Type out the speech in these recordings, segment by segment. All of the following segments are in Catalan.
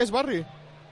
És Barri.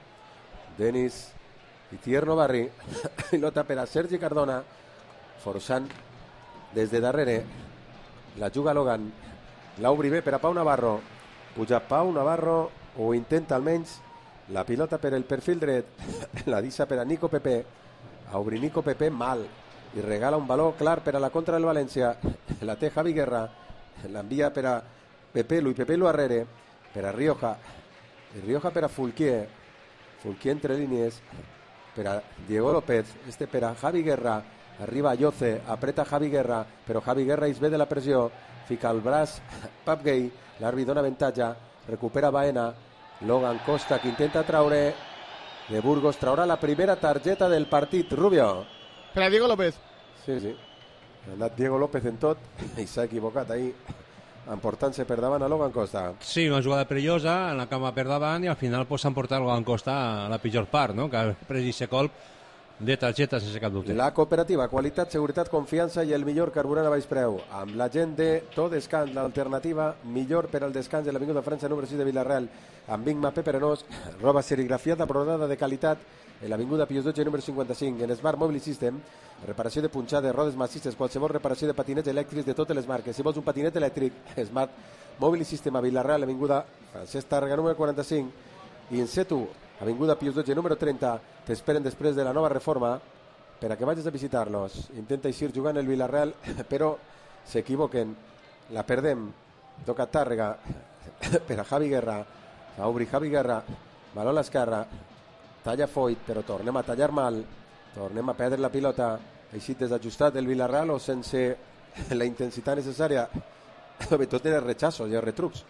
Denis i Tierno Barri. Pilota per a Sergi Cardona, forçant des de darrere. La juga Logan. L'obri bé per a Pau Navarro. Puja Pau Navarro, ho intenta almenys. La pilota per el perfil dret. La deixa per a Nico Pepe. Obri Nico Pepe mal. I regala un valor clar per a la contra del València. La té Javi Guerra. L'envia per a Pepelu i Pepelu arrere. Per a Rioja. I Rioja per a Fulquier. Fulquier entre línies. Per a Diego López. Este per a Javi Guerra. Arriba Yoce. Apreta Javi Guerra. Però Javi Guerra es ve de la pressió. Fica el braç Pap Gay. L'àrbit dona avantatge. Recupera Baena. Logan Costa que intenta traure. De Burgos traurà la primera targeta del partit. Rubio. Per a Diego López. Sí. Ha anat Diego López en tot i s'ha equivocat ahir, emportant-se per davant a Logan Costa. Sí, una jugada perillosa, en la cama per davant, i al final s'ha emportat Logan Costa a la pitjor part, no? Que ha pres aquest colp de targeta sense cap dubte. La cooperativa, qualitat, seguretat, confiança i el millor carburant a baix preu. Amb la gent de Tot Descans, l'alternativa millor per al descans de l'Avinguda França número 6 de Villarreal. Amb Big Mape Perenós, roba serigrafiada, brodada de qualitat, en l'Avinguda Pius 12 número 55. En Smart Mobile System, reparació de punxades, rodes massisses, qualsevol reparació de patinets elèctrics de totes les marques. Si vols un patinet elèctric, Smart Mobile System a Villarreal, Avinguda Francesc Tàrrega número 45. I en Setu, Avinguda Pius 12 número 30, t'esperen després de la nova reforma per a que vagis a visitar-los. Intenta eixir jugant el Villarreal, però s'equivoquen. La perdem. Toca Tàrrega per a Javi Guerra. Va obrir Javi Guerra. Baló a l'esquerra. Talla Foyt, però tornem a tallar mal. Tornem a perdre la pilota. Així desajustat el Villarreal o sense la intensitat necessària. Tot eren rechazos i retrucs.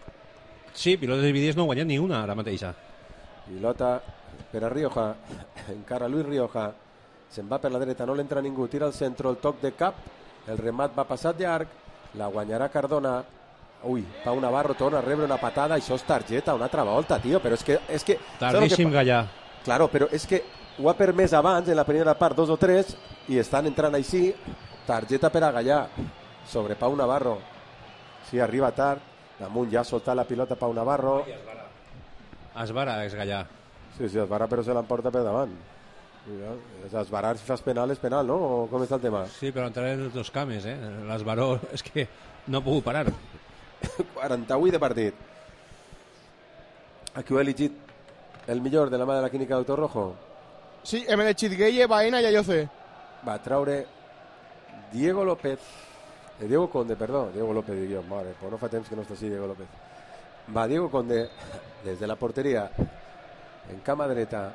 Sí, pilotes dividides no ha guanyat ni una ara mateixa. Pilota per a Rioja. Encara Luis Rioja. Se'n va per la dreta, no l'entra ningú. Tira al centre, el toc de cap. El remat va passat llarg. La guanyarà Cardona. Ui, Pau Navarro torna a rebre una patada. Això és targeta una altra volta, tio. Però és que tardíssim Gallà. Claro, però és que ho ha permès abans, en la primera part, 2 o 3, i estan entrant així. Targeta per a Gallà sobre Pau Navarro. Sí, arriba tard. Damunt ja ha soltat la pilota Pau Navarro. Esvara, és Gallà. Sí, esvara, però se l'emporta per davant. Esvarar si fas penal és penal, no? O com està el tema? Sí, però entraré en els dos cames, eh? L'esvaró és que no ha pogut parar. 48 de partit. Aquí ho he elegit el millor de la mà de la clínica Doctor Rojo. Sí, hem elegit Gueye, Baena i Ayoce. Va traure Diego López. Diego Conde, perdó. Diego López, dic jo. Mare, però no fa temps que no està així Diego López. Va Diego Conde des de la porteria en cama dreta.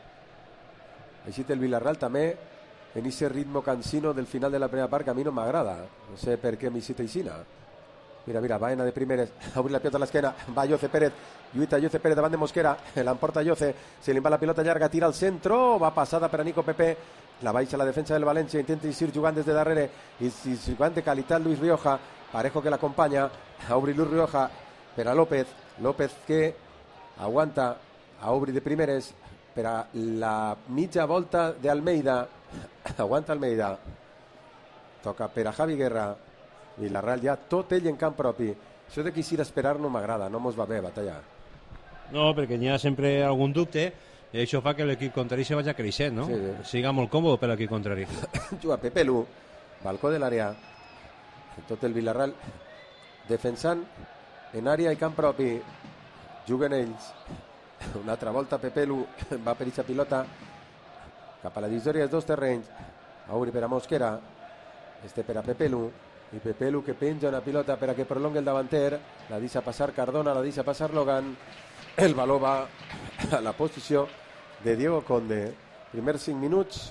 Així el Villarreal també en aquest ritmo cansino del final de la primera part que a mi no m'agrada. No sé per què m'hi cita Isina. Mira, Baena de primeres, obrir la pilota a l'esquena, va Yoce Pérez, lluita Yoce Pérez davant de Mosquera, l'emporta Yoce, se li va la pilota llarga, tira al centro, va passada per a Nico Pepe, la baixa la defensa del València, intenta eixir jugant des de darrere, i jugant de qualitat Luis Rioja, Parejo que l'acompanya, a obrir Luis Rioja per a López que aguanta, a obrir de primeres, per a la mitja volta d'Almeida, aguanta Almeida, toca per a Javi Guerra, Villarreal ja tot ell en camp propi. Això de quisiera esperar no m'agrada, no mos va bé batallar. No, perquè n'hi ha sempre algun dubte i això fa que l'equip contrari se vagi creixent, no? Sí. Siga molt còmode per l'equip contrari. Juga Pepelu, balcó de l'àrea, tot el Villarreal defensant en àrea i camp propi. Juguen ells. Una altra volta Pepelu va per aquesta pilota cap a la divisòria dels dos terrenys. Obri per a Mosquera, este per a Pepelu, i Pepelu que penja una pilota per a que prolongui el davanter, la deixa passar Cardona, la deixa passar Logan, el valor va a la posició de Diego Conde. Primers 5 minuts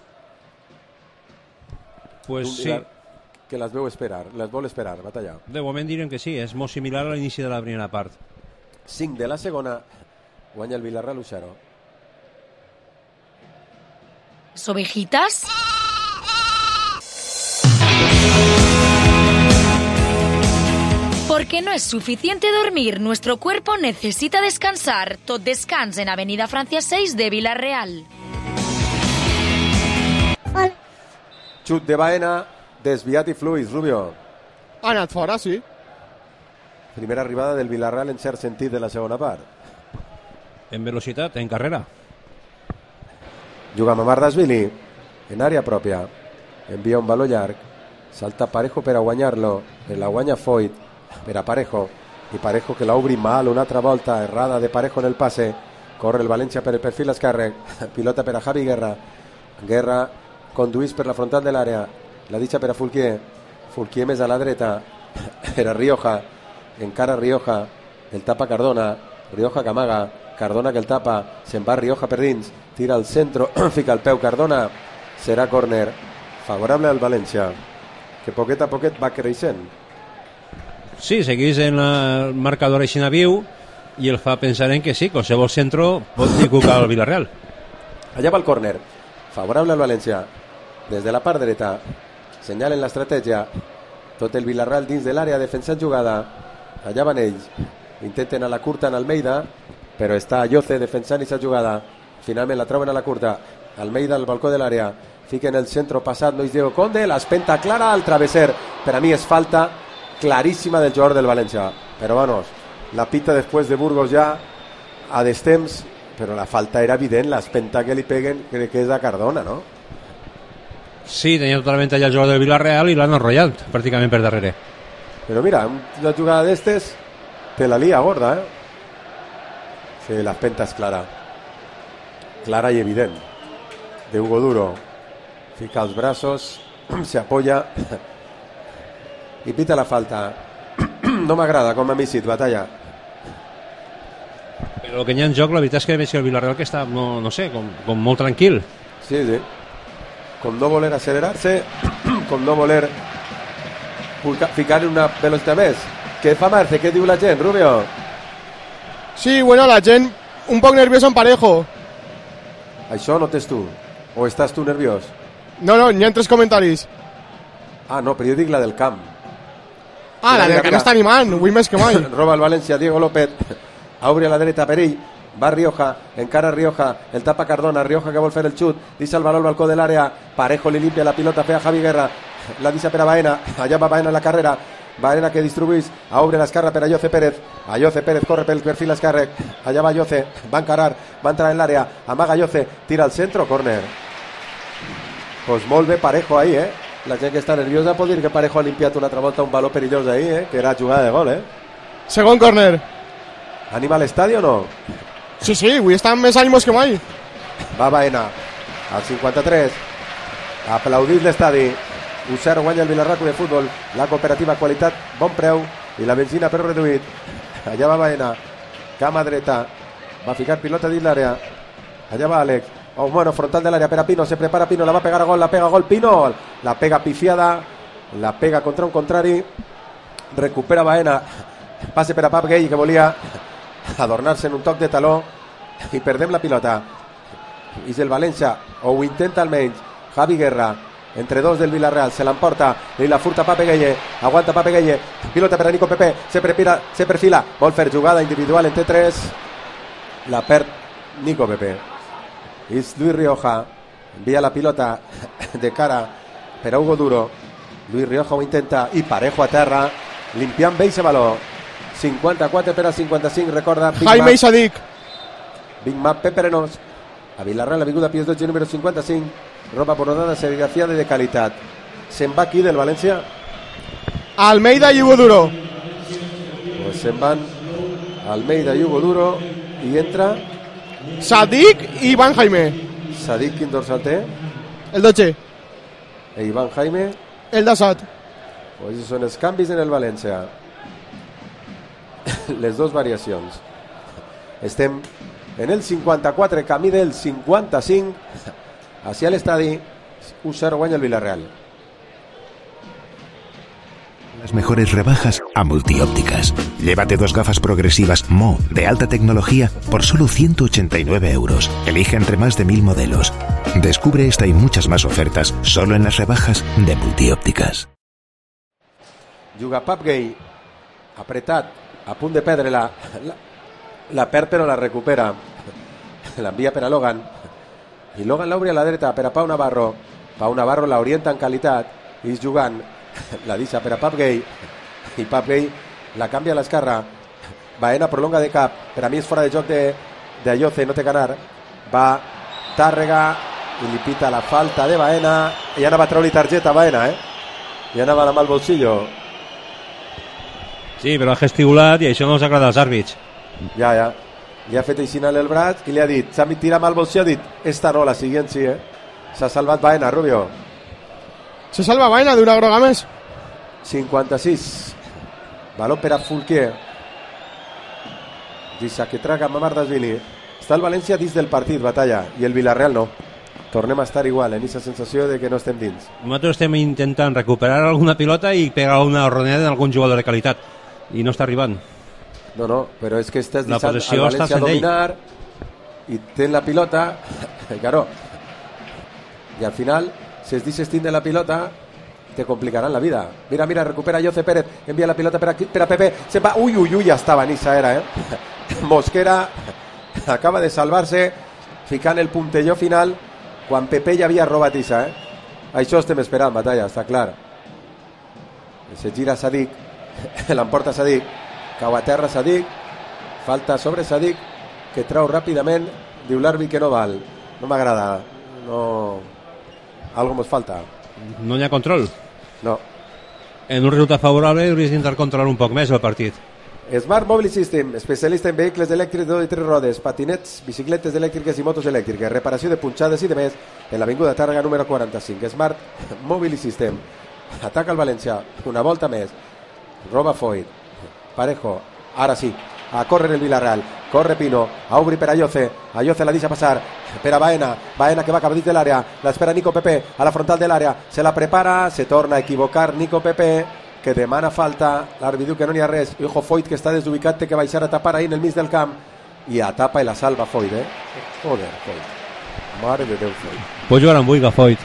pues sí, que les vol esperar batallar. De moment direm que sí, és molt similar a l'inici de la primera part. 5 de la segona, guanya el Villarreal 1-0. ¿Ovejitas? Porque no es suficiente dormir, nuestro cuerpo necesita descansar. Tot Descans en Avenida Francia 6 de Villarreal. Xut de Baena, desviat i fluid, Rubio. Ha anat fora, sí. Primera arribada del Villarreal en cert sentit de la segona part. en velocitat, en carrera. Juga amb Mardashvili en àrea pròpia, envia un valor llarg, salta Parejo per a guanyar-lo, la guanya Foyt per a Parejo, i Parejo que l'obri mal una altra volta, errada de Parejo en el passe, corre el València per el perfil esquerre, pilota per a Javi Guerra, Guerra conduís per la frontal de l'àrea, la ditxa per a Fulquier més a la dreta per a Rioja, encara Rioja, el tapa Cardona, Rioja que amaga, Cardona que el tapa, se'n va Rioja per dins, tira al centre, fica el peu Cardona, serà córner favorable al València, que poquet a poquet va creixent. Sí, seguís en el marcador així viu i el fa pensar en que sí, qualsevol centro pot dificultar al Villarreal. Allà va el córner favorable al València, des de la part dreta senyalen l'estratègia, tot el Villarreal dins de l'àrea defensant jugada, allà van ells, intenten a la curta en Almeida, però està Yoce defensant aquesta jugada, finalment la troben a la curta, Almeida al balcó de l'àrea, fica en el centre passat Nois Diego Conde, l'espenta clara al travesser, per a mi és falta claríssima del jugador del València, però vamos, la pita després de Burgos ja a destemps, però la falta era evident, l'espenta que li peguen crec que és a Cardona, no? Sí, tenia totalment allà el jugador del Villarreal i l'han enrotllat pràcticament per darrere. Però mira, una jugada d'estes te la lia gorda, Sí, l'espenta és clara. Clara i evident. De Hugo Duro. Fica els braços, se apoya i pita la falta. No m'agrada com a míssit, Batalla. Però el que hi ha en joc, la veritat és que veig que el Villarreal que està, no sé, com molt tranquil. Sí, sí. Com no voler acelerar-se, com no voler ficar una velocitat més. Què fa Marce? Què diu la gent, Rubio? Sí, bueno, la gent un poc nerviosa en Parejo. Això notes tu? O estàs tu nerviós? No, n'hi ha 3 comentaris. Ah, no, però jo dic la del camp. Ah, la del camp està animant, avui més que mai. Roba el València, Diego López, obre a la dreta per ell, va Rioja, encara Rioja, el tapa Cardona, Rioja que vol fer el xut, deixa el baló al balcó de l'àrea, Parejo li limpia la pilota, fe a Javi Guerra, la deixa per a Baena, allà va Baena en la carrera, Baena que distribuís, obre l'esquerra per a Yoce Pérez, corre pel perfil esquerre, allà va Yoce, va encarar, va entrar en l'àrea, amaga Yoce, tira al centre, córner. Pues molt bé Parejo ahí, La gent que està nerviosa pot dir que Parejo ha limpiat una altra volta un baló perillós ahí, que era jugada de gol, Segon córner. Anima l'estadi o no? Sí, avui estan més ànimos que mai. Va Baena, al 53, aplaudit l'estadi. 1-0 guanya el Villarreal Club de Futbol, la cooperativa qualitat, bon preu i la benzina preu reduït. Allà va Baena, cama dreta, va ficar pilota dins l'àrea, allà va Àlex, bueno, frontal de l'àrea per a Pino, se prepara Pino, la va pegar a gol, la pega a gol Pino, la pega pifiada, la pega contra un contrari, recupera Baena, passe per a Pap Gay que volia adornar-se en un toc de taló i perdem la pilota. És el València, o ho intenta almenys Javi Guerra, entre dos del Villarreal, se l'emporta i la furta Pape Gueye, aguanta Pape Gueye, pilota per a Nico Pepe, se perfila, vol fer jugada individual en T3, la perd Nico Pepe. És Luis Rioja, envia la pilota de cara per a Hugo Duro, Luis Rioja ho intenta i Parejo a terra, limpiant bé ese baló. 54 per a 55, recorda Jaime i Sadik. Big Map Pepe Arenós, a Villarreal, avinguda Pies 12, número 55, roba por rodada serigrafía de qualitat. Se'n va aquí del València? Almeida i Hugo Duro. Pues se'n van Almeida i Hugo Duro i entra Sadik i Iván Jaime. Sadik, quin dorsal té? El 12. E Iván Jaime? El 17. Pues són els canvis en el València. Les dos variacions. Estem en el 54, camí del 55, hacia el estadi. 1-0 guanya el Villarreal. Las mejores rebajas a Multiópticas. Llévate 2 gafas progresivas Mo de alta tecnología por solo 189 euros. Elige entre más de 1000 modelos. Descubre esta y muchas más ofertas solo en las rebajas de Multiópticas. Juga Pap Gay, apretat, a punt de perdre-la, la perd però la recupera, l'envia per a Logan, i Logan l'obre a la dreta per a Pau Navarro l'orienta en qualitat, i és jugant, la deixa per a Pap Gay, i Pap Gay la canvia a l'esquerra, Baena prolonga de cap, per a mi és fora de joc de Ayoce, no té que anar. Va Tàrrega i li pita la falta de Baena, i anava a treure targeta a Baena, i anava a la mà al bolsillo. Sí, però ha gesticulat i això no els agrada als àrbits. Ja. Li ha fet aixinant el braç i li ha dit, s'ha tirat mal bolsillo, ha dit, esta no, la siguiente sí, S'ha salvat Baena, Rubio. Se salva Baena d'una groga més. 56. Baló per a Fulquier. Gissa que traga Mamardashvili. Està el València dins del partit, Batalla, i el Villarreal no. Tornem a estar igual, en aquesta sensació de que no estem dins. Nosaltres estem intentant recuperar alguna pilota i pegar una roneda en algun jugador de qualitat i no està arribant. No, però és que estàs La deixant possessió al València està sent dominar i ten la pilota, claro, i al final, si es deixes tindre la pilota, te complicaran la vida. Mira, recupera Ayoce Pérez, envia la pilota per a Pepe, se'n va, ui, ja estava en esa era, Mosquera acaba de salvar-se ficant el puntelló final quan Pepe ja havia robat Isa, Això estem esperant, Batalla, està clar. Se gira Sadik, l'emporta Sadik, cau a terra Sadik, falta sobre Sadik, que trau ràpidament, diu l'àrbit que no val. No m'agrada, no... Algo mos falta. No hi ha control. No. En un resultat favorable hauries d'intentar controlar un poc més el partit. Smart Mobile System, especialista en vehicles elèctrics de 2 i 3 rodes, patinets, bicicletes elèctriques i motos elèctriques, reparació de punxades i de més en l'avinguda Tàrrega número 45. Smart Mobile System. Ataca el València, una volta més. Roba Foyt, Parejo, ara sí, a córrer el Villarreal, corre Pino, a obrir per Ayoce la deixa passar, per a Baena que va cap dins de l'àrea, l'espera Nico Pepe a la frontal de l'àrea, se la prepara, se torna a equivocar Nico Pepe, que demana falta, l'àrbit diu que no n'hi ha res, i ojo Foyt que està desubicat, té que baixar a tapar ahí en el mig del camp, i atapa i la salva Foyt, Joder, Foyt, mare de Déu, Foyt. Pot jugar amb Buiga, Foyt.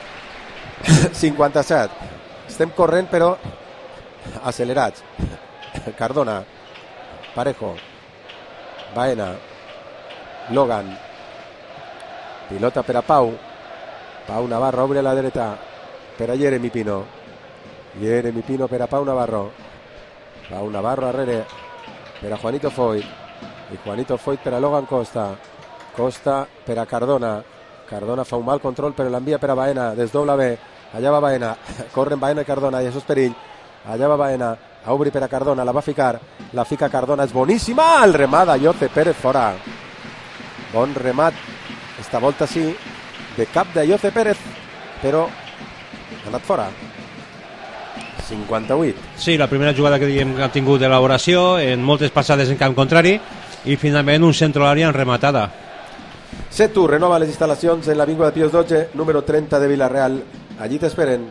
57, estem corrent però accelerats. Cardona, Parejo, Baena, Logan, pilota per a Pau Navarro, obre la dreta per a Jeremy Pino per a Pau Navarro arrere per a Juanito Foyt, i Juanito Foyt per a Logan Costa per a Cardona fa un mal control però l'envia per a Baena, desdobla bé, allà va Baena, corren Baena i Cardona, i això és perill, allà va Baena, a obrir per a Cardona, la va ficar, la fica Cardona, és boníssima, el remat d'Ayoce Pérez fora, bon remat, esta volta sí, de cap d'Ayoce Pérez, però ha anat fora. 58. Sí, la primera jugada que diem que ha tingut d'elaboració, en moltes passades en camp contrari, i finalment un centre a l'àrea en rematada. Setu renova les instal·lacions en l'Avinguda Pius 12, número 30 de Villarreal. Allí t'esperen.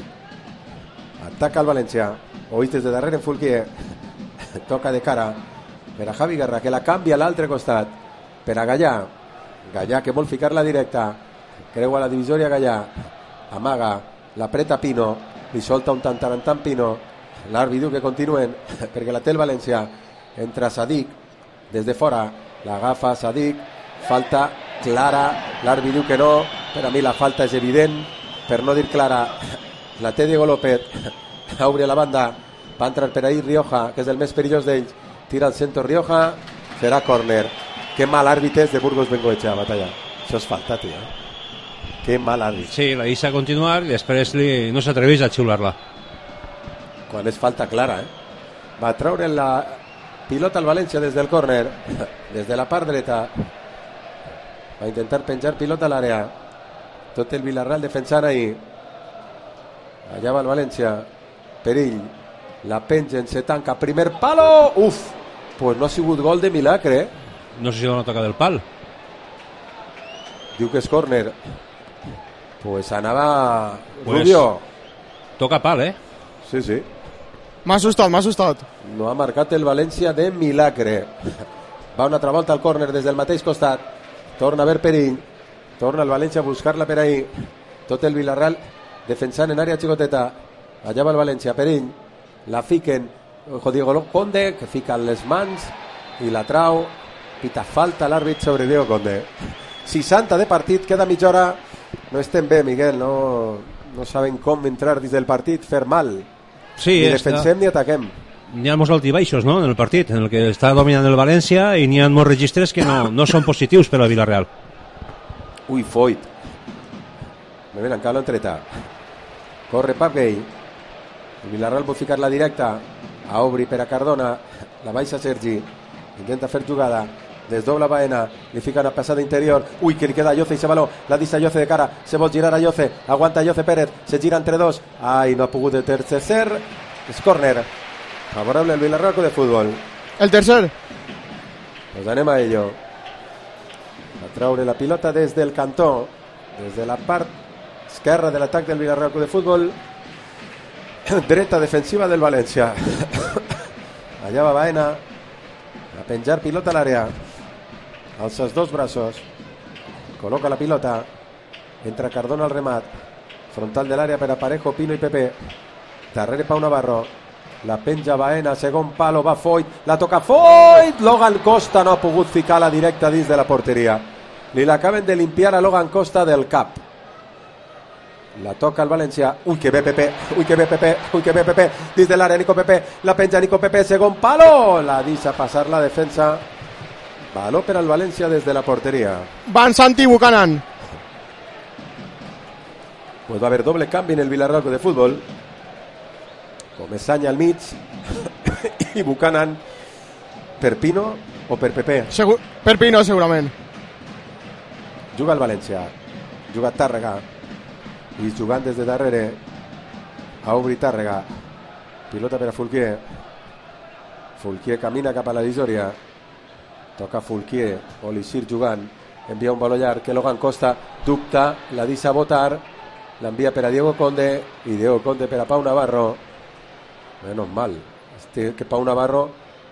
Ataca el València. Oís des de darrere en Fulquier. Toca de cara per a Javi Guerra, que la canvia a l'altre costat per a Gallà que vol ficar-la directa, creua la divisòria Gallà, amaga, l'apreta Pino, li solta un tantarantant Pino, l'àrbit diu que continuen perquè la té el València, entra Sadik des de fora, l'agafa Sadik, falta clara, l'àrbit diu que no, per a mi la falta és evident, per no dir clara, la té Diego López, obre la banda, va entrar per ahí Rioja, que és el més perillós d'ells, tira al centre Rioja, serà córner. Que mal àrbit és de Burgos Bengoetxea, Batalla. Això és falta, tio. Que mal àrbit. Sí, la deixa continuar i després no s'atreveix a xiular-la. Quan és falta clara, Va treure la pilota al València des del córner, des de la part dreta. Va intentar penjar pilota a l'àrea. Tot el Villarreal defensant ahí. Allà va el València. Perill. La pengen, se tanca. Primer palo! Uf! Pues no ha sigut gol de milagre, No sé si dona toca del pal. Diu que és córner. Pues anava Rubio. Toca pal, Sí, sí. M'ha assustat. No ha marcat el València de milagre. Va una altra volta al córner des del mateix costat. Torna a haver perill. Torna el València a buscar-la per ahí. Tot el Villarreal defensant en àrea xicoteta. Allà va el València, perill. La fiquen Diego Conde, que fica les mans i la trau. Pita falta l'àrbit sobre Diego Conde. 60 de partit, queda mitja hora. No estem bé, Miguel, no sabem com entrar dins del partit, fer mal. Sí, ni defensem ni ataquem. n'hi ha molts altibaixos, no?, en el partit, en el que està dominant el València, i n'hi ha molts registres que no són positius per al Villarreal. Ui, Foyt. Mira, encara l'ha entretat. Corre Pap Gay. El Villarreal vol ficar-la directa. A Obri per a Cardona. La baixa Sergi. Intenta fer jugada. Desdobla Baena. Li fica una passada interior. Ui, que li queda a Yoce i se baló. La deixa Yoce de cara. Se vol girar a Yoce. Aguanta Yoce Pérez. Se gira entre dos. Ai, no ha pogut de tercer. És córner. Favorable al Villarreal de Futbol. El tercer. Pues anem a ello. A traure la pilota des del cantó. Des de la part esquerra de l'atac del Villarreal de Futbol. Dreta defensiva del València. Allà va Baena a penjar pilota a l'àrea. Alça els dos braços. Col·loca la pilota. Entra Cardona al remat. Frontal de l'àrea per a Parejo, Pino i Pepe. Darrere Pau Navarro. La penja Baena, segon palo, va Foyt. La toca Foyt. Logan Costa no ha pogut ficar la directa dins de la porteria. Li l'acaben de limpiar a Logan Costa del cap. La toca el València. Ui, que bé Pepe. Ui, que bé Pepe. Ui, que bé Pepe. Dins de l'àrea Nico Pepe. La penja Nico Pepe. Segon palo. La deixa passar la defensa. Baló per al València des de la porteria. Van Santi Buchanan. Pues va a haver doble canvi en el Villarreal de Futbol. Comesaña al mig. I Buchanan per Pino o per Pepe. Per Pino, segurament. Juga el València. Juga Tàrrega. I jugant des de darrere a Obri Tàrrega. Pilota per a Fulquier. Fulquier camina cap a la divisòria. Toca Fulquier. Olissir jugant. Envia un baló llarg que Logan Costa dubta. La deixa botar. L'envia per a Diego Conde. I Diego Conde per a Pau Navarro. Menos mal. Que Pau Navarro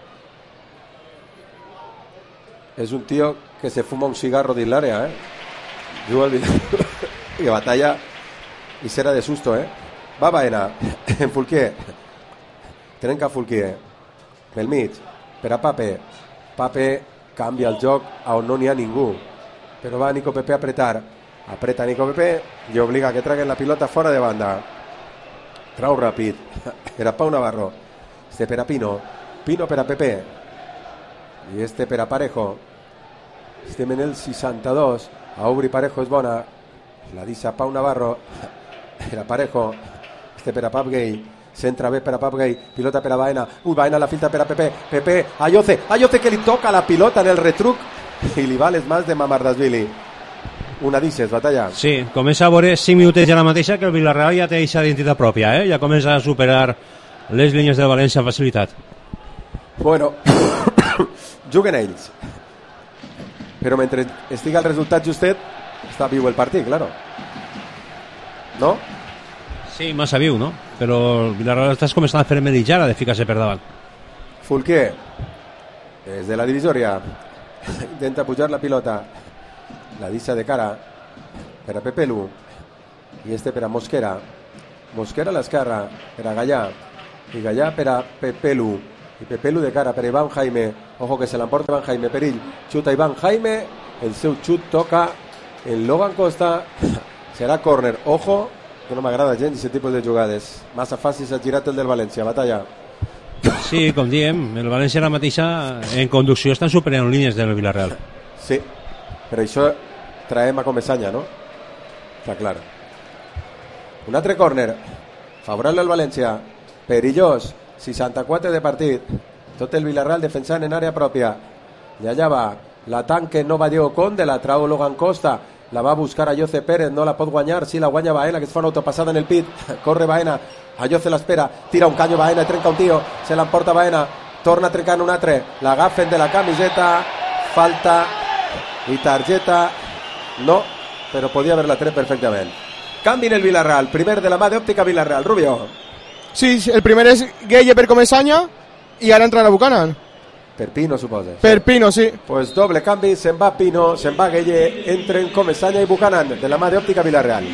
és un tío que se fuma un cigarro dins l'àrea, Juga al i batalla i serà de susto, Va Baena, en Fulquier. Trenca Fulquier. Pel mig, per a Pape. Pape canvia el joc a on no n'hi ha ningú. Però va Nico Pepe a apretar. Apreta Nico Pepe i obliga a que traguen la pilota fora de banda. Trau ràpid. Per a Pau Navarro. Este per a Pino. Pino per a Pepe. I este per a Parejo. Estem en el 62. A Obri Parejo és bona. La deixa Pau Navarro. Per a Parejo. Este per a Pap Gay. Centra bé per a Pap Gay. Pilota per a Baena. Baena la filtra per a Pepe. Pepe a Yoce. A Yoce que li toca la pilota en el retruc. I li va les mans de Mamardashvili. Una dices, batalla. Sí, comença a veure 5 minutets ja la mateixa que el Villarreal ja té aquesta identitat pròpia, Ja comença a superar les línies del València amb facilitat. Bueno, juguen ells. Però mentre estiga el resultat justet, està viu el partit, claro. No? Sí, massa viu, no? Però el Villarreal està començant a fer meditjara de ficar-se per davant. Fulquier, des de la divisòria, intenta pujar la pilota. La deixa de cara per a Pepelu. I este per a Mosquera. Mosquera a l'esquerra per a Gallà. I Gallà per a Pepelu. I Pepelu de cara per a Iván Jaime. Ojo que se l'emporta Iván Jaime. Perill. Xuta Iván Jaime. El seu xut toca en Logan Costa. Serà córner. Ojo, que no m'agrada gens aquest tipus de jugades. Massa fàcil s'ha girat el del València. Batalla. Sí, com diem, el València ara mateixa en conducció estan superant línies del Villarreal. Sí, però això traem a Comesaña, no? Està clar. Un altre córner favorable al València, perillós, 64 de partit, tot el Villarreal defensant en àrea pròpia. I allà va, la tanque no va Diego Conde, la trau Logan Costa, la va buscar a Yoce Pérez, no la pot guanyar, sí la guanya Baena, que es fa una autopassada en el pit, corre Baena, a Yoce l'espera, tira un canyo Baena, trenca un tio, se l'emporta Baena, torna a trencar un altre, l'agafen de la camiseta, falta i targeta, no, però podia haver-la tret perfectament. Canvi en el Villarreal, primer de la mà d'Òptica Villarreal. Rubio. Sí, el primer és Gueye per Comesaña i ara entrarà Buchanan. Per Pino, suposes. Per Pino, sí. Pues doble canvi, se'n va Pino, se'n va Gueye, entren Comesaña i Buchanan, de la mà d'Òptica Villarreal.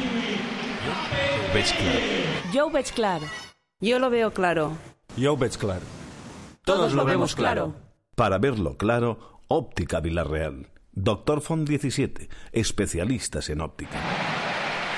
Yo ho veig clar. Yo lo veo claro. Yo veig clar. Todos lo vemos claro. Para verlo claro, Óptica Villarreal. Doctor Font 17, especialistas en óptica.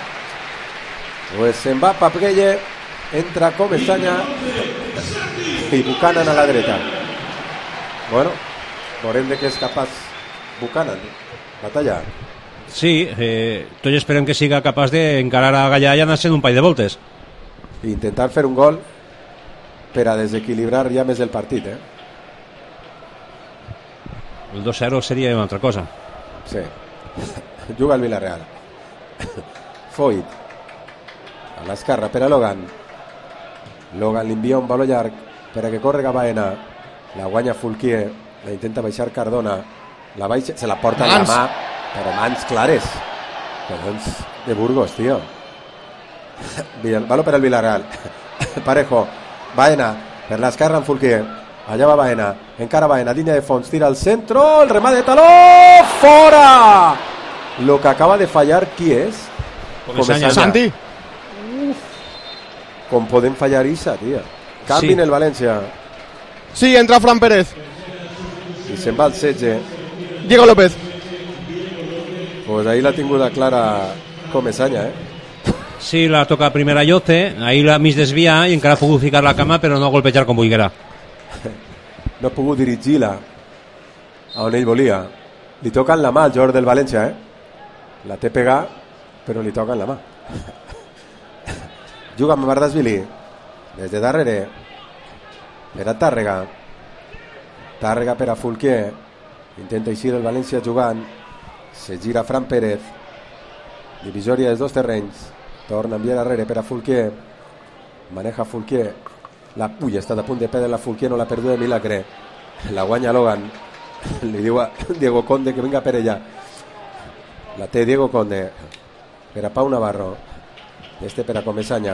Pues se'n va Pap Gueye, entra Comesaña i Buchanan a la dreta. Bueno, veurem de què és capaç Buchanan. Batalla. Sí, tots esperem que siga capaç d'encarar a Gallà i anar-se'n un paio de voltes. I intentar fer un gol per a desequilibrar ja més el partit, El 2-0 seria una altra cosa. Sí. Juga el Villarreal. Foyt a l'esquerra per a Logan. Logan li envia un baló llarg per a que córrega Baena. La guanya Fulquier, la intenta baixar Cardona, la baixa, se la porta en la mà, però mans clares. Collons de Burgos, tio. Baló per al Villarreal. Parejo, Baena per l'esquerra en Fulquier. Allà va Baena, encara Baena, línia de fons, tira al centro, el remat de taló, fora! Lo que acaba de fallar, qui és? Santi. Com podem fallar Isa, tia? Canvin el València. Sí, entra Fran Pérez. I se'n va al setge. Diego López. Pues ahí l'ha tinguda clara Comesaña, Sí, la toca primera Lloce, ahí la mig desvia i encara ha pogut ficar la cama però no golpejar com vulguera. No ha pogut dirigir-la a on ell volia. Li toca en la mà al jugador del València, La té pegar, però li toca en la mà. Juga amb Bardasvili. Des de darrere. Per a Tàrrega. Tàrrega per a Fulquier. Intenta eixir el València jugant. Se gira Fran Pérez. Divisòria dels dos terrenys. Torna a enviar darrere per a Fulquier. Maneja Fulquier. Ui, ha estat a punt de perdre la Fulquier, no l'ha perdut de milagre. La guanya Logan. Li diu a Diego Conde que venga per ella. La té Diego Conde per a Pau Navarro. Este per a Comesaña.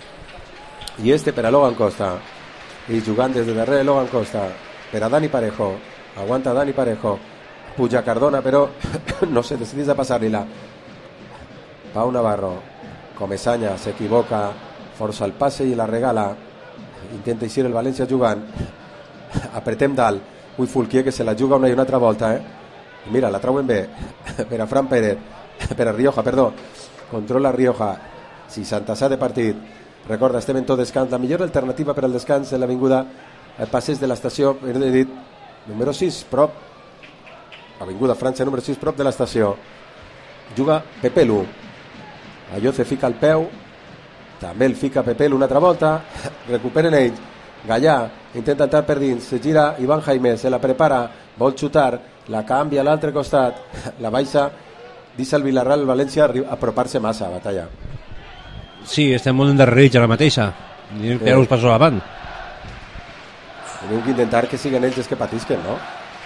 I este per a Logan Costa. I jugant des de darrere Logan Costa. Per a Dani Parejo. Aguanta Dani Parejo. Puja Cardona, però no se decidís a passar-li-la. Pau Navarro. Comesaña s'equivoca. Força el passe i la regala. Intenta eixir el València jugant. Apretem dalt. Ui, Fulquier que se la juga una i una altra volta, Mira, la trauen bé. Per a Fran Pérez. Per a Rioja, perdó. Controla Rioja. 67 de partit. Recorda, estem en tot descans. La millor alternativa per al descans en l'avinguda Passeig de l'estació, he dit, número 6, prop. Avinguda França, número 6, prop de l'estació. Juga Pepelu. Ayoce fica el peu. També el fica Pepelu una altra volta. Recuperen ells. Gallà intenta entrar per dins. Se gira Iván Jaime. Se la prepara. Vol xutar. La canvia a l'altre costat. La baixa. Deixa el Villarreal, el València apropar-se massa a batalla. Sí, estem molt endarrerits ara mateixa. Per uns passos avant. Tenim que intentar que siguin ells els que patisquen, no?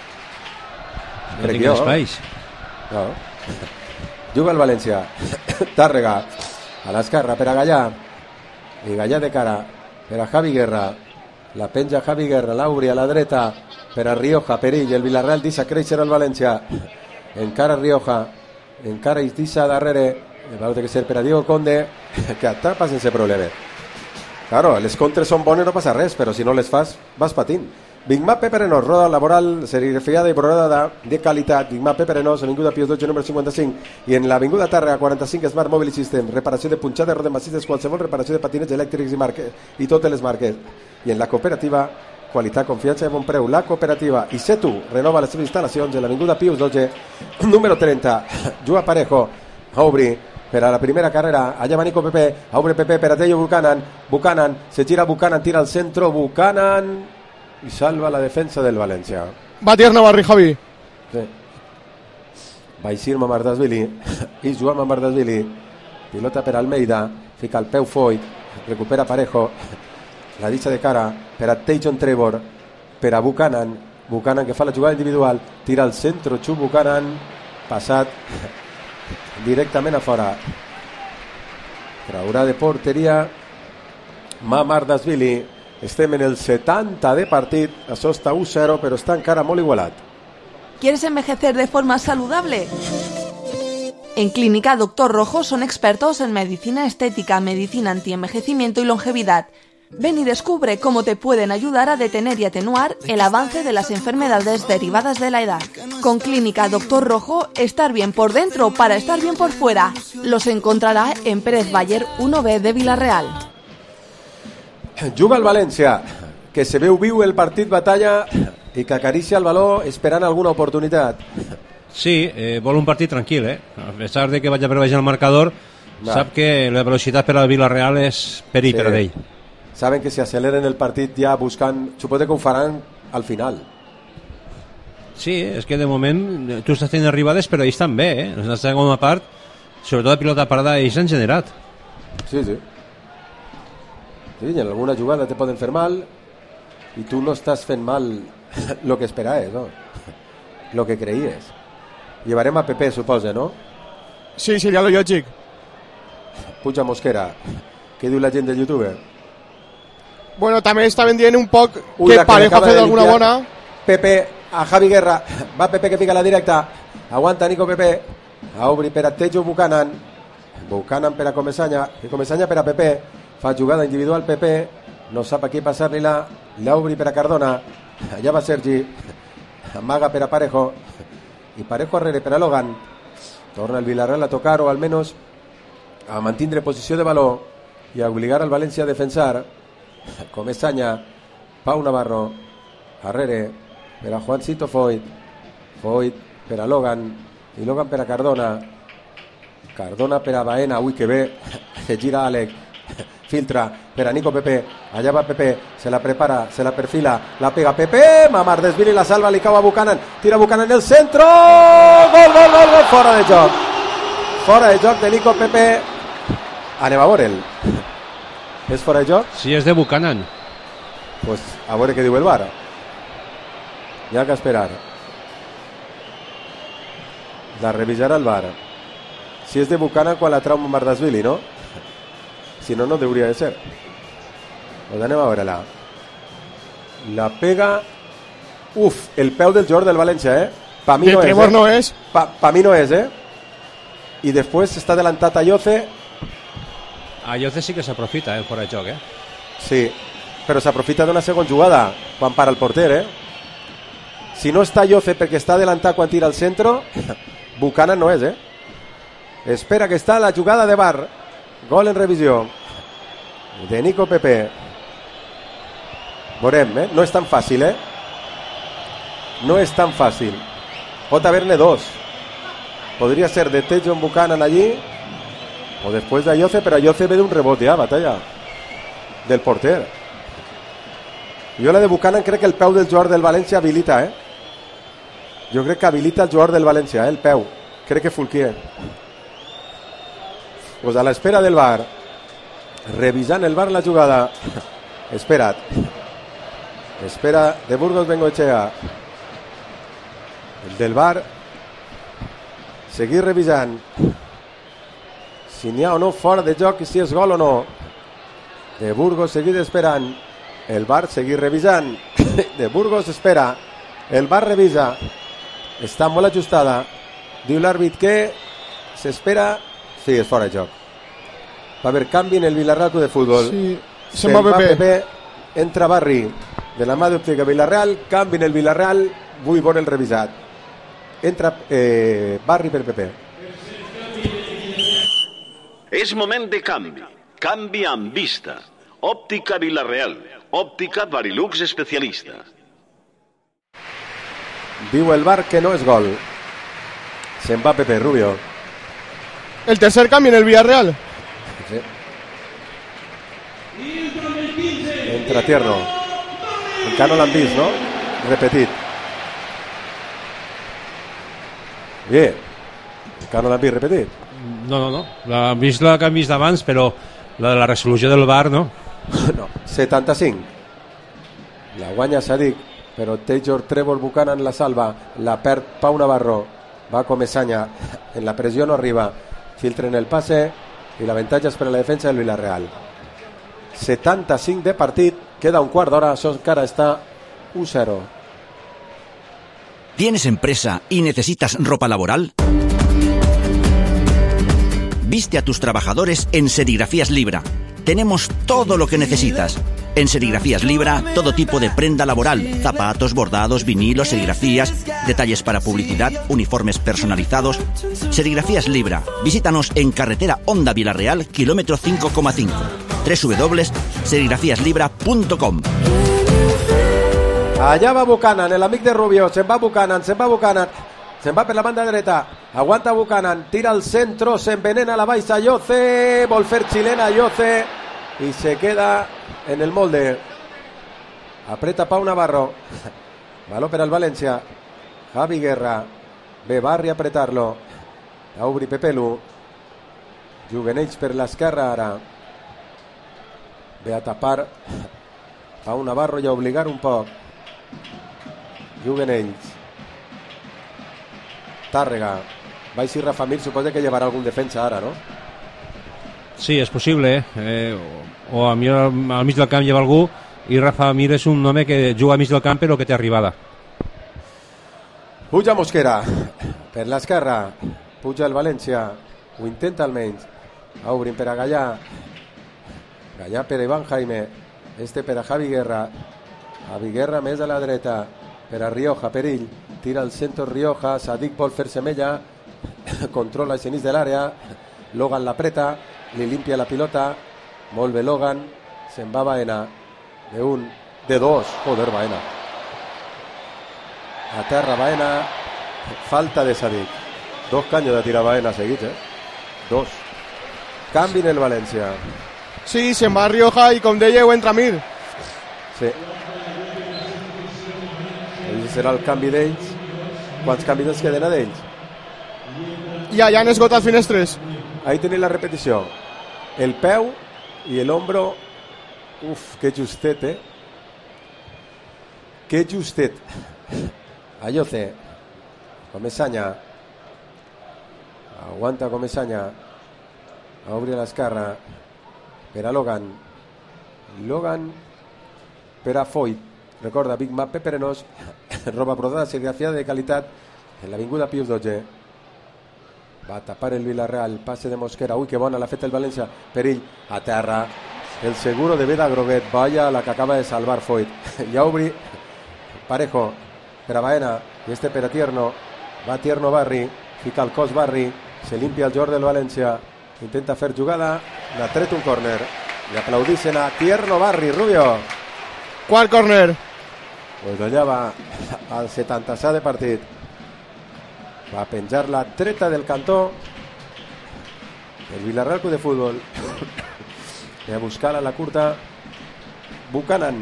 Que tinguin espais. No. Juga el València. Tàrrega a l'esquerra per a Gallà. I Gallà de cara per a Javi Guerra. La penja Javi Guerra, l'Auri a la dreta per a Rioja, Perill. El Villarreal deixa créixer el València. Encara Rioja. Encara hi deixa darrere. Va que ser per a Diego Conde, que atrapa sense problema. Claro, les contres són bones, no passa res, però si no les fas, vas patint. Big Mac Peperenos, roda laboral serigrafada i brodada de qualitat. Big Mac Peperenos, avinguda Pius 12, número 55, i en l'avinguda Tàrrega 45, Smart Mobile System, reparació de punxades, rodes massisses, qualsevol reparació de patinets elèctrics i totes les marques. I en la cooperativa, qualitat, confiança i bon preu. La cooperativa Isetu renova les seves instal·lacions en l'avinguda Pius 12, número 30. Juga Parejo, obri per a la primera carrera, allà va Nico Pepe, obre Pepe per a Tello Buchanan, Buchanan, se gira Buchanan, tira al centro, Buchanan i salva la defensa del València. Va tirar Navarri, Javi. Sí. Va eixir Mamardasvili i juga Mamardasvili, pilota per Almeida, fica el peu Foyt, recupera Parejo, la deixa de cara per a Teijon Trevor, per a Buchanan, Buchanan que fa la jugada individual, tira al centro, Chu Buchanan, passat directament a fora. Traurà de porteria Mamardasvili. Estem en el 70 de partit. Això està 1-0, però està encara molt igualat. ¿Quieres envejecer de forma saludable? En Clínica Doctor Rojo son expertos en medicina estética, medicina antienvejecimiento y longevidad. Ven y descubre cómo te pueden ayudar a detener y atenuar el avance de las enfermedades derivadas de la edad. Con Clínica Doctor Rojo, estar bien por dentro para estar bien por fuera. Los encontrará en Pérez Bayer 1B de Villarreal. Juga el València, que se veu viu el partit batalla i que acaricia el baló esperant alguna oportunitat. Sí, vol un partit tranquil, a pesar de que vagi a preveure el marcador, sap que la velocitat per al Villarreal és perill per a ell. Saben que si aceleren el partit ja buscant, suposo que ho faran al final. Sí, és que de moment tu estàs tenint arribades, però ells també, en la segona part, sobretot la pilota parada, ells han generat. Sí, en alguna jugada te poden fer mal i tu no estàs fent mal lo que esperaves, no? Lo que creies. Llevarem a Pepe, suposa, no? Sí, seria lo lògic. Puja Mosquera. Què diu la gent del YouTube? Bueno, també estaven dient un poc Uy, que Parejo ha fet alguna bona. Pepe a Javi Guerra. Va Pepe que fica la directa. Aguanta Nico Pepe. A obri per a Tejo Buchanan. Buchanan per a Comesaña. I Comesaña per a Pepe. Fa jugada individual Pepe. No sap a qui passar-li-la. L'obri per a Cardona. Allà va Sergi. Amaga per a Parejo. I Parejo arrere per a Logan. Torna el Villarreal a tocar o almenys a mantindre posició de baló i a obligar al València a defensar. Comesaña, Pau Navarro, arrere per a Juancito Foyt, Foyt per a Logan i Logan per a Cardona, Cardona per a Baena, ui que bé, se gira Alec, filtra per a Nico Pepe, allà va Pepe, se la prepara, se la perfila, la pega Pepe, Mamar desvila i la salva, li cau a Buchanan, tira Buchanan en el centro, gol, fora de joc de Nico Pepe. Anem a veure'l. És fora de joc? Sí, és de Buchanan. Pues a veure què diu el VAR. Hi ha que esperar. La revisarà el VAR. Si és de Buchanan quan la trau Mardasvili, no? Si no, no hauria de ser. Pues anem a veure-la. La pega... Uf, el peu del jugador del València, Pa mi no és, no és. Pa mi no és, I després està adelantat a Yoce. A Yoce sí que s'aprofita, fora de joc, Sí, però s'aprofita d'una segona jugada quan para el porter, Si no està Yoce perquè està adelantat quan tira al centre, Buchanan no és, Espera que està la jugada de VAR. Gol en revisió de Nico Pepe. Veurem, no és tan fàcil, No és tan fàcil. Pot haver-ne dos. Podria ser de Tejo en Buchanan allí o después de Yoce, pero Yoce ve de un rebote batalla del porter. Jo la de Buchanan crec que el peu del jugador del València habilita, Jo crec que habilita el jugador del València, el peu. Crec que Fulquier. Pues a l'espera del VAR, revisant el VAR la jugada. Espera't. Espera de Burgos Bengoechea. El del VAR. Seguir revisant si n'hi ha o no fora de joc i si és gol o no. De Burgos seguir esperant. El VAR seguir revisant. De Burgos espera. El VAR revisa. Està molt ajustada. Diu l'àrbit que s'espera. Sí, és fora de joc. Va haver canvi en el Villarreal Club de Futbol. Sí, se'n va Pepe. Entra Barri de la mà d'Òptica Villarreal. Canvi en el Villarreal. Vull veure el revisat. Entra Barri per Pepe. És moment de canvi. Canvi amb vista. Òptica Villarreal. Òptica Varilux especialista. Diu el VAR que no és gol. Se'n va Pepe Rubio. El tercer canvi en el Villarreal. Sí. Entra Tierno. Encara no l'han vist, no? Repetit. Bé. Encara no l'han vist repetit. No. L'han vist la que han vist d'abans, però la de la resolució del VAR, no? No. 75. La guanya Sadik, però Taylor Trevor Buchanan la salva. La perd Pau Navarro. Va Comesaña. En la pressió no arriba. Filtren el passe i l'avantatge és per a la defensa del Villarreal. 75 de partit, queda un quart d'hora, això encara està 1-0. ¿Tienes empresa y necesitas ropa laboral? Viste a tus trabajadores en Serigrafías Libra. Tenemos todo lo que necesitas. En Serigrafías Libra, todo tipo de prenda laboral, zapatos, bordados, vinilos, serigrafías, detalles para publicidad, uniformes personalizados. Serigrafías Libra. Visítanos en carretera Honda Villarreal, kilómetro 5,5. www.serigrafiaslibra.com. Allà va Buchanan, l'amic de Rubio. Se'n va Buchanan. Se'n va per la banda dreta. Aguanta Buchanan. Tira al centro. S'envenena la baixa Yoce. Vol fer xilena Yoce. Y se queda en el molde. Aprieta Pau Navarro. Baló per al València. Javi Guerra. Ve Barri a apretar-lo. A obrir Pepelu. Juguen ells per l'esquerra ara. Ve a tapar Pau Navarro i a obligar un poc. Juguen ells. Tàrrega. Va així Rafa Mir, suposa que llevarà algun defensa ara, no? Sí, és possible. O a mi al mig del camp lleva algú, i Rafa Mir és un home que juga al mig del camp però que té arribada. Puja Mosquera per l'esquerra. Puja el València. Ho intenta almenys. Obrin per a Gallà. Gallà per a Iván Jaime. Este per a Javi Guerra. Javi Guerra més a la dreta. Per a Rioja, Perill. Tira al centre Rioja. Sadik vol fer semella. Controla el genís de l'àrea. Logan l'apreta. Li limpia la pilota. Molt bé Logan. Se'n va Baena. De un, de dos. Joder, Baena. A terra Baena. Falta de Sadik. 2 caños de tirar Baena seguits, 2. Canvi en el València. Sí, se'n va Rioja i com deia ho entra Mir. Sí. Aquest serà el canvi d'ells. Quants canvis ens queden a d'ells? Ja han esgotat finestres. Ahí tenéis la repetició. El peu i el hombro. Uf, que justet, Que justet. Ayoce. Comesaña. Aguanta Comesaña. A obrir a l'esquerra. Per a Logan. Logan per a Foyt. Recorda, Big Mac Peperenos. Roba brodada, serigrafia de qualitat en l'avinguda Pius 12. Va a tapar el Villarreal. Passe de Mosquera. Ui, que bona l'ha fet el València. Perill. A terra. El seguro de Veda Groguet. Vaya la que acaba de salvar Foyt. Ja obri Parejo. Per a Baena. I este per a Tierno. Va Tierno Barri. Fica el cos Barri. Se limpia el jugador del València. Intenta fer jugada. N'ha tret un córner. Li aplaudissin a Tierno Barri. Rubio. Quart córner. Pues allà va al 77 de partit. Va a penjar la treta del cantó. El Villarreal Club de Futbol. Ve a buscar a la curta. Buchanan.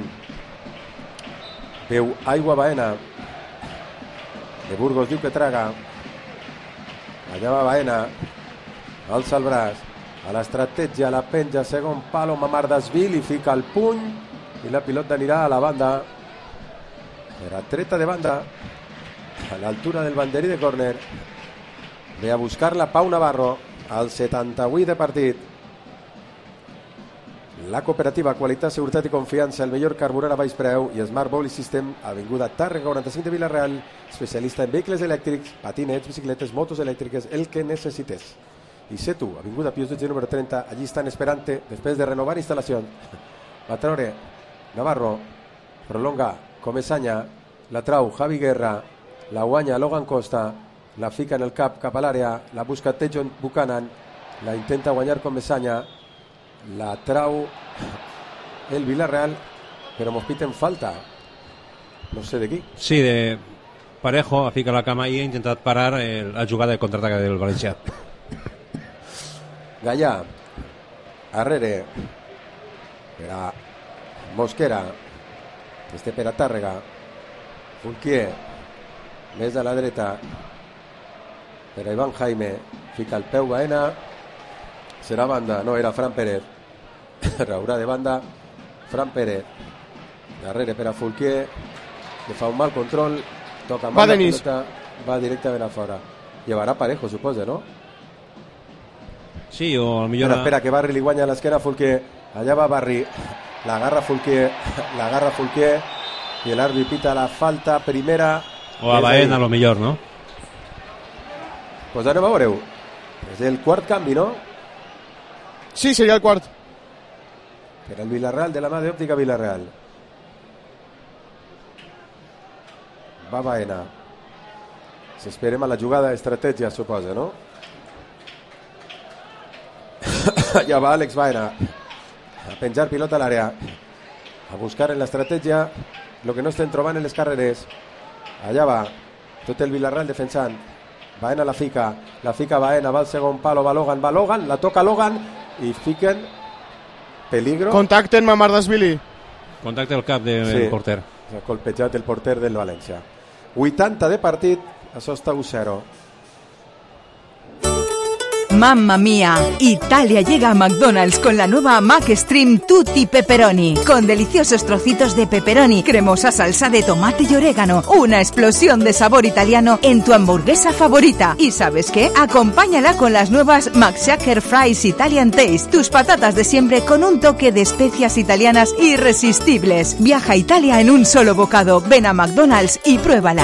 Veu aigua Baena. De Burgos diu que traga. Allà va Baena. Alça el braç. A l'estratègia, la penja, segon palo, Mamardasvili, i fica el puny i la pilota anirà a la banda. Era treta de banda a l'altura del banderí de córner. Ve a buscar-la Pau Navarro al 78 de partit. La cooperativa Qualitat, Seguretat i Confiança, el millor carburant a baix preu i Smart Bowling System, avinguda Tàrrega 45 de Vila-real, especialista en vehicles elèctrics, patinets, bicicletes, motos elèctriques, el que necessites. I sé tu, avinguda Pius 12 número 30, allí estan esperant-te després de renovar instal·lació. Va treure Navarro, prolonga Comesaña, la trau Javi Guerra, la guanya Logan Costa, la fica en el cap a l'àrea, la busca Tejon Buchanan, la intenta guanyar Comesaña, la trau el Villarreal, però mos piten falta. No sé de qui. Sí, de Parejo, fica la cama i ha intentat parar la jugada de contraataque del València. Gallà, Arrere, per a Mosquera, este per a Tàrrega, Fulquier, més a la dreta, per a Iván Jaime, fica el peu Baena, serà banda, no, era Fran Pérez, raurà de banda, Fran Pérez, darrere per a Fulquier, que fa un mal control, toca mal la pilota, va directament a fora. Llevarà Parejo, suposa, no? Sí, o al millor... Espera, que Barri li guanya a l'esquena a Fulquier. Allà va Barri. L'agarra Fulquier. I l'àrbit pita la falta primera. O a Baena, a lo millor, no? Pues anem a veure-ho. És el quart canvi, no? Sí, seria el quart. Per al Villarreal, de la mà d'Òptica Villarreal. Va Baena. S'esperem a la jugada d'estratègia, suposa, no? Ja va Àlex Baena a penjar pilota a l'àrea, a buscar en l'estratègia el que no estem trobant en les carreres. Allà va, tot el Villarreal defensant. Baena la fica Baena, va al segon palo, va Logan, la toca Logan i fiquen peligro. Contacte amb Mardashvili. Contacte al cap del porter. Ha colpejat el porter del València. 80 de partit, això està 1-0. Mamma mía, Italia llega a McDonald's con la nueva McStream Tutti Pepperoni, con deliciosos trocitos de pepperoni, cremosa salsa de tomate y orégano, una explosión de sabor italiano en tu hamburguesa favorita. ¿Y sabes qué? Acompáñala con las nuevas McShaker Fries Italian Taste, tus patatas de siempre con un toque de especias italianas irresistibles. Viaja a Italia en un solo bocado. Ven a McDonald's y pruébala.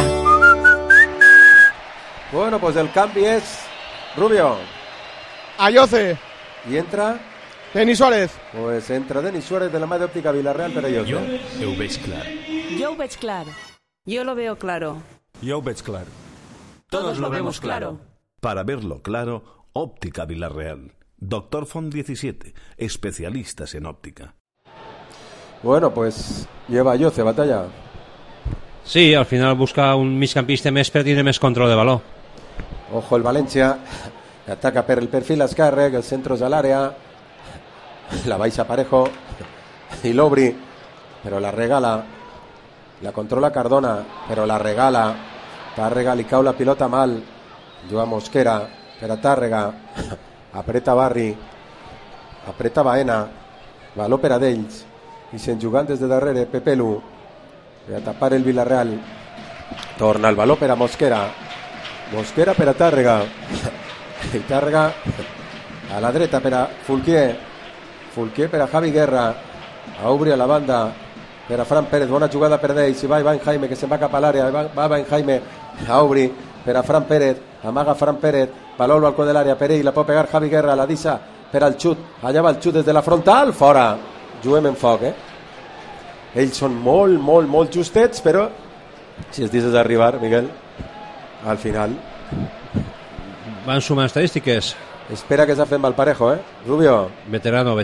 Bueno, pues el canvi és Rubio. Ayoce. I entra? Denis Suárez. Pues entra Denis Suárez de la mà d'òptica Villarreal per Ayoce. Jo ho veig clar. Yo ho veig clar. Yo lo veo claro. Yo ho veig clar. Todos lo vemos claro. Para verlo claro, Óptica Villarreal. Doctor Font 17, especialistas en óptica. Bueno, pues lleva Ayoce, batalla. Sí, al final busca un migcampista més per tenir més control de valor. Ojo el València, ataca per el perfil esquerre, el centro és a l'àrea, la baixa Parejo i l'obri, però la regala, la controla Cardona, però la regala, Tàrrega li cau la pilota mal, juga Mosquera per a Tàrrega, apreta Barri, apreta Baena, valor per a d'ells, i se'n jugant des de darrere Pepelu, per a tapar el Villarreal, torna el valor per a Mosquera per a Tàrrega i Tàrrega a la dreta per a Fulquier per a Javi Guerra, a obrir a la banda per a Fran Pérez, bona jugada per d'ells, i va Iván Jaime que se'n va cap a l'àrea, va Iván Jaime a obrir per a Fran Pérez, amaga Fran Pérez, valor al balcó de l'àrea, per ell la pot pegar Javi Guerra, la deixa per al xut, allà va el xut des de la frontal, fora, juguem en foc, ells són molt justets, però si els deixes arribar, Miguel, al final van sumant estadístiques. Espera que s'ha fet mal Parejo, Rubio. Veterano.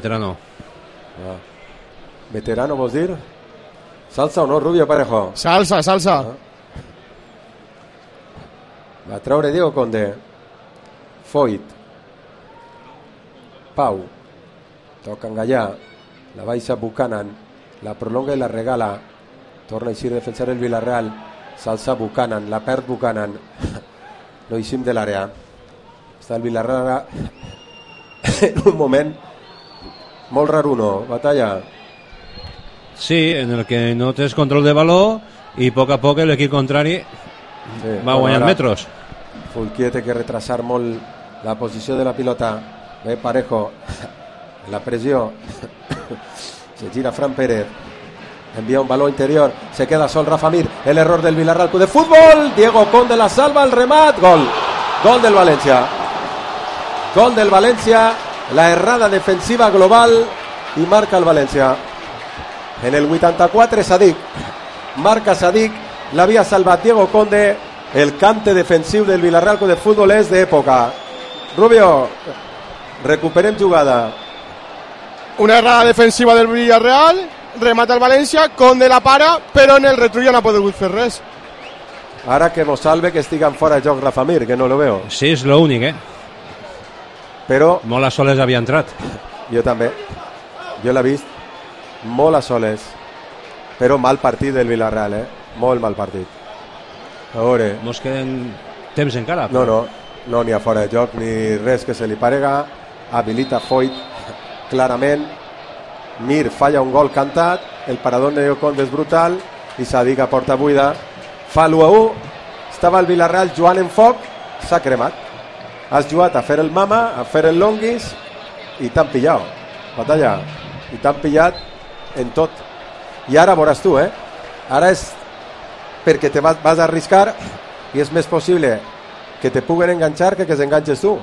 Veterano vols dir? Salsa o no, Rubio, Parejo? Salsa. Va treure Diego Conde, Foyt, Pau, toca Engallà, la baixa Buchanan, la prolonga i la regala, torna a eixir defensar el Villarreal, s'alça Buchanan, la perd Buchanan, no eixim de l'àrea, està el Villarreal en un moment molt raruno, batalla. Sí, en el que no tens control de valor i a poc l'equip contrari va guanyant metros. Fulquier té que retrasar molt la posició de la pilota, ve Parejo, la pressió, se gira Fran Pérez, envía un balón interior, se queda sol Rafa Mir, el error del Villarreal Club de Fútbol, Diego Conde la salva, el remat, gol del València, la errada defensiva global i marca el València. En el 84 Sadik, marca Sadik, l'havia salvat Diego Conde, el cante defensiu del Villarreal Club de Fútbol és d'època. Rubio, recuperem jugada. Una errada defensiva del Villarreal, remata el València, Conde la para, però en el retró ja no ha pogut fer res. Ara que mos salve que estiguen fora de joc Rafa Mir, que no lo veo. Sí, és l'únic, Però... molt a soles havia entrat. Jo també. Jo l'he vist molt a soles. Però mal partit del Villarreal, molt mal partit. A veure... Mos queden temps encara. No n'hi ha fora de joc ni res que se li parega. Habilita Foyt clarament. Mir falla un gol cantat, el parador de Conde és brutal i Sadik a porta buida, fa l'1-1, estava el Villarreal jugant en foc, s'ha cremat, has jugat a fer el mama, a fer el longuis i t'han pillat, batalla, i t'han pillat en tot. I ara veuràs tu, ara és perquè te vas a arriscar i és més possible que te puguen enganxar que s'enganxes tu.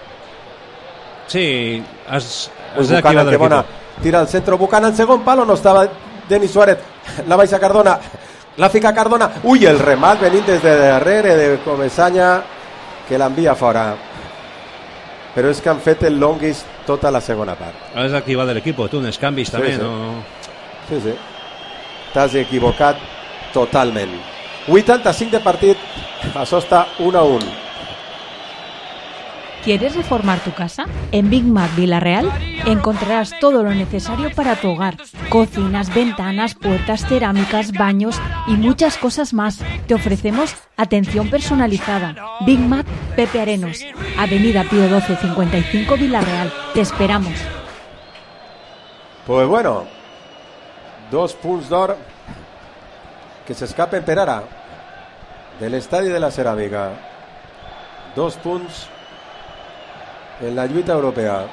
Sí, has d'activar de l'equip. Tira al centro Buchanan, segon palo, no estava Denis Suárez, la baixa Cardona, la fica Cardona, ui, el remat venint des de darrere de Comesaña que l'envia fora, però és que han fet el longuis tota la segona part. Has d'activar de l'equip, tu, en els canvis també, sí. No? Sí, t'has equivocat totalment. 85 de partit, això està 1-1. ¿Quieres reformar tu casa? En Big Mac Villarreal encontrarás todo lo necesario para tu hogar. Cocinas, ventanas, puertas, cerámicas, baños y muchas cosas más. Te ofrecemos atención personalizada. Big Mac Pepe Arenos, Avenida Pío 12 55 Villarreal. Te esperamos. Pues bueno, 2 punts d'or que s'escapen per ara de l'estadi de la Ceràmica. 2 punts en la lluita europea.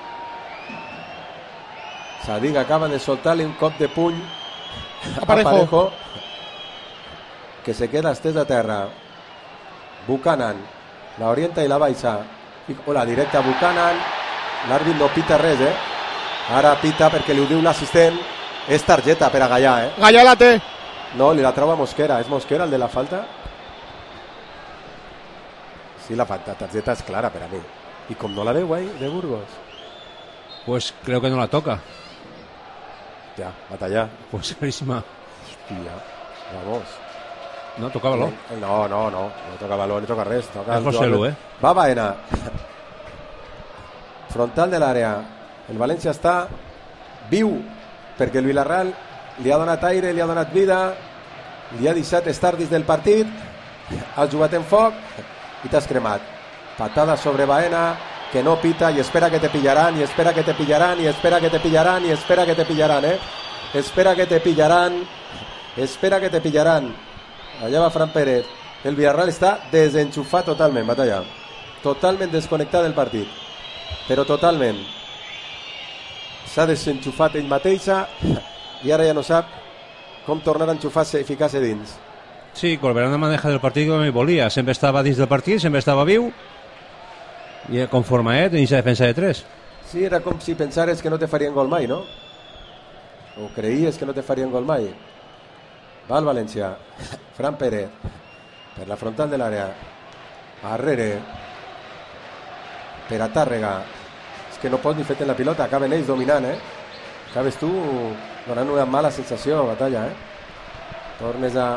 Sadik acaba de soltar-li un cop de puny a Parejo, que se queda estès a terra. Buchanan la orienta i la baixa. Hola, directa a Buchanan. L'àrbit no pita res, Ara pita perquè li ho diu l'assistent. És targeta per a Gallà, Gallà la té. No, li la troba Mosquera. És Mosquera el de la falta? Sí, la falta. Targeta és clara per a mi. ¿Y como no la veo ahí, de Burgos? Pues creo que no la toca. Ya, batalla. Pues clarísima. Hostia, vamos. No, toca balón. No toca balón, no toca res. Toca es José Lu, Va Baena. Frontal de l'àrea. El València està viu, perquè el Villarreal li ha donat aire, li ha donat vida, li ha deixat estar dins del partit, has jugat en foc i t'has cremat. Patada sobre Baena, que no pita i espera que te pillaran, i espera que te pillaran, i espera que te pillaran, i espera que te pillaran, Espera que te pillaran, espera que te pillaran. Allà va Fran Pérez. El Villarreal està desenxufat totalment, batalla. Totalment desconnectat del partit. Però totalment. S'ha desenxufat ell mateixa i ara ja no sap com tornar a enxufar-se i ficar-se dins. Sí, Corberán maneja del partit com ell volia. Sempre estava dins del partit, sempre estava viu. I conforme dins la defensa de 3. Sí, era com si pensares que no te farien gol mai, no? O creies que no te farien gol mai. Va al València. Fran Pérez per la frontal de l'àrea. Arrere per a Tàrrega. És que no pots ni fer-te la pilota. Acaben ells dominant, Acabes tu donant una mala sensació, batalla, Tornes a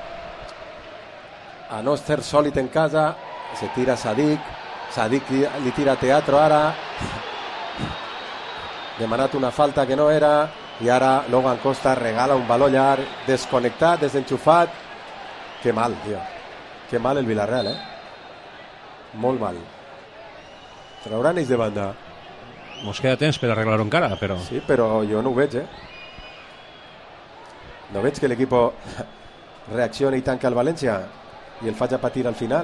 no estar sòlid en casa. Se tira Sadik li tira teatro ara, demanat una falta que no era, i ara Logan Costa regala un baló llarg, desconnectat, desenxufat. Que mal, tio, que mal el Villarreal, molt mal. Trauran ells de banda. Mos queda temps per arreglar-ho encara, però... Sí, però jo no ho veig, no veig que l'equip reaccioni i tanca el València i el faig a patir al final.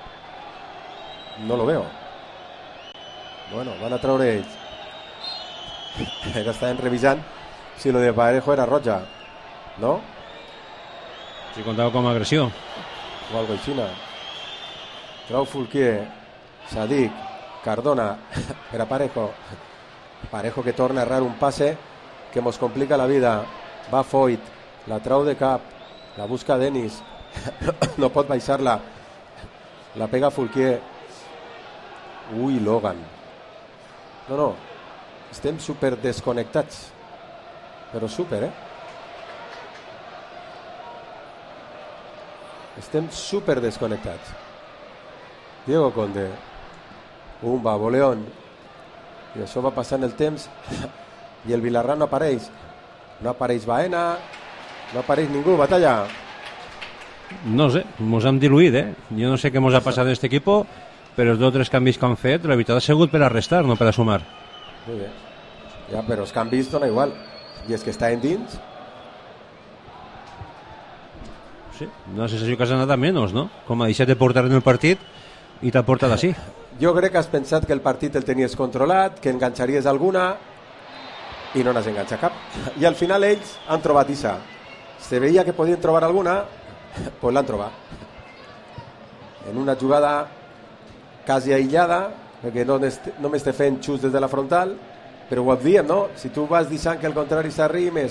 No lo veo. Bueno, van a treure ells. Estaven revisant si lo de Parejo era roja, ¿no? Si contava com a agressió. O algo així. Trau Fulquier, Sadik, Cardona per a Parejo. Parejo que torna a errar un passe que mos complica la vida. Va Foyt, la trau de cap, la busca Denis, no pot baixar-la, la pega Fulquier. Ui, Logan. No, estem super desconnectats, però super, estem super desconnectats. Diego Conde, un baboleón, i això va passant el temps i el Villarreal no apareix Baena, no apareix ningú, batalla. No sé, mos hem diluït, jo no sé què mos ha passat en aquest equip, però els 2 o 3 canvis que han fet, la veritat ha sigut per a restar, no per a sumar. Muy bé. Ja, però els canvis dona igual. I és que està en dins. Sí, una sensació que has anat a menys, no? Com a deixat de portar en el partit i t'ha portat així. Jo crec que has pensat que el partit el tenies controlat, que enganxaries alguna i no n'has enganxat cap. I al final ells han trobat Isa. Se veia que podien trobar alguna, pues l'han trobat. En una jugada quasi aïllada, perquè no m'esté fent xus des de la frontal, però ho diem, no? Si tu vas deixant que el contrari s'arrime,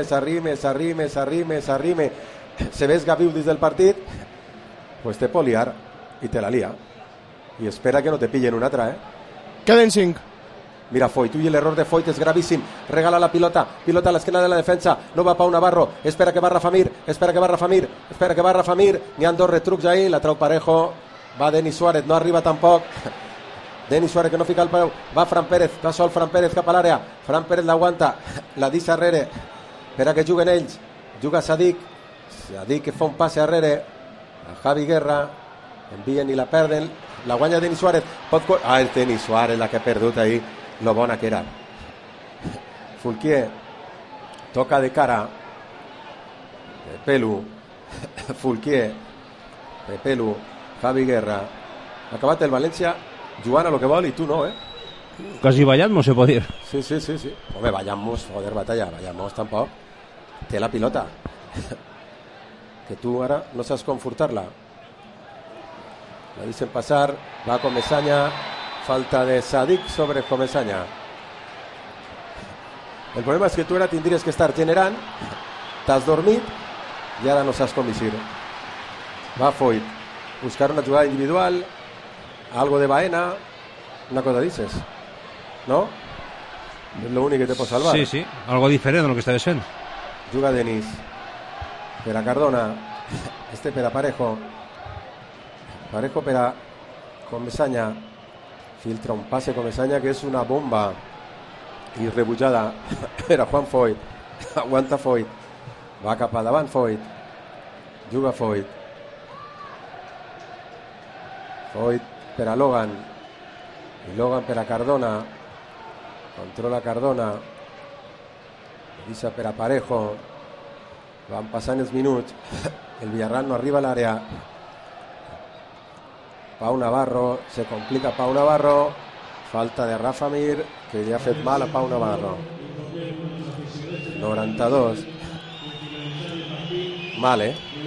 se ves Gaviu dins del partit, pues te pot liar i te la lia. I espera que no te pillen una altra, Queden 5. Mira Foyt, uy, el error de Foyt es gravísimo. Regala la pilota a la esquina de la defensa. No va Pau Navarro. Espera que va Rafa Mir. N'hi ha 2 retrucs ahí. La trau Parejo. Va Denis Suárez. No arriba tampoc. Denis Suárez que no fica el peu. Va Fran Pérez. Va sol Fran Pérez cap a l'àrea. Fran Pérez l'aguanta. La deixa arrere. Espera que juguen ells. Juga Sadik. Sadik que fa un passe arrere. A Javi Guerra. Envien i la perden. La guanya Denis Suárez. És Denis Suárez la que ha perdut ahí. Lo bona que era. Fulquier toca de cara. Pepelu. Fulquier. Pepelu. Javi Guerra. Ha acabat el València jugant a lo que vol i tu no, Casi Vallamos se puede ir. Sí. Home, Vallamos, joder, batalla. Vallamos tampoc. Té la pilota. Que tu ara no saps com furtar-la. La deixen passar. Va Comesaña. Falta de Sadik sobre Comesaña. El problema és que tu ara tindries que estar generant, t'has dormit i ara no saps com eixir. Va Foyt, buscar una jugada individual, algo de Baena, una cosa dices, ¿no? És l'únic que te pot salvar. Sí, algo diferent de lo que estaves fent. Juga Denis per a Cardona, per a Parejo per a Comesaña. Filtra un passe Comesaña que és una bomba i rebutjada per a Juan Foyt. Aguanta Foyt, va cap a davant Foyt, juga Foyt per a Logan i Logan per a Cardona, controla Cardona, deixa per a Parejo, van passant els minuts, el Villarreal no arriba a l'àrea. Pau Navarro, se complica Pau Navarro, falta de Rafa Mir, que li ha fet mal a Pau Navarro. 92. Mal,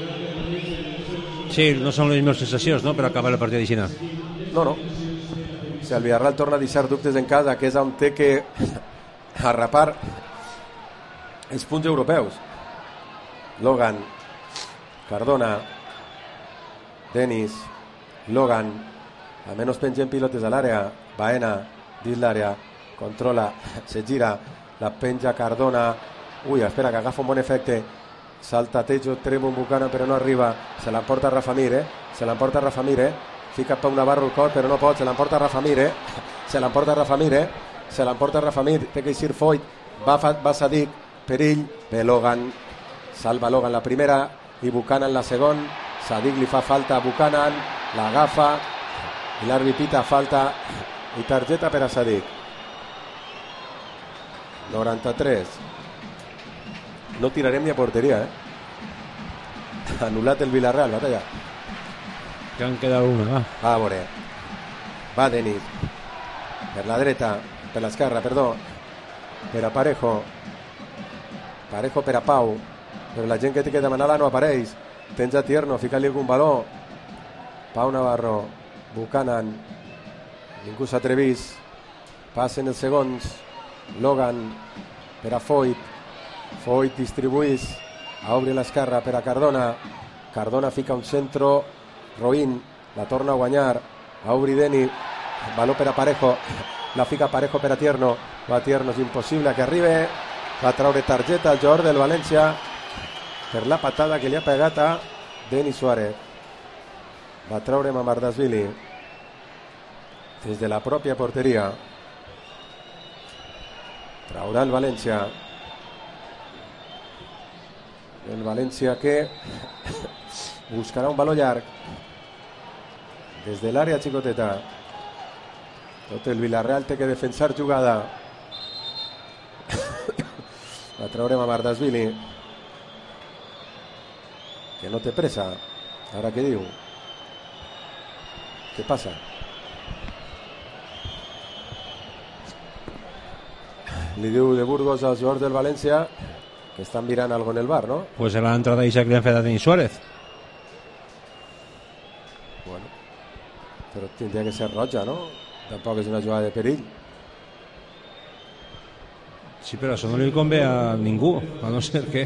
Sí, no són les millors sensacions, no?, per acabar el partit d'Ixina. No. Si el Villarreal torna a deixar dubtes en casa, que és on té que arrapar els punts europeus. Logan, Cardona, Denis, Logan, almenys pengen pilotes a l'àrea. Baena, dins l'àrea, controla, se gira, la penja Cardona. Ui, espera, que agafa un bon efecte. Salta Tejo, treu un Bucana, però no arriba. Se l'emporta Rafa Mir, Fica Pau Navarro el cor, però no pot. Se l'emporta Rafa Mir, Té que eixir Foyt. Va Sadik, perill. Ve Logan, salva Logan la primera i Buchanan la segona. Sadik li fa falta a Buchanan, l'agafa i l'àrbit pita falta i targeta per a Sadik. 93. No tirarem ni a porteria, Anul·lat el Villarreal, batalla. Que han quedat una, va. Va a veure. Va Denis. Per la dreta, per l'esquerra, perdó. Per a Parejo. Parejo per a Pau. Però la gent que té que demanar-la no apareix. Tens a Tierno, fica-li algun baló. Pau Navarro. Buchanan. Ningú s'atrevís. Passen els segons. Logan per a Foyt. Foyt distribuís. Obre l'esquerra per a Cardona. Cardona fica un centro. Roín la torna a guanyar. Obri Deni. Baló per a Parejo. La fica Parejo per a Tierno. Va Tierno, és impossible que arribi. Va traure targeta al jugador del València per la patada que li ha pegat a Denis Suárez. Va traure Mamardashvili des de la pròpia porteria. Traurà el València. El València que buscarà un baló llarg des de l'àrea xicoteta. Tot el Villarreal té que defensar jugada. La traurem a Mamardashvili, que no té pressa. Ara què diu? Què passa? Li diu de Burgos als jugadors del València que estan mirant algo en el bar, ¿no? Pues en la entrada Isaac le han fet a Denis Suárez. Bueno, però tindria que ser roja, ¿no? Tampoc és una jugada de perill. Sí, però això no li convé a ningú, a no ser que...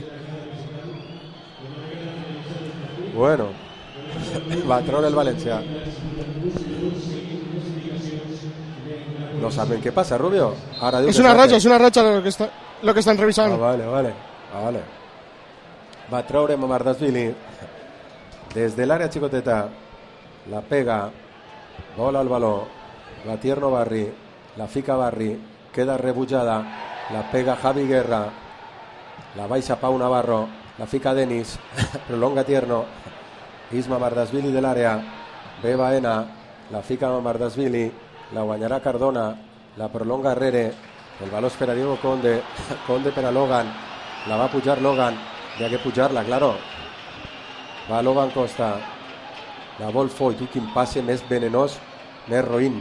Bueno, va treure el València. No saben què passa, Rubio. Ara diu és una ratxa lo que estan revisant. Vale. Va treure Mamardashvili des de l'àrea xicoteta, la pega, vola el baló, la Tierno Barri, la fica Barri, queda rebutjada, la pega Javi Guerra, la baixa Pau Navarro, la fica Denis, prolonga Tierno, Isma Mamardashvili de l'àrea, ve Baena, la fica Mamardashvili, la guanyarà Cardona, la prolonga Herrere, el baló és per a Diego Conde, Conde per a Logan, la va pujar Logan, hi ha que pujar-la, claro. Va Logan Costa, la vol Foy, tu quin passe més venenós, més roïn.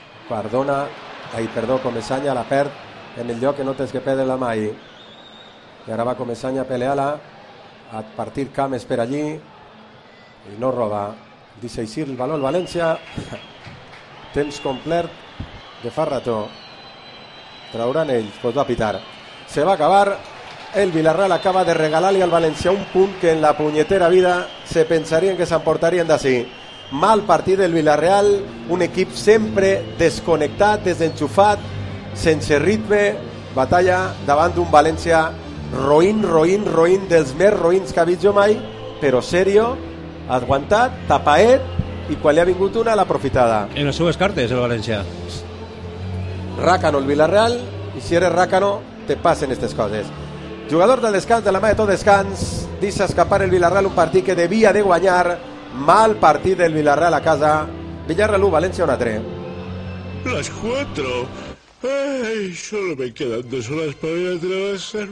Comesanya la perd en el lloc que no tens que perdre-la mai. I ara va Comesanya a pelear-la, a partir Cames per allí, i no roba. Deixa eixir el baló el València, temps complet de fa rato. Trauran ells, pues va pitar. Se va acabar. El Villarreal acaba de regalar-li al València un punt que en la punyetera vida se pensarien que s'emportarien d'ací. Mal partit del Villarreal, un equip sempre desconnectat, desenxufat, sense ritme, batalla davant d'un València roïn, dels més roïns que ha vist jo mai, però serio, aguantat, tapaet, i quan li ha vingut una l'ha aprofitada. En les seues cartes, el València. Rácano el Villarreal, i si eres Rácano, te passen aquestes coses. Jugador del descans, de la mà de tot descans, deixa escapar el Villarreal un partit que devia de guanyar. Mal partit del Villarreal a casa. Villarreal 1, Valencia 1-3. Las 4. Ay, solo me quedan 2 horas para ir a trabajar.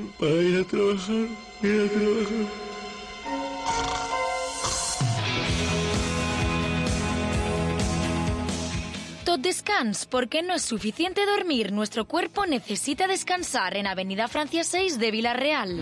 Tot descans, porque no es suficiente dormir. Nuestro cuerpo necesita descansar en Avenida Francia 6 de Villarreal.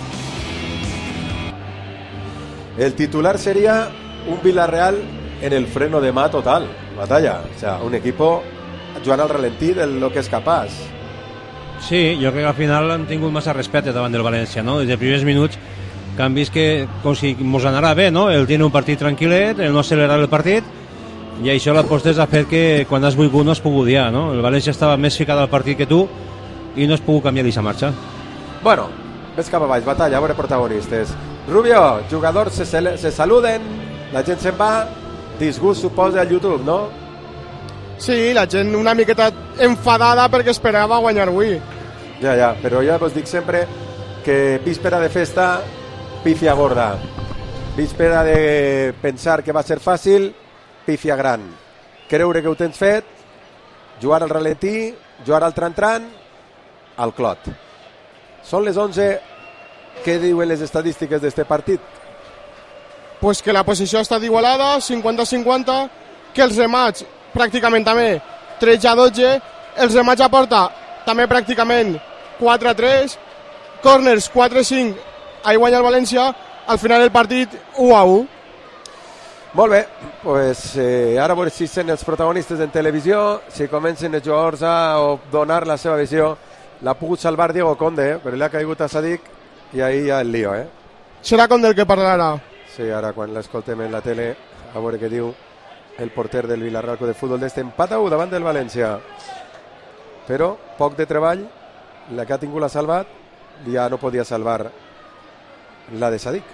El titular sería un Villarreal en el freno de mà total. Batalla. O sea, un equipo jugant al ralentí de lo que és capaç. Sí, jo crec que al final han tingut massa respecte davant del València, no? Des dels primers minuts que han vist que com si mos anarà bé, no? El tiene un partit tranquil·let, el no accelerar el partit, i això l'apostes ha fet que quan has volgut no has pogut dir, no? El València estava més ficat al partit que tu i no has pogut canviar aquesta marxa. Bueno, ves cap a baix, batalla, a veure protagonistes. Rubio, jugadors se saluden, la gent se'n va, disgust suposa al YouTube, no? Sí, la gent una miqueta enfadada perquè esperava guanyar avui. Ja, però ja vos dic sempre que víspera de festa, pifia gorda. Víspera de pensar que va ser fàcil, pifia gran. Creure que ho tens fet, jugar al ralentí, jugar al tran-tran, al clot. Són les 11. Què diuen les estadístiques d'este partit? Pues que la posició està igualada, 50-50, que els remats pràcticament també 13-12, els remats a porta també pràcticament 4-3, corners 4-5, ahí guanya el València, al final del partit 1-1. Molt bé, pues, ara veure si són els protagonistes en televisió, si comencen els jugadors a donar la seva visió. L'ha pogut salvar Diego Conde, però li ha caigut a Sadik i ahí hi ha el lío. Serà Conde el que parlarà. Sí, ara quan l'escoltem en la tele, a veure què diu el porter del Villarreal de futbol d'este empat a 1 davant del València. Però poc de treball, la que ha tingut l'ha salvat, ja no podia salvar la de Sadik.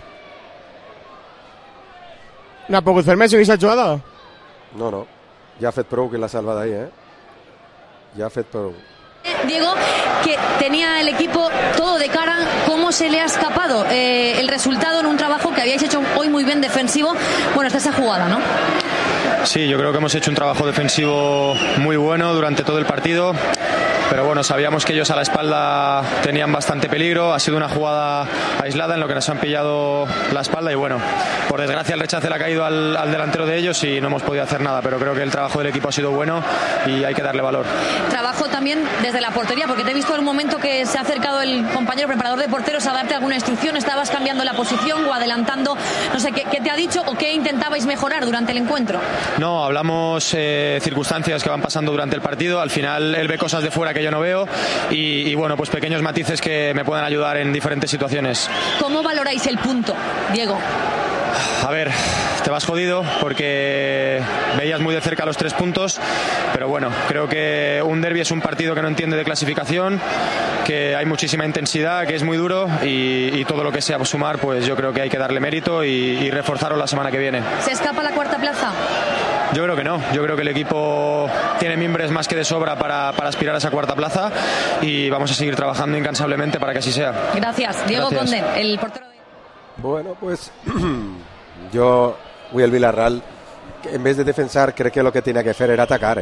No ha pogut fer més en aquesta jugada? No, ja ha fet prou que l'ha salvat ahí, ja ha fet prou. Diego, que tenía el equipo todo de cara, ¿cómo se le ha escapado el resultado en un trabajo que habíais hecho hoy muy bien defensivo? Bueno, está esa jugada, ¿no? Sí, yo creo que hemos hecho un trabajo defensivo muy bueno durante todo el partido, pero bueno, sabíamos que ellos a la espalda tenían bastante peligro, ha sido una jugada aislada en lo que nos han pillado la espalda y bueno, por desgracia el rechace le ha caído al delantero de ellos y no hemos podido hacer nada, pero creo que el trabajo del equipo ha sido bueno y hay que darle valor. Trabajo también desde la portería, porque te he visto en un momento que se ha acercado el compañero preparador de porteros a darte alguna instrucción, estabas cambiando la posición o adelantando, no sé, ¿qué te ha dicho o qué intentabais mejorar durante el encuentro? No, hablamos circunstancias que van pasando durante el partido, al final él ve cosas de fuera que yo no veo y bueno, pues pequeños matices que me pueden ayudar en diferentes situaciones. ¿Cómo valoráis el punto, Diego? A ver, te vas jodido porque veías muy de cerca los 3 puntos, pero bueno, creo que un derbi es un partido que no entiende de clasificación, que hay muchísima intensidad, que es muy duro y todo lo que sea sumar, pues yo creo que hay que darle mérito y reforzarlo la semana que viene. ¿Se escapa la cuarta plaza? Yo creo que no, yo creo que el equipo tiene mimbres más que de sobra para aspirar a esa cuarta plaza y vamos a seguir trabajando incansablemente para que así sea. Gracias. Diego Conde, el portero de... Bueno, pues yo voy al Villarreal, en vez de defensar, creo que lo que tenía que hacer era atacar,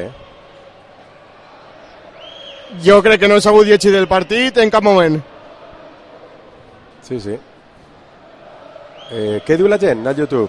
Jo crec que no s'ha sabut llegir del partit en cap moment. Sí. Què diu la gent a YouTube?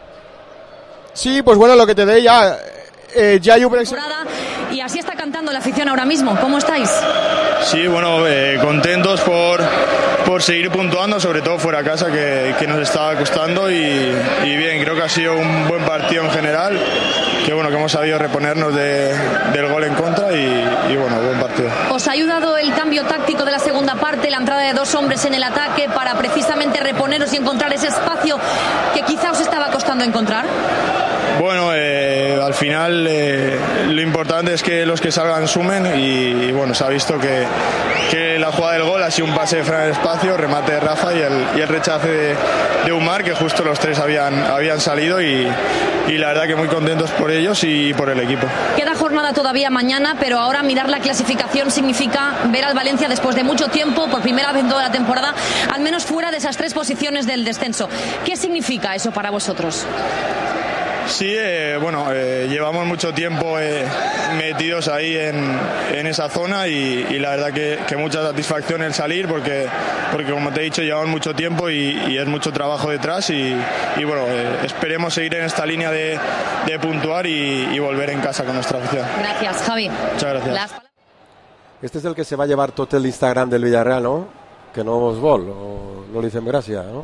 Sí, pues bueno, lo que te deia, Yayu, por ejemplo... Y así está cantando la afición ahora mismo. ¿Cómo estáis? Sí, bueno, contentos por seguir puntuando, sobre todo fuera de casa, que nos estaba costando y bien, creo que ha sido un buen partido en general, que bueno, que hemos sabido reponernos del gol en contra y bueno, buen partido. ¿Os ha ayudado el cambio táctico de la segunda parte, la entrada de 2 hombres en el ataque para precisamente reponeros y encontrar ese espacio que quizá os estaba costando encontrar? Bueno, al final lo importante es que los que salgan sumen y bueno, se ha visto que la jugada del gol ha sido un pase de Fran en el espacio, remate de Rafa y el rechace de Umar, que justo los 3 habían salido y la verdad que muy contentos por ellos y por el equipo. Queda jornada todavía mañana, pero ahora mirar la clasificación significa ver al Valencia después de mucho tiempo, por primera vez en toda la temporada, al menos fuera de esas 3 posiciones del descenso. ¿Qué significa eso para vosotros? Sí, bueno, llevamos mucho tiempo metidos ahí en esa zona y la verdad que mucha satisfacción el salir porque como te he dicho llevamos mucho tiempo y es mucho trabajo detrás y bueno, esperemos seguir en esta línea de puntuar y volver en casa con nuestra afición. Gracias, Javi. Muchas gracias. Este es el que se va a llevar todo el Instagram del Villarreal, ¿no? Que no vos vol, o no li fem gràcia, no?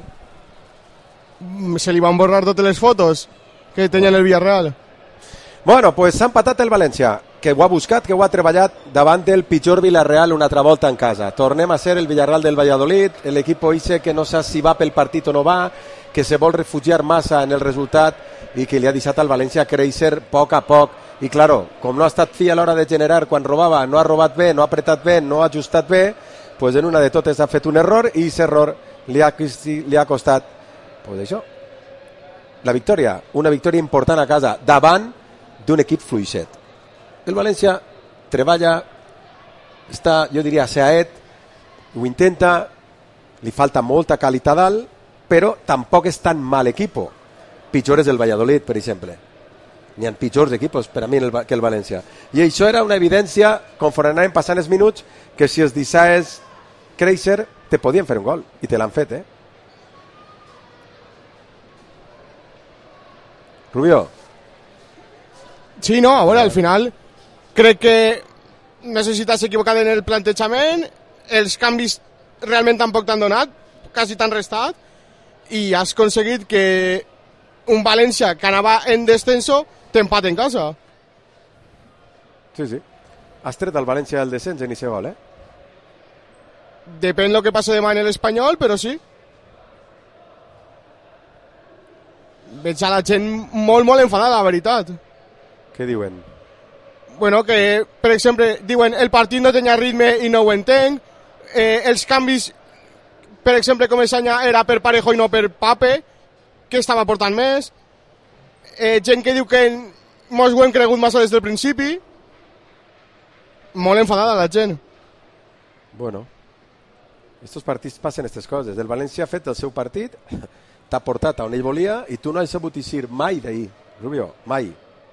Se li van borrar totes les fotos que tenia el Villarreal. Bueno, pues s'ha empatat el València, que ho ha buscat, que ho ha treballat davant del pitjor Villarreal una altra volta en casa. Tornem a ser el Villarreal del Valladolid, l'equip dice que no sap si va pel partit o no va, que se vol refugiar massa en el resultat i que li ha deixat al València créixer a poc a poc. I claro, com no ha estat fi a l'hora de generar quan robava, no ha robat bé, no ha apretat bé, no ha ajustat bé, pues en una de totes ha fet un error i aquest error li ha costat pues això, la victòria, una victòria important a casa davant d'un equip fluixet. El València treballa, està, jo diria, aseaet, ho intenta, li falta molta qualitat dalt, però tampoc és tan mal equip. Pitjor és el Valladolid, per exemple. N'hi ha pitjors equipos per a mi que el València. I això era una evidència, conforme anaven passant els minuts, que si es deixaves créixer, te podien fer un gol, i te l'han fet, Rubio. Sí, no, a veure, al final crec que necessites equivocar en el plantejament, els canvis realment tampoc t'han donat, quasi t'han restat, i has aconseguit que un València que anava en descenso t'empate en casa. Sí. Has tret el València del descens en ese gol, Depèn lo que passe demà en l'Espanyol, però sí. Veig a la gent molt enfadada, la veritat. Què diuen? Bueno, que, per exemple, diuen el partit no tenia ritme i no ho entenc. Els canvis, per exemple, com aquest any era per Parejo i no per Pape, que estava portant més. Gent que diu que mos ho hem cregut massa des del principi. Molt enfadada la gent. Bueno, estos partits passen aquestes coses. El València ha fet el seu partit, t'ha portat a on ell volia i tu no has sabut eixir mai d'ahir, Rubio, mai.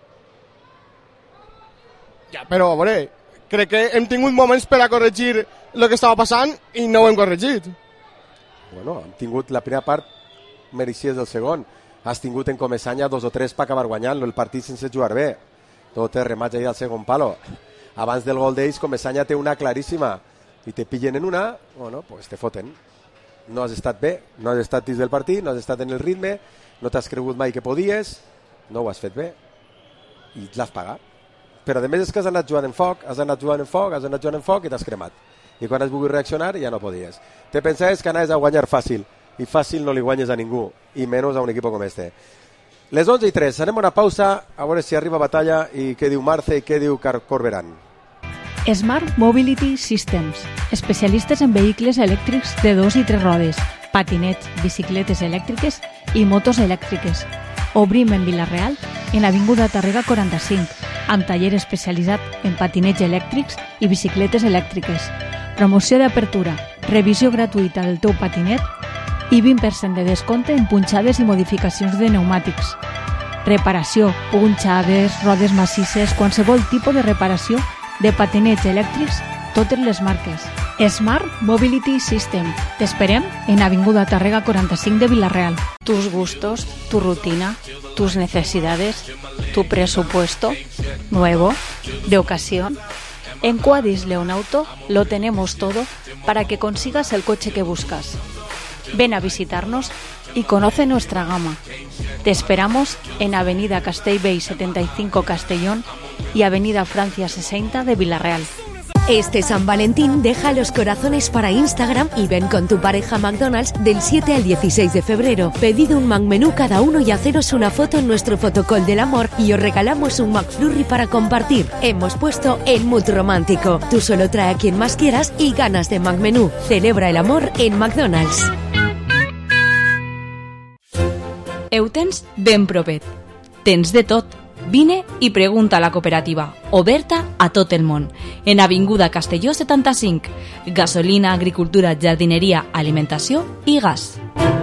Ja, però, a veure, crec que hem tingut moments per a corregir el que estava passant i no ho hem corregit. Bueno, hem tingut la primera part, mereixies del segon. Has tingut en Comesanya 2 o 3 per acabar guanyant-lo, el partit sense jugar bé. Tot el remats ahir al segon palo. Abans del gol d'ells, Comesanya té una claríssima i te pillen en una, bueno, pues te foten. No has estat bé, no has estat dins del partit, no has estat en el ritme, no t'has cregut mai que podies, no ho has fet bé i l'has pagat. Però a més és que has anat jugant en foc i t'has cremat. I quan has volgut reaccionar ja no podies. Te pensaves que anaves a guanyar fàcil i fàcil no li guanyes a ningú, i menys a un equip com este. Les 11:03, anem a una pausa, a veure si arriba Batalla i què diu Marce i què diu Corberán. Smart Mobility Systems, especialistes en vehicles elèctrics de 2 i 3 rodes, patinets, bicicletes elèctriques i motos elèctriques. Obrim en Vila-real, en Avinguda Tàrrega 45, amb taller especialitzat en patinets elèctrics i bicicletes elèctriques. Promoció d'apertura, revisió gratuïta del teu patinet i 20% de descompte en punxades i modificacions de pneumàtics. Reparació, punxades, rodes massisses, qualsevol tipus de reparació de patinets elèctrics, totes les marques. Smart Mobility System. Te esperem en Avinguda Tàrrega 45 de Vila-real. Tus gustos, tu rutina, tus necesidades, tu presupuesto, nuevo, de ocasión. En Quadis León Auto lo tenemos todo para que consigas el coche que buscas. Ven a visitarnos y conoce nuestra gama. Te esperamos en Avenida Castellbell 75 Castellón y Avenida Francia 60 de Vila-real. Este San Valentín deja los corazones para Instagram y ven con tu pareja a McDonald's del 7 al 16 de febrero. Pedid un McMenú cada uno y haceros una foto en nuestro fotocall del amor y os regalamos un McFlurry para compartir. Hemos puesto el mood romántico. Tú solo trae a quien más quieras y ganas de McMenú. Celebra el amor en McDonald's. Eutens ben propet. Tens de tot. Vine i pregunta a la cooperativa, oberta a tot el món. En Avinguda Castelló 75, gasolina, agricultura, jardineria, alimentació i gas.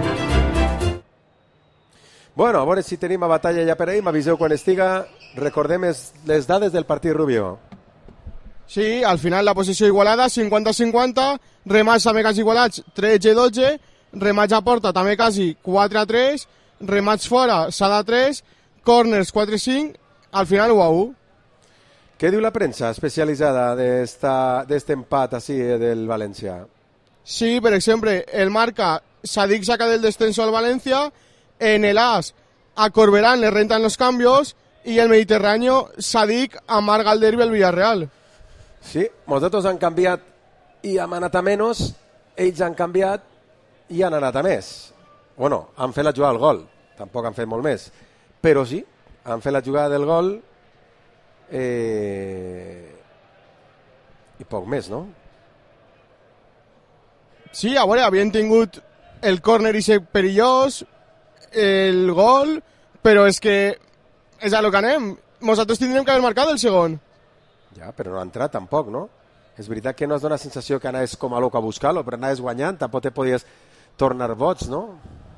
Bueno, a veure si tenim a Batalla ja per ahí, m'aviseu quan estiga. Recordem les dades del partit, Rubio. Sí, al final la posició igualada, 50-50, remats també quasi igualats, 13-12, remats a porta també quasi 4-3, remats fora, s'ha de 3, corners 4-5, al final 1-1. ¿Qué diu la prensa especializada de este empate así del Valencia? Sí, por ejemplo, el Marca, Sadik saca del descenso al Valencia, en el AS a Corberán le rentan los cambios y el Mediterráneo, Sadik amarga el derbi al Villarreal. Sí, nosaltres han canviat i hem anat a menys, ells han canviat i han anat a més. Bueno, han fet la jugada al gol, tampoc han fet molt més. Però sí, han fet la jugada del gol i poc més, no? Sí, a veure, havien tingut el córner i ser perillós, el gol, però és que és a lo que anem. Nosaltres tindríem que haver marcat el segon. Ja, però no ha entrat tampoc, no? És veritat que no es dona la sensació que anaves com a loca a buscar-lo, però anaves guanyant, tampoc te podies tornar boig, no?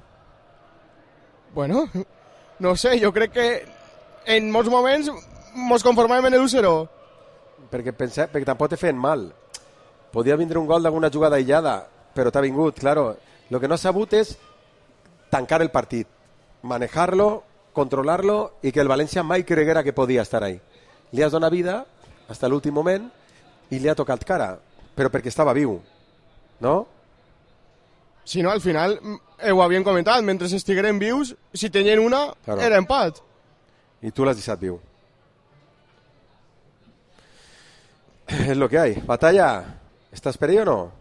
Bueno, no sé, jo crec que en molts moments mos conformàvem en l'1-0. Perquè tampoc te feien mal. Podia vindre un gol d'alguna jugada aïllada, però t'ha vingut, claro. Lo que no ha sabut és tancar el partit, manejar-lo, controlar-lo i que el València mai creguera que podia estar ahí. Li has donat vida fins a l'últim moment i li ha tocat cara, però perquè estava viu, no? Si no, al final, ho havien comentat, mentre estigueren vius, si tenien una, claro, era empat. I tu l'has deixat viu. Es lo que hay. Batalla, ¿estás per ahí o no?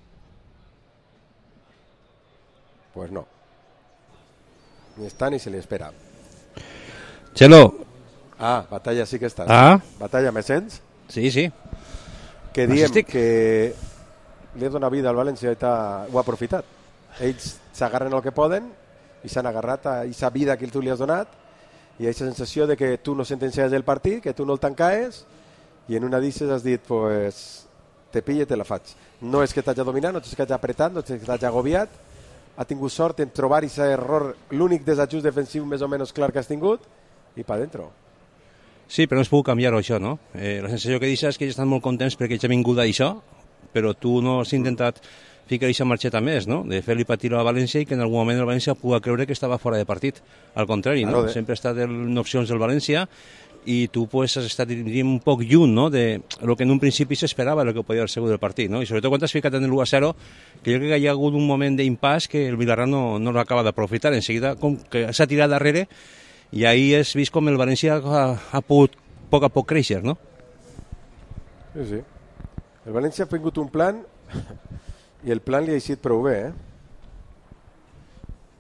Pues no. Ni está ni se le espera. Chelo. Ah, Batalla sí que estàs. Ah. Batalla, me sents? Sí, sí. Que diem que li ha donat vida al València i ho ha aprofitat. Ells s'agarren el que poden i s'han agarrat a aquesta vida que tu li has donat i aquesta sensació de que tu no sentenciaves el partit, que tu no el tancaves i en una d'ixes has dit, pues, te pille i te la faig. No és que t'hagi dominat, no és que t'hagi apretat, no és que t'hagi agobiat, ha tingut sort en trobar aquest error, l'únic desajust defensiu més o menys clar que has tingut i pa dentro. Sí, però no es puc canviar-ho, això, no? La sensació que deixa és que ells estan molt contents perquè ells han vingut d'això, però tu no has intentat ficar aquesta marxeta més, no? De fer-li patir a València i que en algun moment el València pugui creure que estava fora de partit. Al contrari, no? Sempre ha estat en opcions del València i tu pues, has estat un poc lluny, no? De lo que en un principi s'esperava, el que podia haver sigut el partit, no? I sobretot quan t'has ficat en el 1-0, que jo crec que hi ha hagut un moment d'impàs que el Villarreal no l'acaba d'aprofitar. En seguida, com que s'ha tirat darrere i ahir has vist com el València ha pogut a poc créixer, no? Sí, sí. El València ha tingut un plan i el plan li ha eixit prou bé,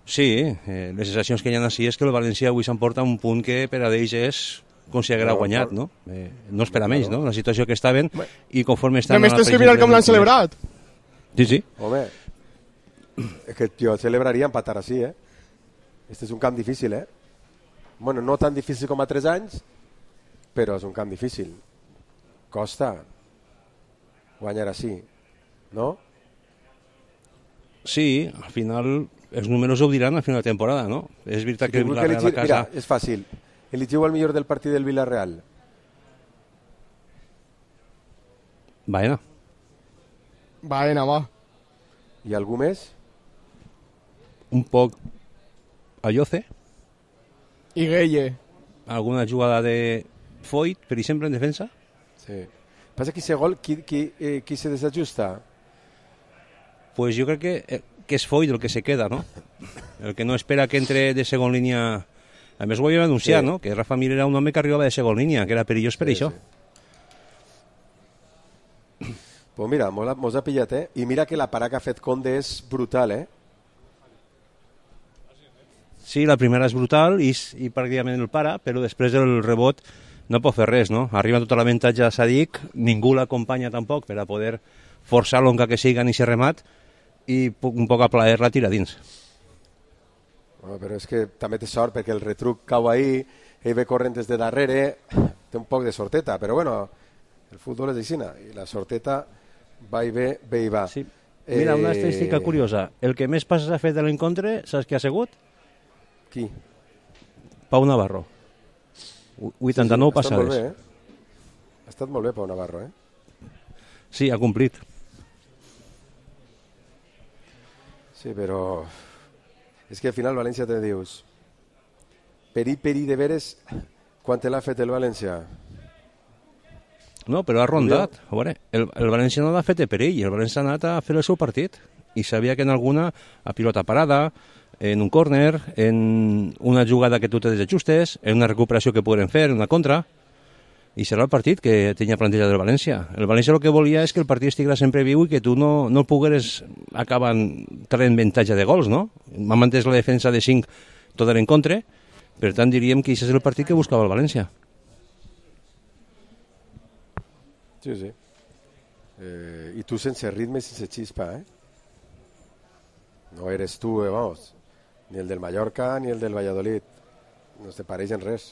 Sí, les sensacions que hi ha així és que el València avui s'emporta un punt que per a ells és considerar guanyat, no? No és per a menys, no? La situació que estaven i conforme estan... Només tens que mirar com l'han celebrat. Sí. Home, és que jo celebraria empatar així, Este és un camp difícil, Bueno, no tan difícil com a 3 anys, però és un camp difícil. Costa guanyar així, no? Sí, al final els números ho diran al final de temporada, no? És veritat que el Villarreal a casa... Mira, és fàcil. Eligiu el millor del partit del Villarreal. Baena. Baena, va. I algú més? Un poc Ayoce. I Gueye. Alguna jugada de Foyt, per exemple, en defensa? Sí. Passa que aquest gol, qui se desajusta? Pues jo crec que és Foyt el que se queda, no? El que no espera que entre de segon línia. A més ho havíem anunciat, no? Que Rafa Mir era un home que arribava de segon línia, que era perillós per això. Pues mira, mos ha pillat, I mira que la parada que ha fet Conde és brutal, Sí, la primera és brutal i pràcticament el para, però després del rebot no pot fer res, no? Arriba tot l'avantatge a Sadik, ningú l'acompanya tampoc per a poder forçar l'onca que siga ni ser remat i un poc a plaer la tira dins. Bueno, però és que també té sort perquè el retruc cau ahí, ell ve corrent des de darrere, té un poc de sorteta, però bueno, el futbol és aixina i la sorteta va i ve i va. Sí. Mira, una estadística curiosa, el que més passes ha fet de l'encontre, saps qui ha sigut? Qui? Pau Navarro. 89 passades. Ha estat molt bé Pau Navarro, Sí, ha complit. Sí, però és que al final València te dius perí de veres quan te l'ha fet el València? No, però ha rondat. A veure, el València no l'ha fet de perill, el València ha anat a fer el seu partit i sabia que en alguna, a pilota parada, en un córner, en una jugada que tu te desajustes, en una recuperació que poden fer, en una contra, i serà el partit que tenia plantilla del València. El València el que volia és que el partit estigués sempre viu i que tu no el pogueres acabar traient avantatge de gols, no? M'ha mantès la defensa de 5 tot l'encontre, per tant diríem que aquest és el partit que buscava el València. Sí. I tu sense ritme, sense xispa, No eres tu, vamos, ni el del Mallorca ni el del Valladolid. No te pareixen res.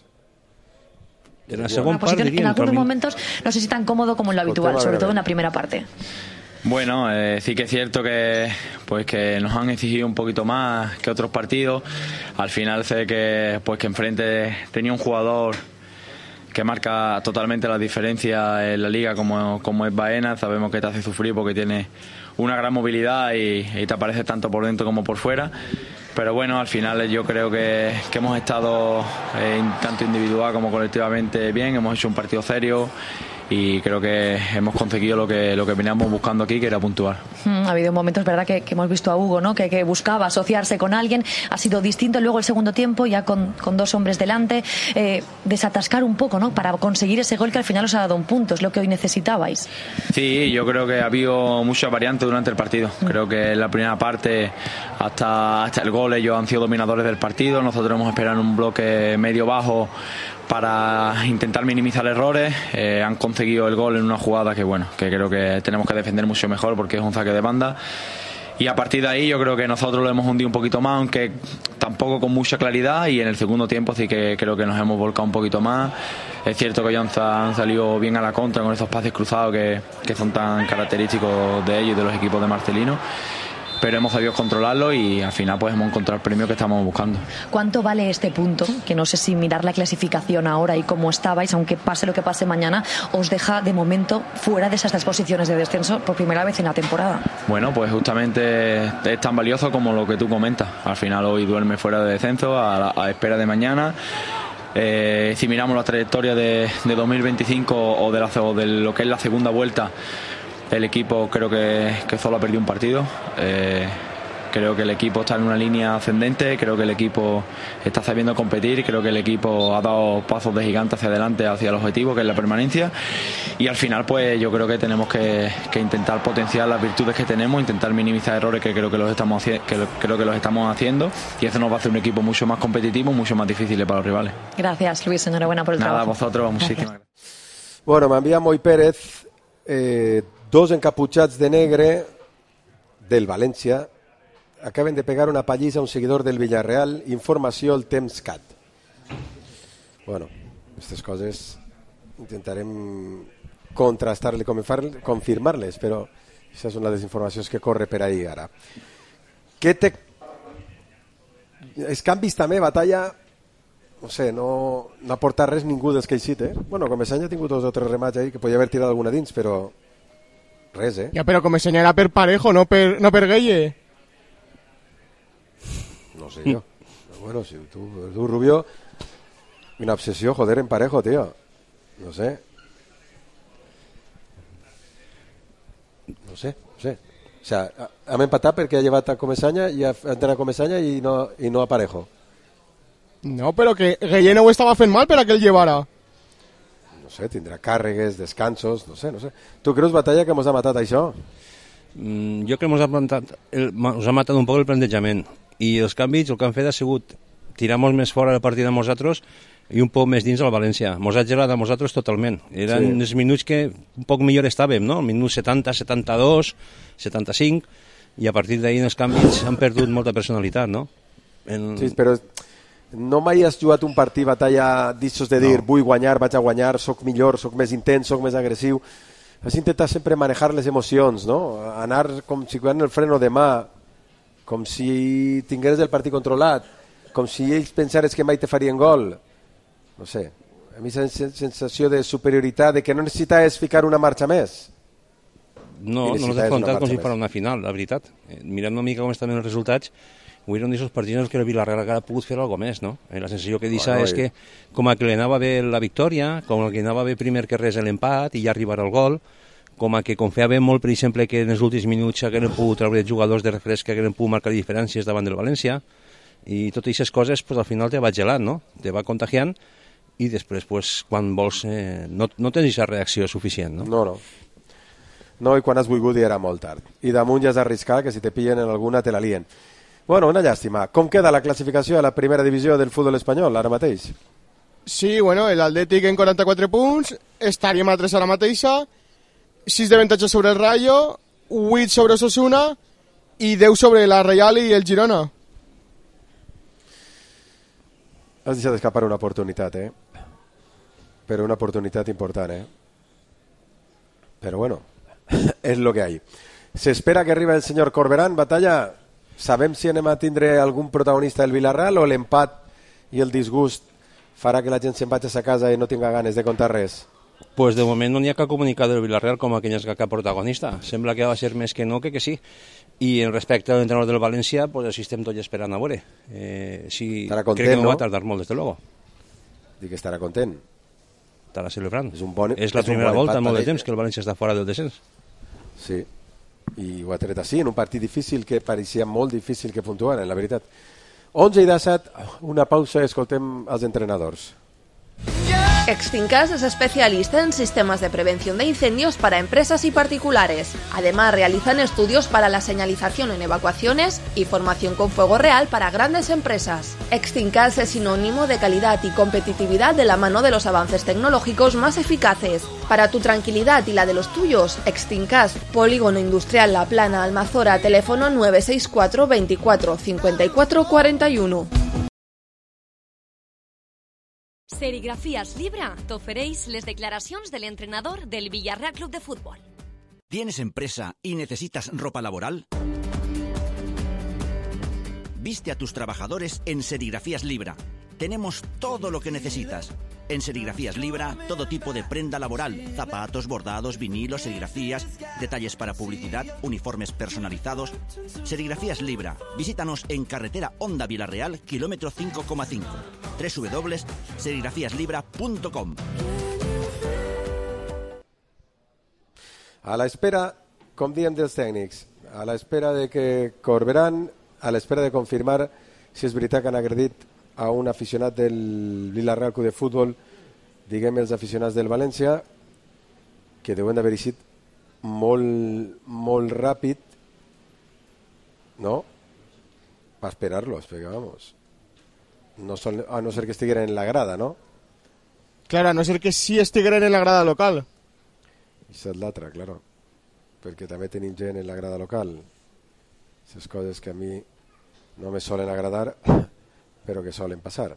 En la segunda parte, en algunos momentos no sé si tan cómodo como en lo habitual, sobre todo en la primera parte. Bueno, sí que es cierto que nos han exigido un poquito más que otros partidos. Al final sé que enfrente tenía un jugador que marca totalmente la diferencia en la liga como es Baena. Sabemos que te hace sufrir porque tiene una gran movilidad y te aparece tanto por dentro como por fuera. Pero bueno, al final yo creo que hemos estado tanto individual como colectivamente bien, hemos hecho un partido serio y creo que hemos conseguido lo que veníamos buscando aquí, que era puntuar. Ha habido momentos, verdad, que hemos visto a Hugo, ¿no? que buscaba asociarse con alguien, ha sido distinto. Luego el segundo tiempo, ya con 2 hombres delante, desatascar un poco, ¿no? Para conseguir ese gol que al final os ha dado un punto, es lo que hoy necesitabais. Sí, yo creo que ha habido muchas variantes durante el partido. Creo que en la primera parte hasta el gol ellos han sido dominadores del partido. Nosotros hemos esperado en un bloque medio-bajo para intentar minimizar errores. Han conseguido el gol en una jugada que creo que tenemos que defender mucho mejor porque es un saque de banda, y a partir de ahí yo creo que nosotros lo hemos hundido un poquito más, aunque tampoco con mucha claridad, y en el segundo tiempo sí que creo que nos hemos volcado un poquito más. Es cierto que ellos han salido bien a la contra con esos pases cruzados que son tan característicos de ellos y de los equipos de Marcelino, pero hemos sabido controlarlo y al final hemos encontrado el premio que estamos buscando. ¿Cuánto vale este punto? Que no sé si mirar la clasificación ahora y cómo estabais, aunque pase lo que pase mañana, os deja de momento fuera de esas 3 posiciones de descenso por primera vez en la temporada. Bueno, pues justamente es tan valioso como lo que tú comentas. Al final hoy duerme fuera de descenso a espera de mañana. Si miramos la trayectoria de 2025 o de lo que es la segunda vuelta, el equipo creo que solo ha perdido un partido. Creo que el equipo está en una línea ascendente, creo que el equipo está sabiendo competir, creo que el equipo ha dado pasos de gigante hacia adelante, hacia el objetivo, que es la permanencia, y al final pues yo creo que tenemos que intentar potenciar las virtudes que tenemos, intentar minimizar errores que creo que los estamos haciendo, y eso nos va a hacer un equipo mucho más competitivo, mucho más difícil para los rivales. Gracias, Luis, enhorabuena por el trabajo. Nada, a vosotros, muchísimas gracias. Bueno, m'envia Moi Pérez, dos encaputxats de negre del València acaben de pegar una pallissa a un seguidor del Villarreal. Informació el TemsCat. Bueno, aquestes coses intentarem contrastar-les, confirmar-les, però aquestes són les informacions que corre per ahí ara. Els canvis també, Batalla, no sé, no ha portat res ningú dels que he cit, Bueno, Comesaña ha tingut 2 o 3 remats ahí que podia haver tirat alguna dins, però res, Ja, però Comesaña era per Parejo, no per Gueye. No sé yo. Bueno, si tú Rubio, una obsesión, joder, en Parejo, tío. No sé. O sea, hem empatat perquè ha llevat a Comesaña i ha entrenat a Comesaña i no a Parejo. No, però que Gueye no ho estava fent mal per a que el llevara. No sé, tindrà càrregues, descansos, no sé. Tu creus, Batalla, que mos ha matat això? Jo crec que mos ha matat un poc el plantejament, i els canvis el que han fet ha sigut tirar molt més fora la partida amb nosaltres i un poc més dins del València. Mos ha gelat a nosaltres totalment. Eren els minuts que un poc millor estàvem, no? Minuts 70, 72, 75, i a partir d'ahir els canvis han perdut molta personalitat, no? Sí, però no mai has jugat un partit, Batalla, d'ixos de dir, vull guanyar, vaig a guanyar, soc millor, soc més intens, soc més agressiu. Has intentat sempre manejar les emocions, no? Anar com si en el freno de mà, com si tingueres el partit controlat, com si ells pensares que mai te farien gol. No sé, a mi la sensació de superioritat, de que no necessitaves ficar una marxa més. No ens ha comptat com si fos una final, la veritat. Mirant una mica com estan els resultats, avui eren d'aquests partits en què el Villarreal ha pogut fer alguna més, no? La sensació que deixa és que com a que li anava bé la victòria, com a que anava bé primer que res l'empat i ja arribar al gol, com a que confiava molt, per exemple, que en els últims minuts hagueren pogut treure jugadors de refresc que hagueren pogut marcar diferències davant del València, i totes aquestes coses pues, al final te va gelant, no? Te va contagiant, i després pues, quan vols no tens aquesta reacció suficient, no? No, i quan has volgut ja era molt tard, i damunt ja has d'arriscar que si te pillen en alguna te la lien. Bueno, una llàstima. Com queda la classificació a la primera divisió del futbol espanyol ara mateix? Sí, bueno, l'Atlètic en 44 punts, estaríem a 3 ara mateixa, 6 d'avantatge sobre el Rayo, 8 sobre Osasuna i 10 sobre la Real i el Girona. Has deixat escapar una oportunitat, Però una oportunitat important, Però bueno, és lo que hay. S'espera que arriba el senyor Corberán, Batalla. Sabem si anem a tindre algun protagonista del Villarreal o l'empat i el disgust farà que la gent se'n vagi a sa casa i no tinga ganes de contar res? Pues de moment no n'hi ha cap comunicat del Villarreal com a que hi ha cap protagonista. Sembla que va ser més que no que sí. I en respecte a l'entrenador del València, pues així estem tots esperant a veure. Estarà content, crec que no no? va tardar molt, des de luego. Dic que estarà content. Estarà celebrant. És la primera volta en molt de temps que el València està fora del descens. Sí, i ho ha tret així, en un partit difícil que pareixia molt difícil que puntuaren, la veritat. 11:17, una pausa i escoltem els entrenadors. Extincas es especialista en sistemas de prevención de incendios para empresas y particulares. Además, realizan estudios para la señalización en evacuaciones y formación con fuego real para grandes empresas. Extincas es sinónimo de calidad y competitividad de la mano de los avances tecnológicos más eficaces. Para tu tranquilidad y la de los tuyos, Extincas, Polígono Industrial La Plana, Almazora, teléfono 964 24 54 41. Serigrafías Libra t'ofereix les declaracions de l'entrenador del Villarreal Club de Fútbol. ¿Tienes empresa y necesitas ropa laboral? Viste a tus trabajadores en Serigrafías Libra. Tenemos todo lo que necesitas. En Serigrafías Libra, todo tipo de prenda laboral, zapatos, bordados, vinilos, serigrafías, detalles para publicidad, uniformes personalizados. Serigrafías Libra. Visítanos en carretera Honda Villarreal, kilómetro 5,5. www.serigrafíaslibra.com. A la espera, com diem dels tècnics, a la espera de que Corberán a l'espera de confirmar si és veritat que han agredit a un aficionat del Vila-real Club de Futbol, diguem els aficionats del València, que deuen d'haver eixit molt ràpid, no? Per esperar-los, perquè vamos, a no ser que estigueren en la grada, no? Claro, a no ser que sí estigueren en la grada local. Això és l'altre, claro, perquè també tenim gent en la grada local. Aquestes coses que a mi no me solen agradar, però que solen passar.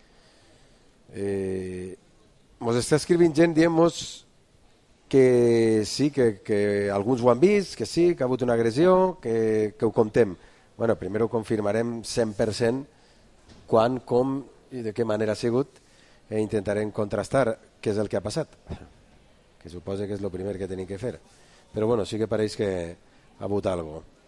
Mos està escrivint gent dient-nos que sí, que alguns ho han vist, que sí, que ha hagut una agressió, que ho comptem. Bueno, primer ho confirmarem 100% quan, com i de què manera ha sigut, i intentarem contrastar què és el que ha passat, que suposa que és el primer que tenim que fer. Però bueno, sí que pareix que ha hagut alguna cosa.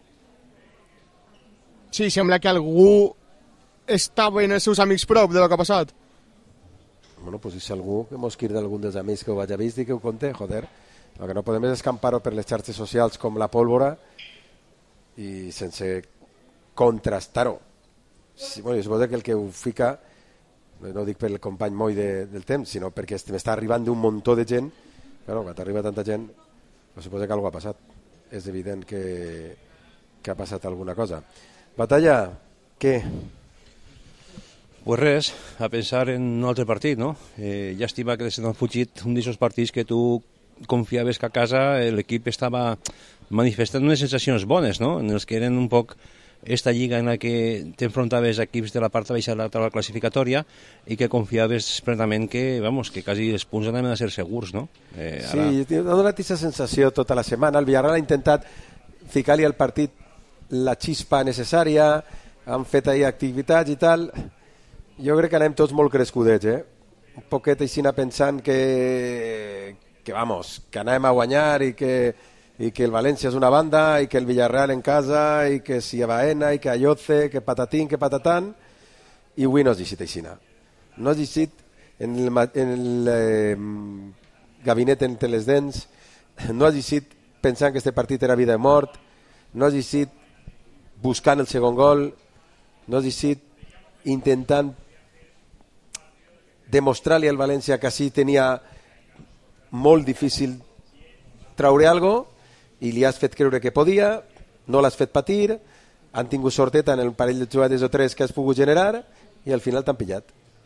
Sí, sembla que algú estava en els seus amics prop de lo que ha passat. Bueno, pues si algú que mos quirda algun dels amics que ho hagi vist i que ho conté, joder. El que no podem és escampar-ho per les xarxes socials com la pólvora i sense contrastar-ho. Sí, bueno, suposo que el que ho fica, no dic per el company Moi del temps, sinó perquè m'està arribant d'un muntó de gent. Bueno, quan t'arriba tanta gent, suposo que alguna ha passat. És evident que ha passat alguna cosa. Batalla, què? Pues res, a pensar en un altre partit, no? Llàstima que se n'han fugit un d'aquests partits que tu confiaves que a casa l'equip estava manifestant unes sensacions bones, no? En els que eren un poc esta lliga en la que t'enfrontaves a equips de la part baixa de la taula classificatòria i que confiaves plenament que, vamos, que quasi els punts anaven a ser segurs, no? Ara... Sí, ha donat aquesta sensació tota la setmana. El Villarreal ha intentat ficar-li al partit la xispa necessària, han fet ahir activitats i tal. Jo crec que anem tots molt crescudets, un poquet així pensant que vamos, que anem a guanyar i que el València és una banda i que el Villarreal en casa i que si a Baena i que a Lloce, que patatín, que patatán, i avui no has llegit així. No has llegit en el gabinet entre les dents, no has llegit pensant que este partit era vida o mort, no has llegit buscant el segon gol, no has llegit intentant demostrar-li al València que sí tenia molt difícil traure alguna cosa i li has fet creure que podia, no l'has fet patir, han tingut sorteta en el parell de jugades o tres que has pogut generar i al final t'han pillat.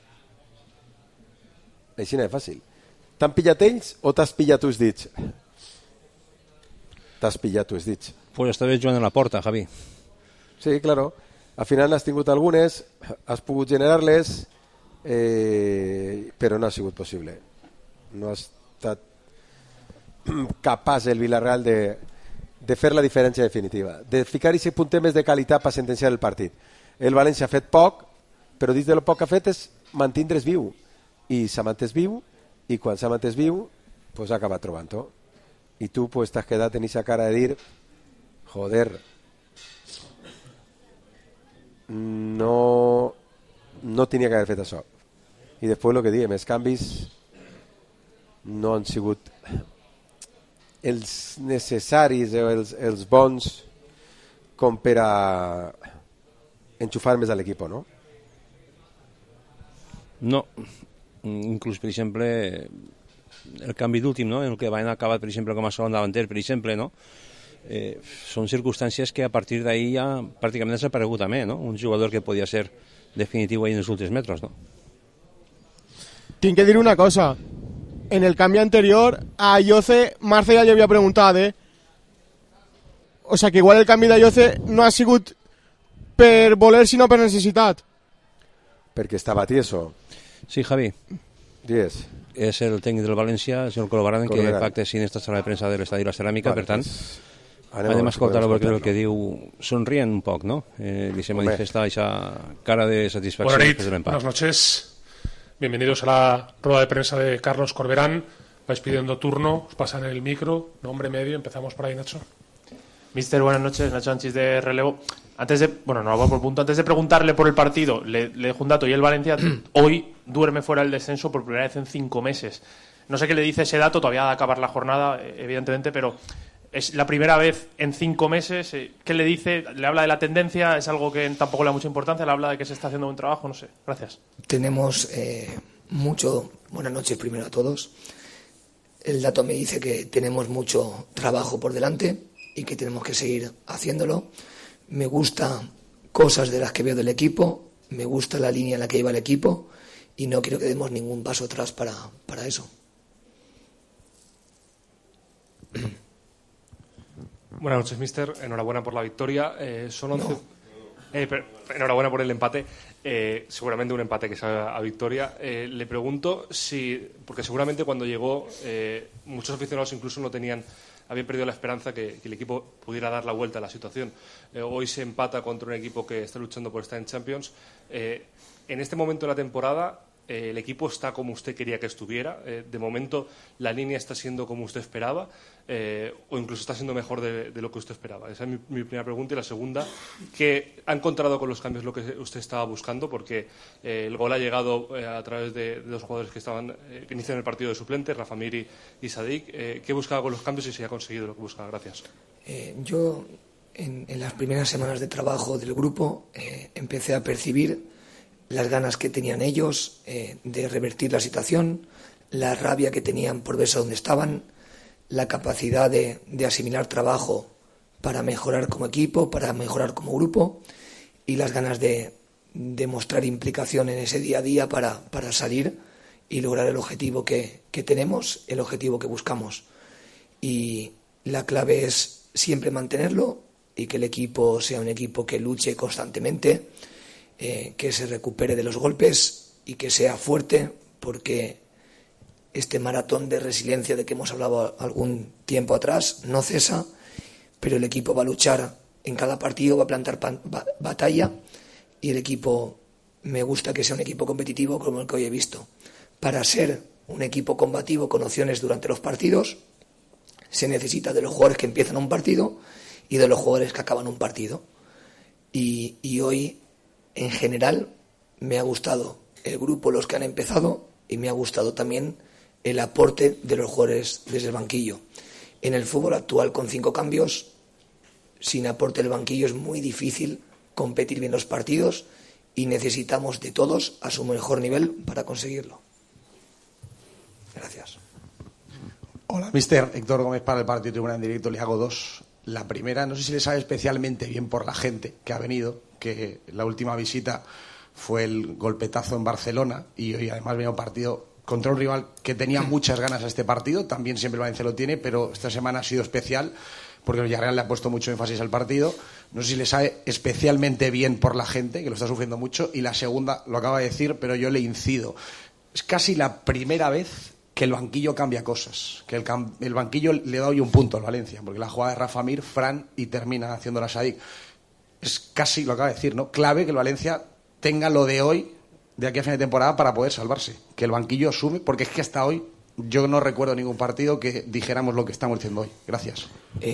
Així no és fàcil. T'han pillat ells o t'has pillat els dits? T'has pillat els dits. Pues estaves jugant a la porta, Javi. Sí, claro. Al final has tingut algunes, has pogut generar-les, però no ha sigut possible. No ha estat capaç el Villarreal de fer la diferència definitiva, de ficar aquest puntet més de qualitat per sentenciar el partit. El València ha fet poc, però dins de lo poc que ha fet és mantindre's viu, i s'ha mantès viu, i quan s'ha mantès viu pues ha acabat trobant-ho, i tu pues t'has quedat en aquesta cara de dir joder, no tenia que haver fet això. I després el que diem, els canvis no han sigut els necessaris o els bons com per a enxufar més a l'equip, no? No, inclús per exemple el canvi d'últim, no? En el que van acabar per exemple com a segon davanter, per exemple, no? Són circumstàncies que a partir d'ahir ja pràcticament ha desaparegut també, no? Un jugador que podia ser definitiu ahí en els últims metres, no? Tinc que dir una cosa. En el canvi anterior a Lloce, Marce ja li havia preguntat, o sea que igual el canvi de Lloce no ha sigut per voler sinó per necessitat. Perquè estava tieso. Sí, Javi. Yes. És el tècnic del València, el senyor Colobaran, que pacta sin esta sala de premsa de l'Estadi La Ceràmica, per tant, anem a escoltar-lo perquè el que diu sonrient un poc, no? Li se manifesta esa cara de satisfacció després de l'empat. Buenas noches. Bienvenidos a la rueda de prensa de Carlos Corberán. Vais pidiendo turno, os pasan el micro, nombre, medio. Empezamos por ahí, Nacho. Mister, buenas noches. Nacho Sánchez de Relevo. Antes de preguntarle por el partido, le dejo un dato. Y el Valencia hoy duerme fuera del descenso por primera vez en 5 meses. No sé qué le dice ese dato, todavía va a acabar la jornada, evidentemente, pero Es la primera vez en 5 meses. ¿Qué le dice? ¿Le habla de la tendencia? ¿Es algo que tampoco le da mucha importancia? ¿Le habla de que se está haciendo buen trabajo? No sé. Gracias. Tenemos mucho... Buenas noches primero a todos. El dato me dice que tenemos mucho trabajo por delante y que tenemos que seguir haciéndolo. Me gustan cosas de las que veo del equipo, me gusta la línea en la que lleva el equipo y no quiero que demos ningún paso atrás para eso. Buenas noches, mister. Enhorabuena por la victoria. Son 11... enhorabuena por el empate. Seguramente un empate que salga a victoria. Le pregunto si... Porque seguramente cuando llegó muchos aficionados incluso habían perdido la esperanza que el equipo pudiera dar la vuelta a la situación. Hoy se empata contra un equipo que está luchando por estar en Champions. En este momento de la temporada... ¿el equipo está como usted quería que estuviera? ¿De momento la línea está siendo como usted esperaba? ¿O incluso está siendo mejor de lo que usted esperaba? Esa es mi primera pregunta. Y la segunda, ¿qué ha encontrado con los cambios lo que usted estaba buscando? Porque el gol ha llegado a través de dos jugadores que iniciaron el partido de suplentes, Rafa Mir y Sadik. ¿Qué buscaba con los cambios y si ha conseguido lo que buscaba? Gracias. Yo, en las primeras semanas de trabajo del grupo, empecé a percibir las ganas que tenían ellos de revertir la situación, la rabia que tenían por verse donde estaban, la capacidad de asimilar trabajo para mejorar como equipo, para mejorar como grupo y las ganas de mostrar implicación en ese día a día para salir y lograr el objetivo que tenemos, el objetivo que buscamos. Y la clave es siempre mantenerlo y que el equipo sea un equipo que luche constantemente, que se recupere de los golpes y que sea fuerte, porque este maratón de resiliencia de que hemos hablado algún tiempo atrás no cesa, pero el equipo va a luchar en cada partido, va a plantar batalla y el equipo, me gusta que sea un equipo competitivo como el que hoy he visto. Para ser un equipo combativo con opciones durante los partidos se necesita de los jugadores que empiezan un partido y de los jugadores que acaban un partido. Y hoy, en general, me ha gustado el grupo, los que han empezado, y me ha gustado también el aporte de los jugadores desde el banquillo. En el fútbol actual, con 5 cambios, sin aporte del banquillo es muy difícil competir bien los partidos y necesitamos de todos a su mejor nivel para conseguirlo. Gracias. Hola, mister. Héctor Gómez para el Partido Tribuna en Directo. Le hago 2. La primera, no sé si le sabe especialmente bien por la gente que ha venido, que la última visita fue el golpetazo en Barcelona y hoy además viene un partido contra un rival que tenía muchas ganas a este partido. También siempre el Valencia lo tiene, pero esta semana ha sido especial porque el Villarreal le ha puesto mucho énfasis al partido. No sé si le sabe especialmente bien por la gente, que lo está sufriendo mucho. Y la segunda, lo acaba de decir, pero yo le incido. Es casi la primera vez que el banquillo cambia cosas, que el banquillo le da hoy un punto al Valencia, porque la jugada de Rafa Mir, Fran y termina haciendo la Sadik. Es casi, lo acaba de decir, ¿no? Clave que el Valencia tenga lo de hoy, de aquí a fin de temporada, para poder salvarse. Que el banquillo asume, porque es que hasta hoy yo no recuerdo ningún partido que dijéramos lo que estamos diciendo hoy. Gracias.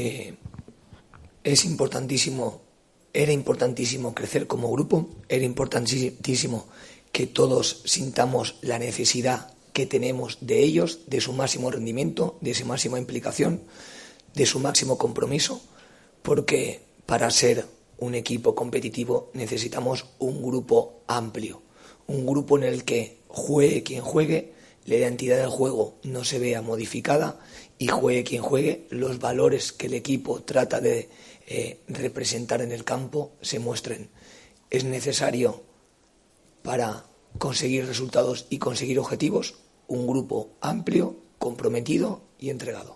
Es importantísimo, era importantísimo crecer como grupo, era importantísimo que todos sintamos la necesidad que tenemos de ellos, de su máximo rendimiento, de su máxima implicación, de su máximo compromiso, porque para ser un equipo competitivo necesitamos un grupo amplio, un grupo en el que juegue quien juegue, la identidad del juego no se vea modificada y juegue quien juegue, los valores que el equipo trata de representar en el campo se muestren. Es necesario para conseguir resultados y conseguir objetivos un grupo amplio, comprometido y entregado.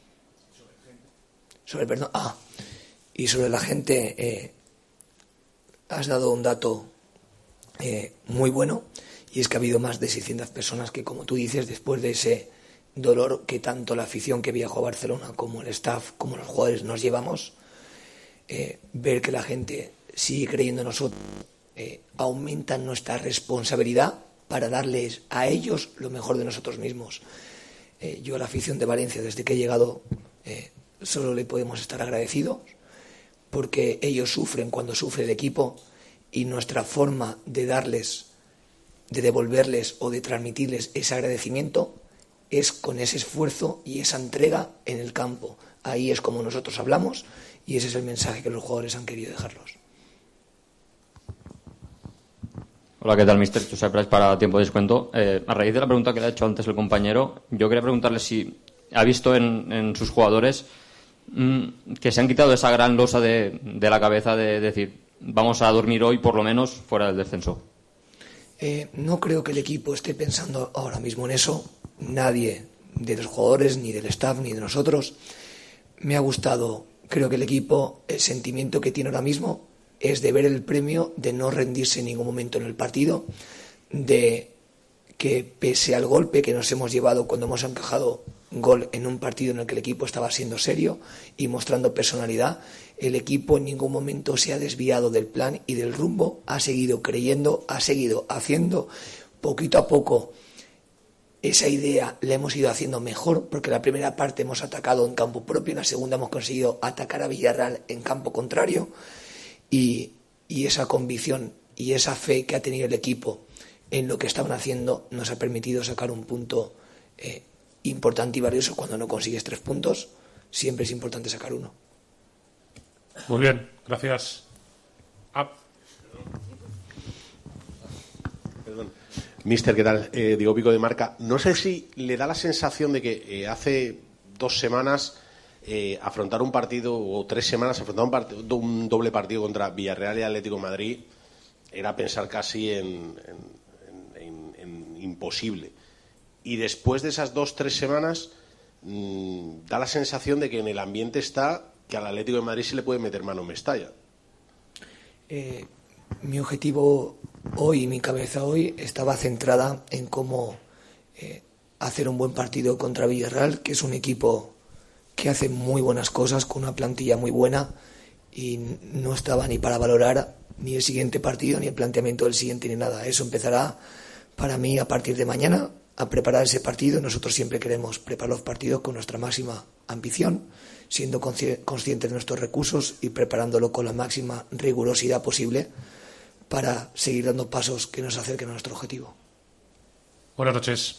Y sobre la gente, has dado un dato muy bueno, y es que ha habido más de 600 personas que, como tú dices, después de ese dolor que tanto la afición que viajó a Barcelona como el staff, como los jugadores nos llevamos, ver que la gente sigue creyendo en nosotros, aumenta nuestra responsabilidad para darles a ellos lo mejor de nosotros mismos. Yo a la afición de Valencia, desde que he llegado, solo le podemos estar agradecidos, porque ellos sufren cuando sufre el equipo, y nuestra forma de darles, de devolverles o de transmitirles ese agradecimiento es con ese esfuerzo y esa entrega en el campo. Ahí es como nosotros hablamos y ese es el mensaje que los jugadores han querido dejarlos. Hola, ¿qué tal, mister? Josep Pras para Tiempo de Descuento. A raíz de la pregunta que le ha hecho antes el compañero, yo quería preguntarle si ha visto en sus jugadores que se han quitado esa gran losa de la cabeza de decir, vamos a dormir hoy por lo menos fuera del descenso. No creo que el equipo esté pensando ahora mismo en eso. Nadie de los jugadores, ni del staff, ni de nosotros. Me ha gustado, creo que el equipo, el sentimiento que tiene ahora mismo es de ver el premio, de no rendirse en ningún momento en el partido, de que pese al golpe que nos hemos llevado cuando hemos encajado gol en un partido en el que el equipo estaba siendo serio y mostrando personalidad, el equipo en ningún momento se ha desviado del plan y del rumbo, ha seguido creyendo, ha seguido haciendo poquito a poco. Esa idea la hemos ido haciendo mejor porque la primera parte hemos atacado en campo propio, en la segunda hemos conseguido atacar a Villarreal en campo contrario y esa convicción y esa fe que ha tenido el equipo en lo que estaban haciendo nos ha permitido sacar un punto importante y valioso. Cuando no consigues 3 puntos, siempre es importante sacar 1. Muy bien, gracias. Perdón. Mister, ¿qué tal? Diego Pico de Marca. No sé si le da la sensación de que hace 2 semanas afrontar un partido, o 3 semanas, afrontar un doble partido contra Villarreal y Atlético de Madrid era pensar casi en imposible. Y después de esas 2-3 semanas da la sensación de que en el ambiente está que al Atlético de Madrid se le puede meter mano en Mestalla. Mi objetivo hoy, mi cabeza hoy, estaba centrada en cómo hacer un buen partido contra Villarreal, que es un equipo que hace muy buenas cosas, con una plantilla muy buena, y no estaba ni para valorar ni el siguiente partido, ni el planteamiento del siguiente, ni nada. Eso empezará para mí a partir de mañana, a preparar ese partido. Nosotros siempre queremos preparar los partidos con nuestra máxima ambición, siendo conscientes de nuestros recursos y preparándolo con la máxima rigurosidad posible para seguir dando pasos que nos acerquen a nuestro objetivo. Buenas noches.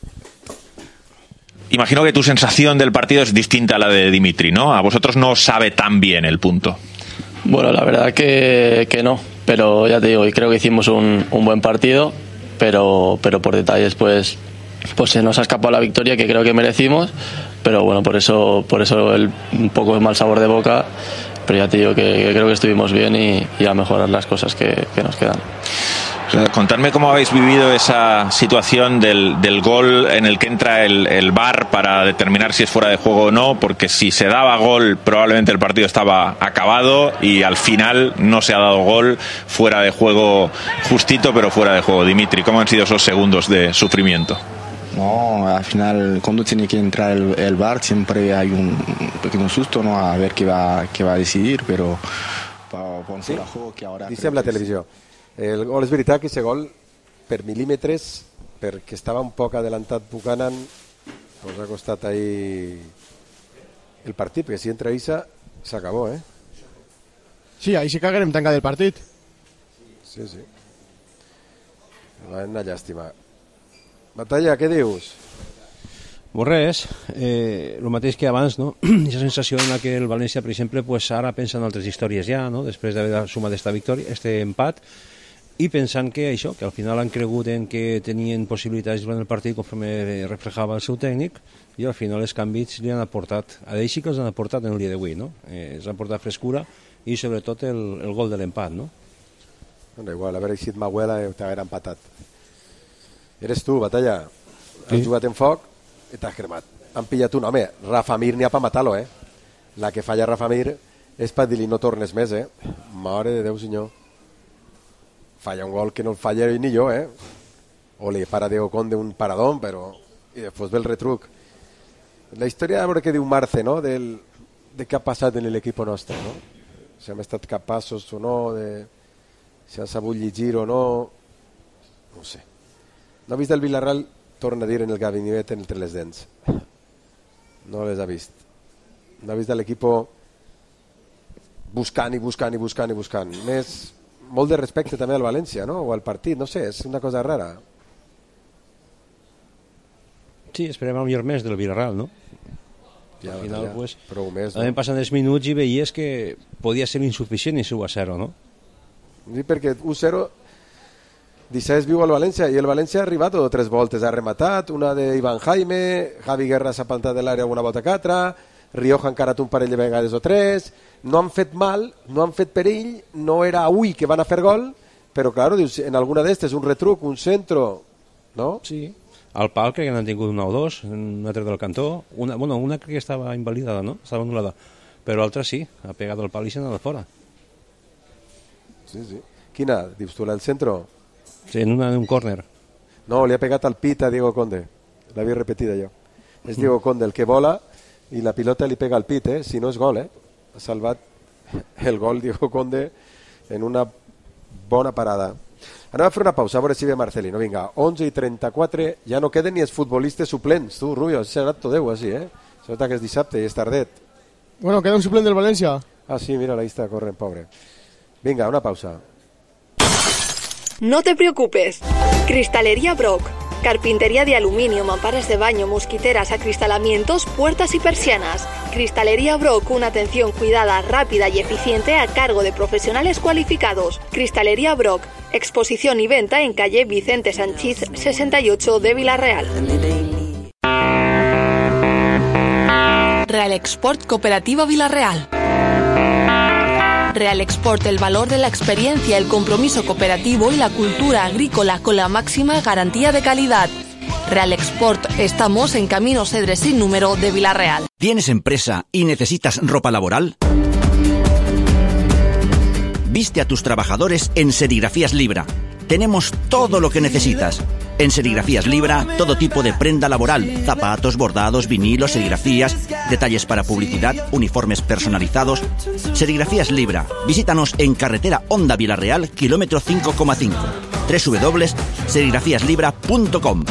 Imagino que tu sensación del partido es distinta a la de Dimitri, ¿no? A vosotros no os sabe tan bien el punto. Bueno, la verdad que no, pero ya te digo, y creo que hicimos un buen partido, pero por detalles pues se nos ha escapado la victoria que creo que merecimos, pero bueno, por eso un poco de mal sabor de boca, pero ya te digo que creo que estuvimos bien y a mejorar las cosas que nos quedan. Contadme cómo habéis vivido esa situación del gol en el que entra el VAR para determinar si es fuera de juego o no, porque si se daba gol probablemente el partido estaba acabado y al final no se ha dado gol, fuera de juego justito, pero fuera de juego. Dimitri, ¿cómo han sido esos segundos de sufrimiento? No, al final cuando tiene que entrar el VAR siempre hay un pequeño susto, ¿no? A ver qué va a decidir, però sí, dice en la televisió el gol és veritat que aquest gol per mil·límetres, perquè estava un poc adelantat Buchanan, nos ha costat ahí el partit, perquè si entra Isa s'acabó, Sí, ahí sí que haguem tancat el partit. Sí. Una llàstima. Batalla, què dius? Pues res, el mateix que abans, no? Aquesta sensació en la que el València, per exemple, pues ara pensa en altres històries ja, no? Després d'haver sumat esta victòria, este empat, i pensant que això, que al final han cregut en que tenien possibilitats durant el partit conforme reflejava el seu tècnic, i al final els canvis li han aportat, a ells sí que els han aportat en el dia d'avui, no? Els han aportat frescura i sobretot el gol de l'empat, no? Bueno, igual, haver eixit Maguela t'haguera empatat. Eres tu, Batalla. Has jugat en foc i t'has cremat. Han pillat un home, Rafa Mir n'hi ha per matar-lo, La que falla Rafa Mir és per dir-li no tornes més, Mare de Déu, senyor. Falla un gol que no el falla ni jo, O li para Diego Conde un paradón, però... I després ve el retruc. La història de veure què diu Marce, no? De què ha passat en l'equip nostre, no? Si hem estat capaços o no, si han sabut llegir o no... No sé. No ha vist el Villarreal, torna a dir, en el gabinet entre les dents. No les ha vist. No ha vist l'equip buscant. Molt de respecte també al València, no? O al partit, no sé, és una cosa rara. Sí, esperem el millor més del Villarreal, no? Ja, al final, ja, pues, prou més, també no? passen els minuts i veies que podia ser insuficient i 1-0, no? Sí, perquè 1-0 deixaves viu al València i el València ha arribat 2 o 3 voltes, ha rematat, una d'Ivan Jaime, Javi Guerra s'ha plantat de l'àrea alguna volta que altra, Rioja encara té un parell de vegades o 3, no han fet mal, no han fet perill, no era avui que van a fer gol, però claro, dius, en alguna d'estes, un retruc, un centro, no? Sí, al pal crec que n'han tingut una o dos, un altre del cantó, una crec que estava invalidada, no? Estava anul·lada, però l'altra sí, ha pegat el pal i s'ha anat fora. Sí, sí. Quina? Dius tu, la del centro? Sí, en un córner. No, li ha pegat al pit a Diego Conde, l'havia repetida jo. És Diego Conde el que vola i la pilota li pega al pit, si no és gol, ha salvat el gol Diego Conde en una bona parada. Anem a fer una pausa, a veure si ve Marcelino. Vinga, 11:34, ja no queden ni els futbolistes suplents. Tu, Rubio, s'ha anat tot Déu, així, Se nota que és dissabte i és tardet. Bueno, queda un suplent del València. Ah, sí, mira, ahí está, corren, pobre. Venga, una pausa. No te preocupes. Cristalería Brock. Carpintería de aluminio, mamparas de baño, mosquiteras, acristalamientos, puertas y persianas. Cristalería Brock, una atención cuidada, rápida y eficiente a cargo de profesionales cualificados. Cristalería Brock, exposición y venta en calle Vicente Sanchís 68 de Villarreal. Real Export Cooperativa Villarreal. Real Export, el valor de la experiencia, el compromiso cooperativo y la cultura agrícola con la máxima garantía de calidad. Real Export, estamos en Camino Cedres sin número de Villarreal. ¿Tienes empresa y necesitas ropa laboral? Viste a tus trabajadores en Serigrafías Libra. Tenemos todo lo que necesitas. En Serigrafías Libra, todo tipo de prenda laboral, zapatos, bordados, vinilos, serigrafías, detalles para publicidad, uniformes personalizados. Serigrafías Libra. Visítanos en carretera Honda Villarreal, kilómetro 5,5. www.serigrafíaslibra.com.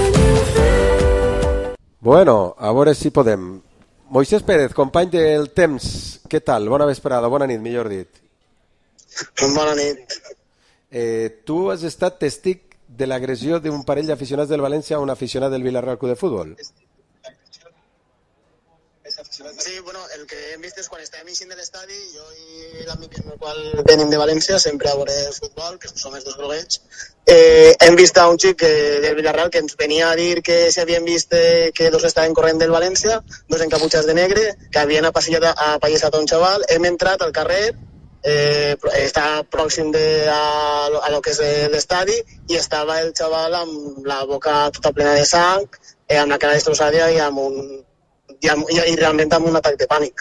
Bueno, a veure si podem. Moisés Pérez, company del Temps, què tal? Bona vesprada, bona nit, millor dit. Bona nit. Tu has estat testig de l'agressió d'un parell d'aficionats del València a un aficionat del Villarreal Club de Futbol. Sí, bueno, el que hem vist és quan estàvem eixint de l'estadi, jo i l'amic amb el qual venim de València, sempre a veure futbol, que som els dos groguets, hem vist a un xic del Villarreal que ens venia a dir que si havien vist que dos estaven corrent del València, dos encaputxats de negre, que havien apallissat un xaval, hem entrat al carrer, està pròxim a lo que és l'estadi i estava el xaval amb la boca tota plena de sang, amb la cara destrossada i realment amb un atac de pànic.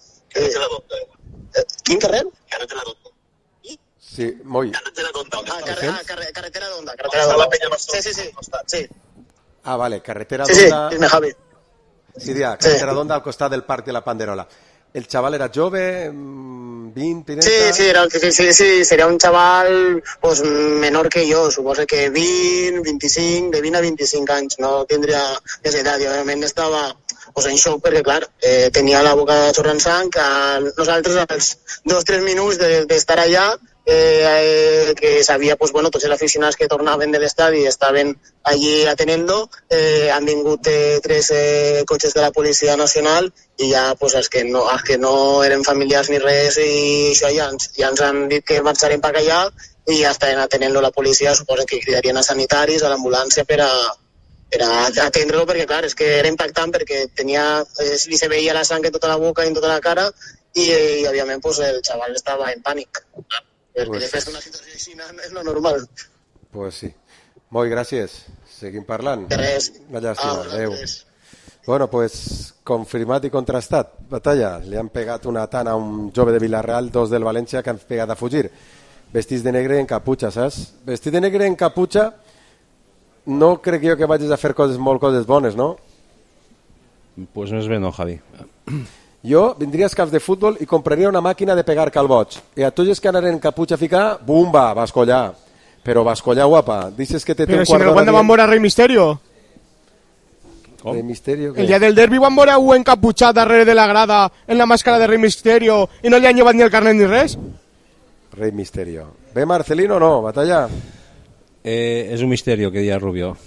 Quin carrer? Carretera d'Onda. Sí, moi. Carretera d'Onda. Carretera d'Onda. Sí. Ah, vale, carretera d'Onda. Sí, dime, Javi. Sí, dia, carretera d'Onda al costat del Parc de la Panderola. El xaval era jove, 20, 30... Sí, seria un xaval pues, menor que jo, suposo que 20, 25, de 20 a 25 anys, no tindria més edat, i òbviament estava pues, en xoc perquè, clar, tenia la boca xorrant sang, nosaltres als 2-3 minuts d'estar allà, que sabia, pues, bueno, tots els aficionats que tornaven de l'estadi estaven allí atenent-lo, han vingut 3 cotxes de la Policia Nacional i ja pues, els que no eren familiars ni res i això ja ens han dit que marxarem per allà i ja estaven atenent-lo la policia, suposo que cridarien a sanitaris, a l'ambulància per a atendre-lo perquè clar, és que era impactant perquè li se veia la sang en tota la boca i en tota la cara i òbviament pues, el xaval estava en pànic. Perquè després d'una situació així és lo normal. Pues sí. Molt gràcies. Seguim parlant. De res. Una llàstima. Adéu. Bueno, pues confirmat i contrastat. Batalla. Li han pegat una tana a un jove de Villarreal, 2 del València que han pegat a fugir. Vestits de negre en caputxa, saps? Vestit de negre en caputxa no crec jo que vagis a fer coses bones, no? Pues més bé no, Javi. Jo vindria als camps de futbol i compraria una màquina de pegar calboig. I a tots els que anaren en caputxa a ficar, bumba, vas collar. Però vas collar, guapa. Dices que te té un quart d'hora... Però si no, quan van veure Rei Misterio. Com? Rei Misterio? El dia del derbi van veure un encaputxat darrere de la grada en la màscara de Rei Misterio i no li han llevat ni el carnet ni res? Rei Misterio. Ve Marcelino o no, Batalla? És un misteri que dia Rubio.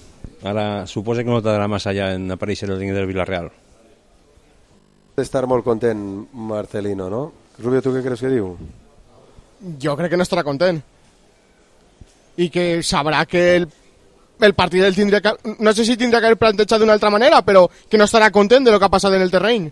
Ara suposa que no t'agrada massa ja en aparèixer el línia del Villarreal. Estar molt content Marcelino, no? Rubio, tu què creus que diu? Jo crec que no estarà content. I que sabrà que el partit el tindria que... No sé si tindrà que haver plantejat d'una altra manera, però que no estarà content de lo que ha passat en el terreny.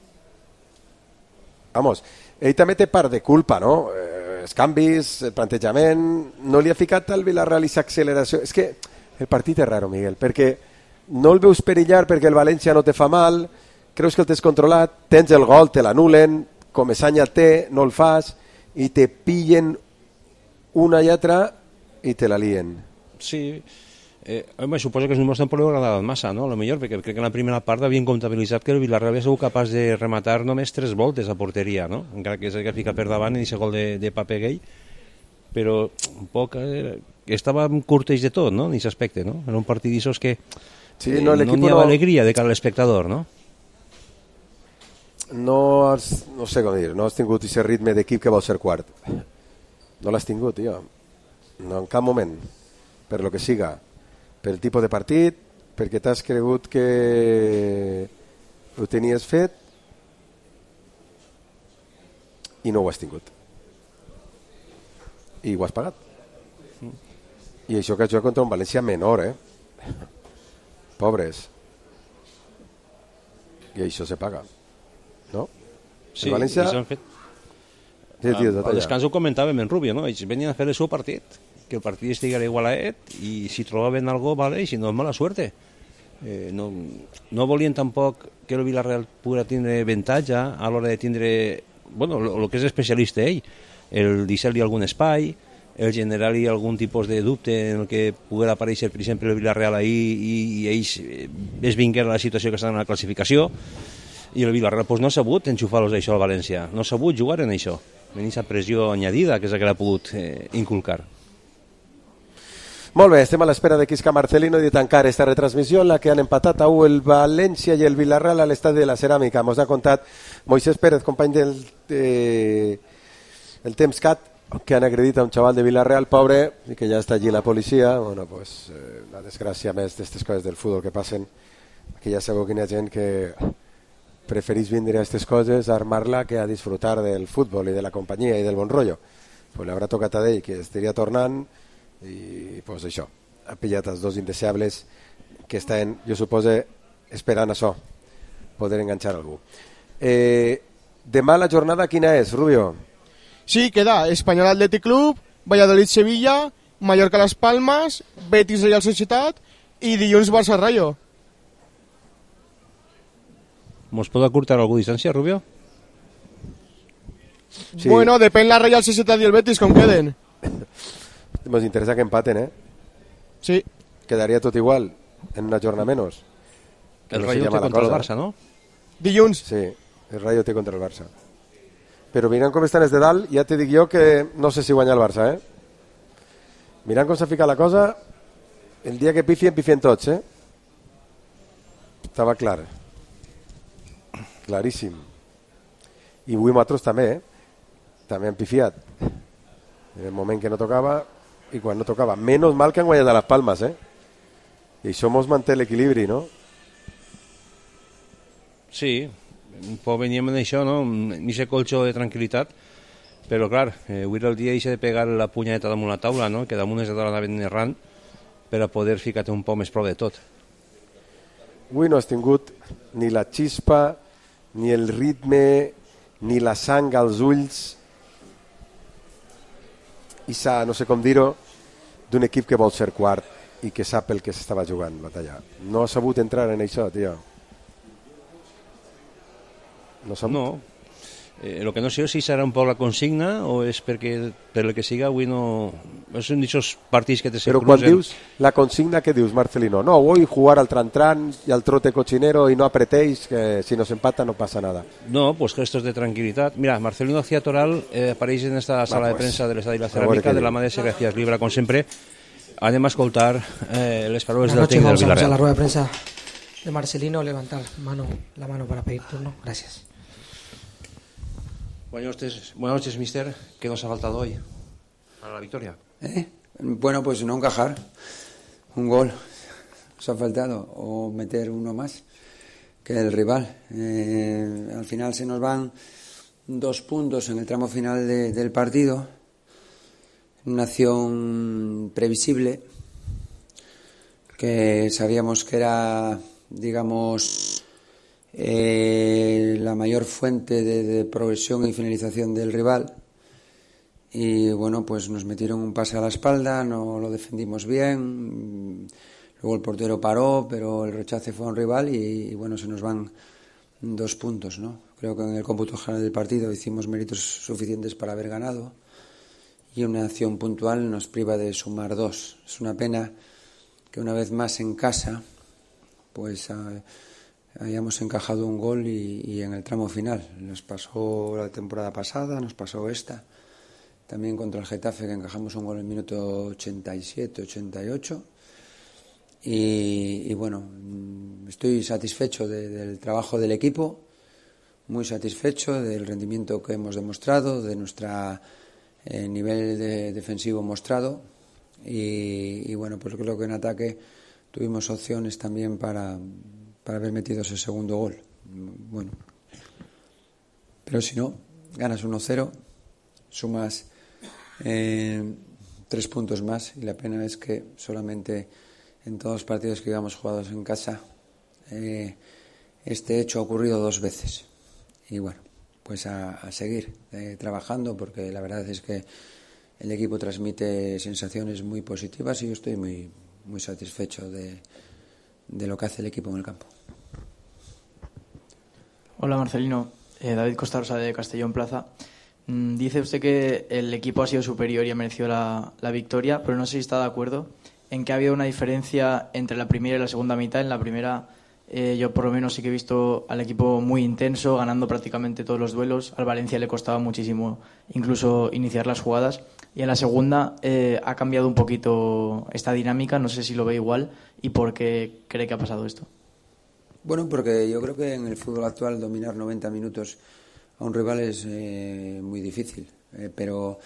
Vamos, ell també té part de culpa, no? Els canvis, el plantejament... No li ha ficat al Villarreal i s'acceleració. És que el partit és raro, Miguel, perquè no el veus perillar perquè el València no te fa mal, creus que el tens controlat, tens el gol, te l'anulen, Comesaña té, no el fas, i te pillen una i altra i te la lien. Sí, home, suposo que els números tampoc li han agradat massa, no? A lo millor, perquè crec que en la primera part havien comptabilitzat que el Villarreal havia sigut capaç de rematar només 3 voltes a porteria, no? Encara que és el que fica per davant i aquest gol de Pape Gay, però un poc estava curteix de tot, no? En aquest aspecte, no? Era un partit d'aixòs que sí, no n'hi ha alegria de cara a l'espectador, no? No sé com dir, no has tingut aquest ritme d'equip que vol ser quart. No l'has tingut, tio. No, en cap moment. Per lo que siga. Per el tipus de partit, perquè t'has cregut que ho tenies fet i no ho has tingut. I ho has pagat. I això que has jugat contra un València menor, Pobres. I això se paga. No? Sí, València... i s'han fet... Al descans ho comentàvem en Rubio, no? Ells venien a fer el seu partit, que el partit estiguera igualat i si trobaven algo, vale, i si no, mala suerte. No volien tampoc que el Villarreal poguera tindre avantatge a l'hora de tindre, bueno, el que és especialista ell, el deixar-li algun espai, el generar-li algun tipus de dubte en el que poguera aparèixer, per exemple, el Villarreal ahir i ells es vingueren a la situació que estan en la classificació. I el Villarreal pues, no ha sabut enxufar-los això al València, no ha sabut jugar en això, en aquesta pressió añadida que és la que l'ha pogut inculcar. Molt bé, estem a l'espera de Quisca Marcelino i de tancar esta retransmissió en la que han empatat a 1 el València i el Villarreal a l'estadi de la Ceràmica. Mos ha contat Moisés Pérez, company del Temscat, que han agredit a un xaval de Villarreal, pobre, i que ja està allí la policia. Bueno, pues, la desgràcia més d'aquestes coses del futbol que passen, que ja sabeu quina gent que preferís vindre a aquestes coses a armar-la que a disfrutar del futbol i de la companyia i del bon rotllo. Pues l'haurà tocat a ell que estaria tornant i pues això, ha pillat els dos indeseables que estan, jo suposo, esperant això, poder enganxar algú. Demà la jornada quina és, Rubio? Sí, queda Espanyol Athletic Club, Valladolid Sevilla, Mallorca Las Palmas, Betis Real Societat i dilluns Barça Rayo. ¿Mos pot acurtar alguna distància, Rubio? Sí. Bueno, depèn la Real Societat i el Betis com queden. Nos interesa que empaten, Sí. Quedaria tot igual, en una jornada menys. El Rayo té contra el Barça, no? Dilluns. Sí, el Rayo té contra el Barça. Però mirant com estan els de dalt, ja te dic jo que no sé si guanya el Barça, Mirant com s'ha ficat la cosa, el dia que pifien tots, Estava clar. Claríssim. I avui nosaltres també, també han pifiat. En el moment que no tocava i quan no tocava. Menos mal que han guanyat a les Palmes, I això mos manté l'equilibri, no? Sí, un poc veníem en això, no? En aquest colxó de tranquil·litat, però clar, avui era el dia de pegar la punyeta damunt la taula, no? Que damunt és de anaven errant per a poder ficar-te un poc més prou de tot. Avui no has tingut ni la xispa, ni el ritme, ni la sang als ulls, i no sé com dir-ho, d'un equip que vol ser quart i que sap el que s'estava jugant, batalla. No ha sabut entrar en això, tio. No. El que no sé si serà un poc la consigna o és perquè per el que siga avui no... Són aquests partits que te se cruzen. Però quan dius la consigna, què dius, Marcelino? No, voy a jugar al tran-tran y al trote cochinero y no apretéis, que si nos empata no pasa nada. No, pues gestos de tranquilidad. Mira, Marcelino García Toral apareix en esta sala de prensa de l'Estadi de la Ceràmica de la mà de Serigrafías Libra, com sempre. Anem a escoltar les paraules del tècnic del Villarreal. Vamos a la rueda de prensa de Marcelino, levantar la mano para pedir turno. Gracias. Buenas noches, mister. ¿Qué nos ha faltado hoy para la victoria? Bueno, pues no encajar. Un gol. nos ha faltado, o meter uno más que el rival. Al final se nos van 2 puntos en el tramo final del partido, una acción previsible que sabíamos que era, digamos, la mayor fuente de progresión y finalización del rival. Y bueno, pues nos metieron un pase a la espalda, no lo defendimos bien, luego el portero paró, pero el rechace fue a un rival y bueno, se nos van 2 puntos, ¿no? Creo que en el cómputo general del partido hicimos méritos suficientes para haber ganado y una acción puntual nos priva de sumar 2. Es una pena que una vez más en casa pues hayamos encajado un gol y en el tramo final. Nos pasó la temporada pasada, nos pasó esta. También contra el Getafe, que encajamos un gol en el minuto 87, 88. Y bueno, estoy satisfecho del trabajo del equipo, muy satisfecho del rendimiento que hemos demostrado, de nuestro nivel defensivo mostrado. Y bueno, pues creo que en ataque tuvimos opciones también para haber metido ese segundo gol. Bueno, pero si no, ganas 1-0, sumas 3 puntos más, y la pena es que solamente en todos los partidos que íbamos jugados en casa este hecho ha ocurrido 2 veces. Y bueno, pues a seguir trabajando, porque la verdad es que el equipo transmite sensaciones muy positivas y yo estoy muy, muy satisfecho de lo que hace el equipo en el campo. Hola Marcelino, David Costa Rosa de Castellón Plaza. Dice usted que el equipo ha sido superior y ha merecido la victoria, pero no sé si está de acuerdo en que ha habido una diferencia entre la primera y la segunda mitad. En la primera yo por lo menos sí que he visto al equipo muy intenso, ganando prácticamente todos los duelos. Al Valencia le costaba muchísimo incluso iniciar las jugadas. Y en la segunda ha cambiado un poquito esta dinámica, no sé si lo ve igual y por qué cree que ha pasado esto. Bueno, porque yo creo que en el fútbol actual dominar 90 minutos a un rival es muy difícil, pero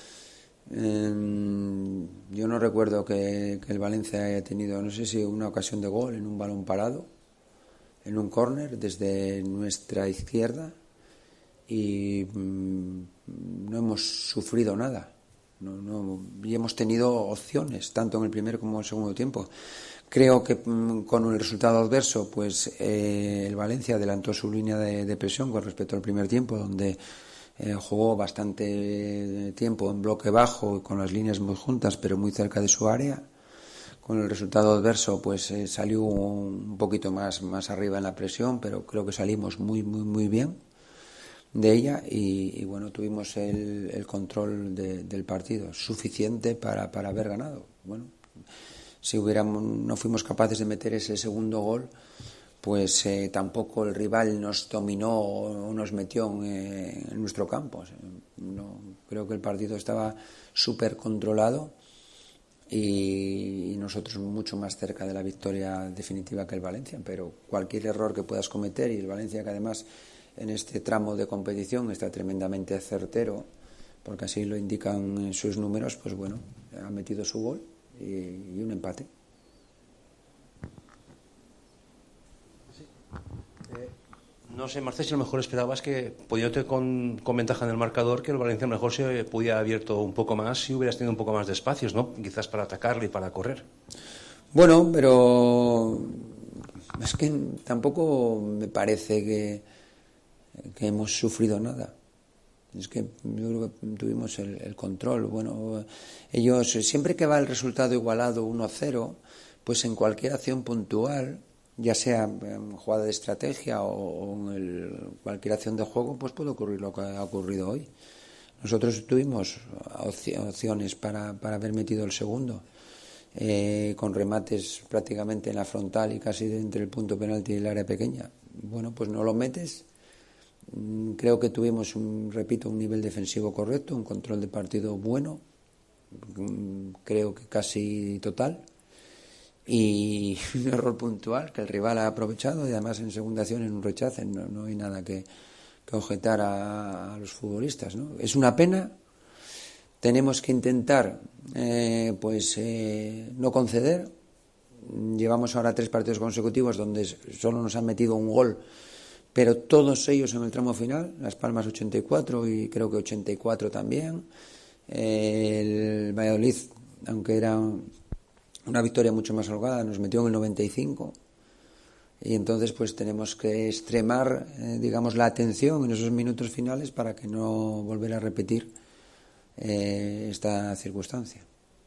yo no recuerdo que el Valencia haya tenido, no sé si una ocasión de gol en un balón parado, en un córner desde nuestra izquierda, y no hemos sufrido nada. Y hemos tenido opciones tanto en el primer como en el segundo tiempo. Creo que con el resultado adverso, pues el Valencia adelantó su línea de presión con respecto al primer tiempo, donde jugó bastante tiempo en bloque bajo, con las líneas muy juntas, pero muy cerca de su área. Con el resultado adverso, pues salió un poquito más arriba en la presión, pero creo que salimos muy, muy, muy bien de ella y bueno, tuvimos el control del partido suficiente para haber ganado. Bueno, si no fuimos capaces de meter ese segundo gol, pues tampoco el rival nos dominó o nos metió en nuestro campo. No, creo que el partido estaba súper controlado y nosotros mucho más cerca de la victoria definitiva que el Valencia, pero cualquier error que puedas cometer, y el Valencia, que además en este tramo de competición está tremendamente certero, porque así lo indican sus números, pues bueno, ha metido su gol y un empate. No sé, Marcel, si a lo mejor esperabas que, poniéndote con ventaja en el marcador, que el Valencia a lo mejor se pudiera haber abierto un poco más si hubieras tenido un poco más de espacios, ¿no? Quizás para atacarle y para correr. Bueno, pero es que tampoco me parece que hemos sufrido nada. Es que yo creo que tuvimos el control. Bueno, ellos, siempre que va el resultado igualado 1-0, pues en cualquier acción puntual, ya sea en jugada de estrategia o en cualquier acción de juego, pues puede ocurrir lo que ha ocurrido hoy. Nosotros tuvimos opciones para haber metido el segundo, con remates prácticamente en la frontal y casi entre el punto penalti y el área pequeña. Bueno, pues no lo metes. Creo que tuvimos, un nivel defensivo correcto, un control de partido bueno, creo que casi total, y un error puntual que el rival ha aprovechado, y además en segunda acción en un rechace. No hay nada que objetar a los futbolistas, ¿no? Es una pena. Tenemos que intentar no conceder, llevamos ahora 3 partidos consecutivos donde solo nos han metido un gol, pero todos ellos en el tramo final. Las Palmas 84 y creo que 84 también. El Valladolid, aunque era una victoria mucho más holgada, nos metió en el 95. Y entonces pues tenemos que extremar, digamos, la atención en esos minutos finales para que no volver a repetir esta circunstancia.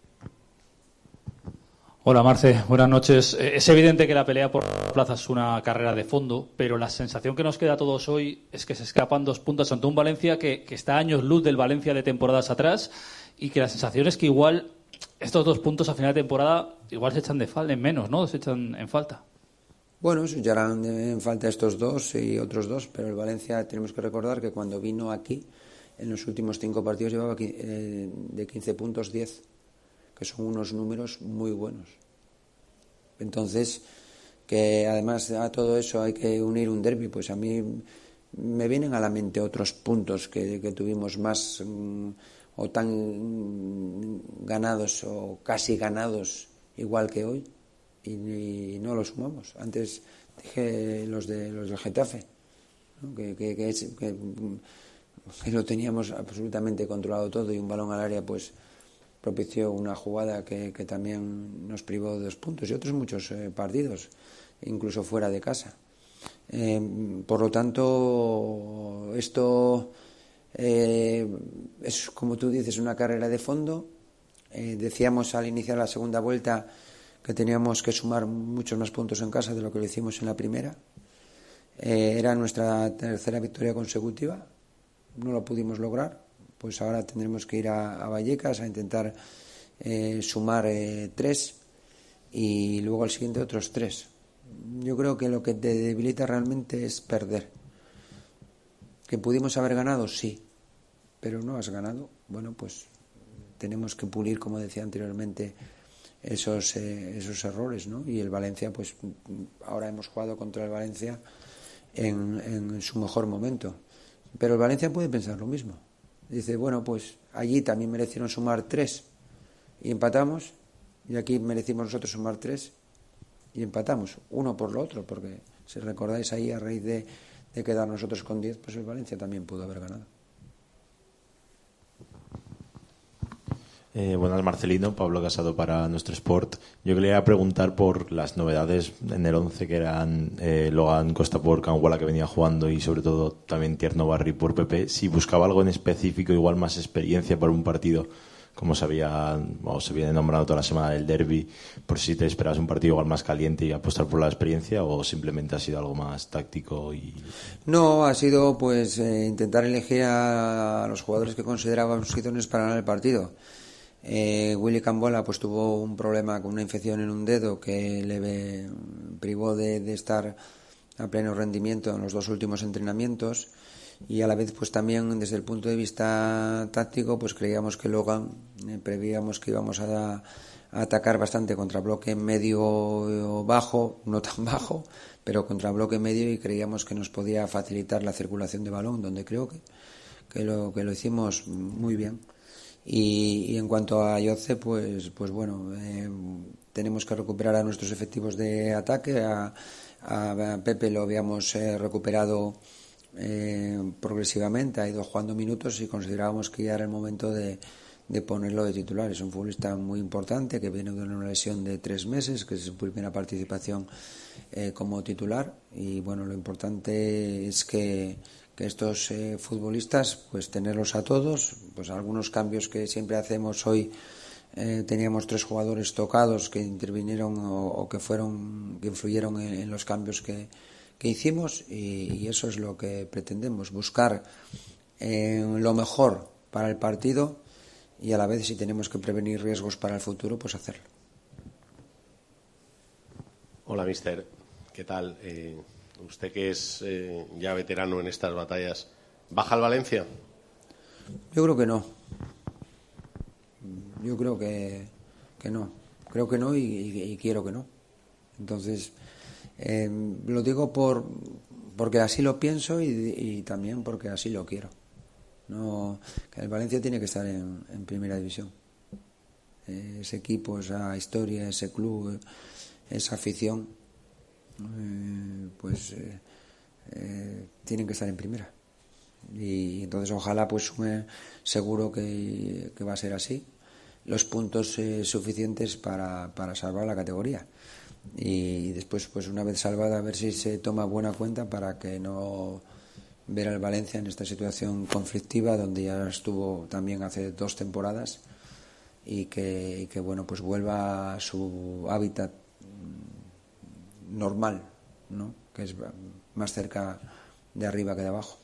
Hola Marce, buenas noches. Es evidente que la pelea por plaza es una carrera de fondo, pero la sensación que nos queda a todos hoy es que se escapan 2 puntos ante un Valencia que está a años luz del Valencia de temporadas atrás, y que la sensación es que igual estos 2 puntos a final de temporada igual se echan en menos, ¿no? Se echan en falta. Bueno, se echarán en falta estos 2 y otros 2, pero el Valencia tenemos que recordar que cuando vino aquí, en los últimos 5 partidos llevaba de 15 puntos 10. Que son unos números muy buenos. Entonces, que además a todo eso hay que unir un derbi, pues a mí me vienen a la mente otros puntos que tuvimos más o tan ganados o casi ganados igual que hoy, y no los sumamos. Antes dije los del Getafe, ¿no? que lo teníamos absolutamente controlado todo, y un balón al área pues propició una jugada que también nos privó de 2 puntos, y otros muchos partidos, incluso fuera de casa. Por lo tanto, esto es, como tú dices, una carrera de fondo. Decíamos al iniciar la segunda vuelta que teníamos que sumar muchos más puntos en casa de lo que lo hicimos en la primera. Era nuestra 3ª victoria consecutiva, no lo pudimos lograr. Pues ahora tendremos que ir a Vallecas a intentar sumar 3 y luego al siguiente otros 3. Yo creo que lo que te debilita realmente es perder. ¿Que pudimos haber ganado? Sí, pero no has ganado. Bueno, pues tenemos que pulir, como decía anteriormente, esos errores, ¿no? Y el Valencia, pues ahora hemos jugado contra el Valencia en su mejor momento. Pero el Valencia puede pensar lo mismo. Dice, bueno, pues allí también merecieron sumar 3 y empatamos, y aquí merecimos nosotros sumar 3 y empatamos, uno por lo otro, porque si recordáis ahí, a raíz de quedar nosotros con 10, pues el Valencia también pudo haber ganado. Buenas, Marcelino, Pablo Casado para Nuestro Sport. Yo quería preguntar por las novedades en el 11, que eran Logan Costa por Canguala, que venía jugando, y sobre todo también Tierno Barri por Pepe. Si buscaba algo en específico, igual más experiencia para un partido, como se viene nombrando toda la semana del derbi, por si te esperas un partido igual más caliente y apostar por la experiencia, o simplemente ha sido algo más táctico. No, ha sido pues intentar elegir a los jugadores que considerábamos idóneos para ganar el partido. Willy Cambola pues tuvo un problema con una infección en un dedo que le privó de estar a pleno rendimiento en los 2 últimos entrenamientos, y a la vez pues también desde el punto de vista táctico pues creíamos que Logan, prevíamos que íbamos a atacar bastante contra bloque medio bajo, no tan bajo, pero contra bloque medio, y creíamos que nos podía facilitar la circulación de balón, donde creo que lo hicimos muy bien. Y en cuanto a Yoce, pues bueno, tenemos que recuperar a nuestros efectivos de ataque. A Pepe lo habíamos recuperado progresivamente, ha ido jugando minutos, y considerábamos que ya era el momento de ponerlo de titular. Es un futbolista muy importante que viene de una lesión de 3 meses, que es su primera participación como titular, y bueno, lo importante es que estos futbolistas, pues tenerlos a todos, pues algunos cambios que siempre hacemos. Hoy teníamos 3 jugadores tocados que intervinieron o que influyeron en los cambios que hicimos, y eso es lo que pretendemos, buscar lo mejor para el partido, y a la vez, si tenemos que prevenir riesgos para el futuro, pues hacerlo. Hola, mister, ¿qué tal? Usted, que es ya veterano en estas batallas, ¿baja el Valencia? Yo creo que no. Yo creo que no. Creo que no, y quiero que no. Entonces, lo digo porque así lo pienso, y también porque así lo quiero. No, que el Valencia tiene que estar en primera división. Ese equipo, esa historia, ese club, esa afición, tienen que estar en primera. Y entonces ojalá, pues seguro que va a ser así, los puntos suficientes para salvar la categoría. Y después, pues una vez salvada, a ver si se toma buena cuenta para que no ver al Valencia en esta situación conflictiva donde ya estuvo también hace 2 temporadas, y que bueno, pues vuelva a su hábitat normal, ¿no? Que es más cerca de arriba que de abajo.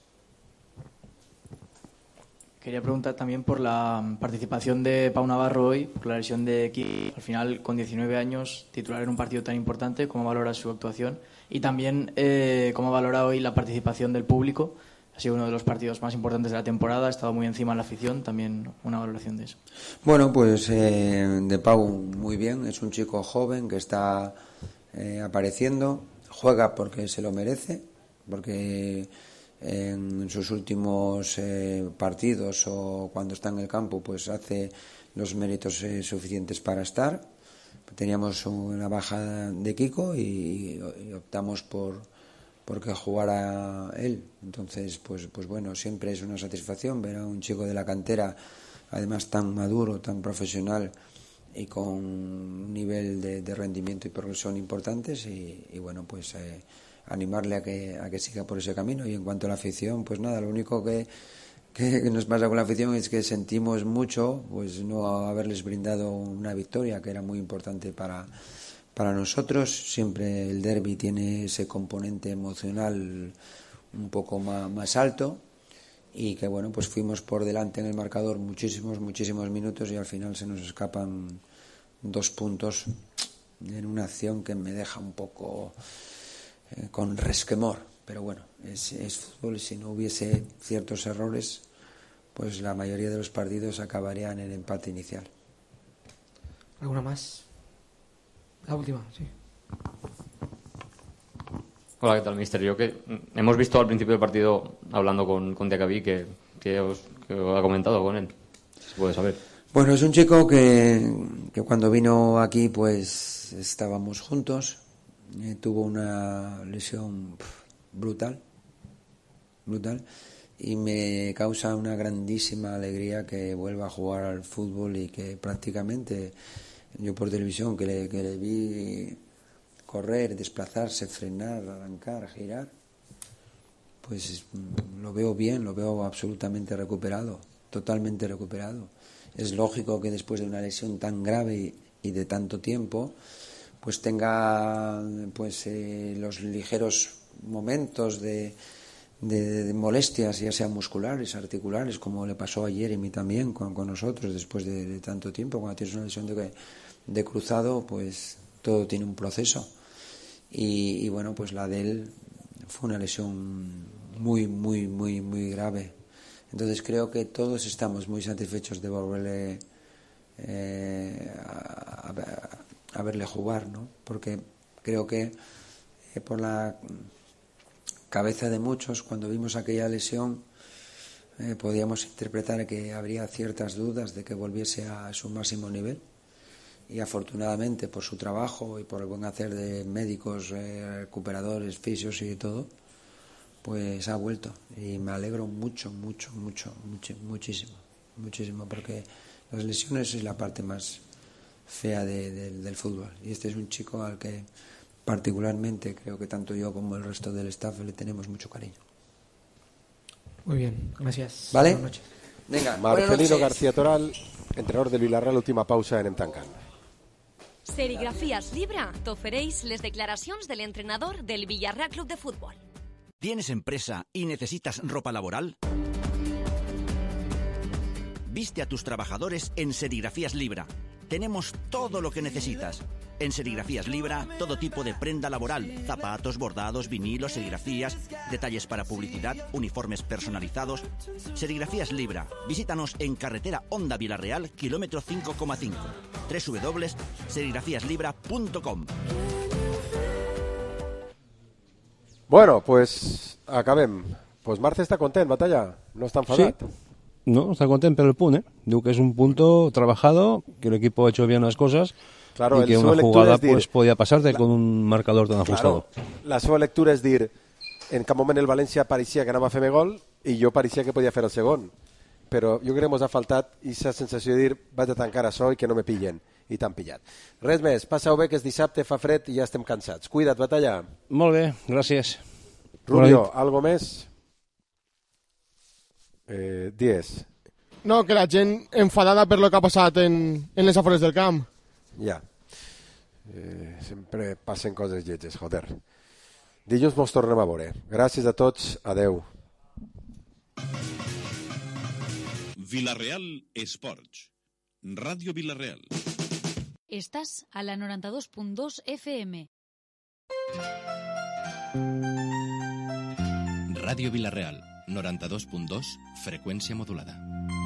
Quería preguntar también por la participación de Pau Navarro hoy, por la lesión de Kiki. Al final, con 19 años, titular en un partido tan importante, ¿cómo valora su actuación? Y también, ¿cómo valora hoy la participación del público? Ha sido uno de los partidos más importantes de la temporada, ha estado muy encima en la afición, también una valoración de eso. Bueno, pues de Pau muy bien, es un chico joven que está apareciendo, juega porque se lo merece, porque en sus últimos partidos o cuando está en el campo pues hace los méritos suficientes para estar. Teníamos una baja de Kiko y optamos por que jugara él. Entonces pues bueno, siempre es una satisfacción ver a un chico de la cantera, además tan maduro, tan profesional y con un nivel de rendimiento y progresión importantes, y bueno, pues animarle a que siga por ese camino. Y en cuanto a la afición, pues nada, lo único que nos pasa con la afición es que sentimos mucho pues no haberles brindado una victoria que era muy importante para nosotros. Siempre el derbi tiene ese componente emocional un poco más alto, y que bueno, pues fuimos por delante en el marcador muchísimos minutos y al final se nos escapan 2 puntos en una acción que me deja un poco con resquemor, pero bueno, es fútbol, y si no hubiese ciertos errores, pues la mayoría de los partidos acabarían en empate inicial. ¿Alguna más? La última, sí. Hola, ¿qué tal, mister? Yo que hemos visto al principio del partido, hablando con Diacabí, que os ha comentado con él, si se puede saber. Bueno, es un chico que cuando vino aquí pues estábamos juntos. Tuvo una lesión brutal, y me causa una grandísima alegría que vuelva a jugar al fútbol, y que prácticamente yo por televisión que le vi correr, desplazarse, frenar, arrancar, girar, pues lo veo bien, lo veo absolutamente recuperado, totalmente recuperado. Es lógico que después de una lesión tan grave y de tanto tiempo pues tenga pues los ligeros momentos de molestias, ya sean musculares, articulares, como le pasó a Jeremy también con nosotros después de tanto tiempo. Cuando tienes una lesión de cruzado, pues todo tiene un proceso, y bueno, pues la de él fue una lesión muy grave. Entonces creo que todos estamos muy satisfechos de volverle a verle jugar, ¿no? Porque creo que por la cabeza de muchos, cuando vimos aquella lesión, podíamos interpretar que habría ciertas dudas de que volviese a su máximo nivel, y afortunadamente por su trabajo y por el buen hacer de médicos, recuperadores, fisios y todo, pues ha vuelto, y me alegro muchísimo, porque las lesiones es la parte más fea del fútbol, y este es un chico al que particularmente creo que tanto yo como el resto del staff le tenemos mucho cariño. Muy bien, gracias. ¿Vale? Buenas noches. Venga, Marcelino García Toral, entrenador del Villarreal, última pausa en Emtancan. Serigrafías Libra t'ofereix les declaracions de l'entrenador del Villarreal Club de Fútbol. ¿Tienes empresa y necesitas ropa laboral? Viste a tus trabajadores en Serigrafías Libra. Tenemos todo lo que necesitas. En Serigrafías Libra, todo tipo de prenda laboral, zapatos, bordados, vinilos, serigrafías, detalles para publicidad, uniformes personalizados. Serigrafías Libra. Visítanos en carretera Honda Villarreal, kilómetro 5,5. www.serigrafíaslibra.com. Bueno, pues acabem. Pues Marce està content, Batalla? No està enfadat? Sí. No, está contento pero el punt, Digo que es un punto trabajado, que el equipo ha hecho bien las cosas Claro, y que una jugada pues podía pasarte con un marcador tan ajustado. La seva lectura és dir, en cap moment el València pareixia que anava a fer gol i jo pareixia que podia fer el segon, però jo crec que ens ha faltat aquesta sensació de dir vaig a tancar això i que no me pillen, i t'han pillat. Res més, passa-ho bé, que és dissabte, fa fred i ja estem cansats. Cuida't, Batalla. Molt bé, gràcies. Rubio, algo més? Dies. No, que la gent enfadada per lo que ha passat en les afores del camp. Ja. Sempre passen coses lletges, joder. Dilluns mos tornem a veure. Gràcies a tots, adeu. Villarreal Esports. Radio Villarreal. Estás a la 92.2 FM. Radio Villarreal, 92.2, freqüència modulada.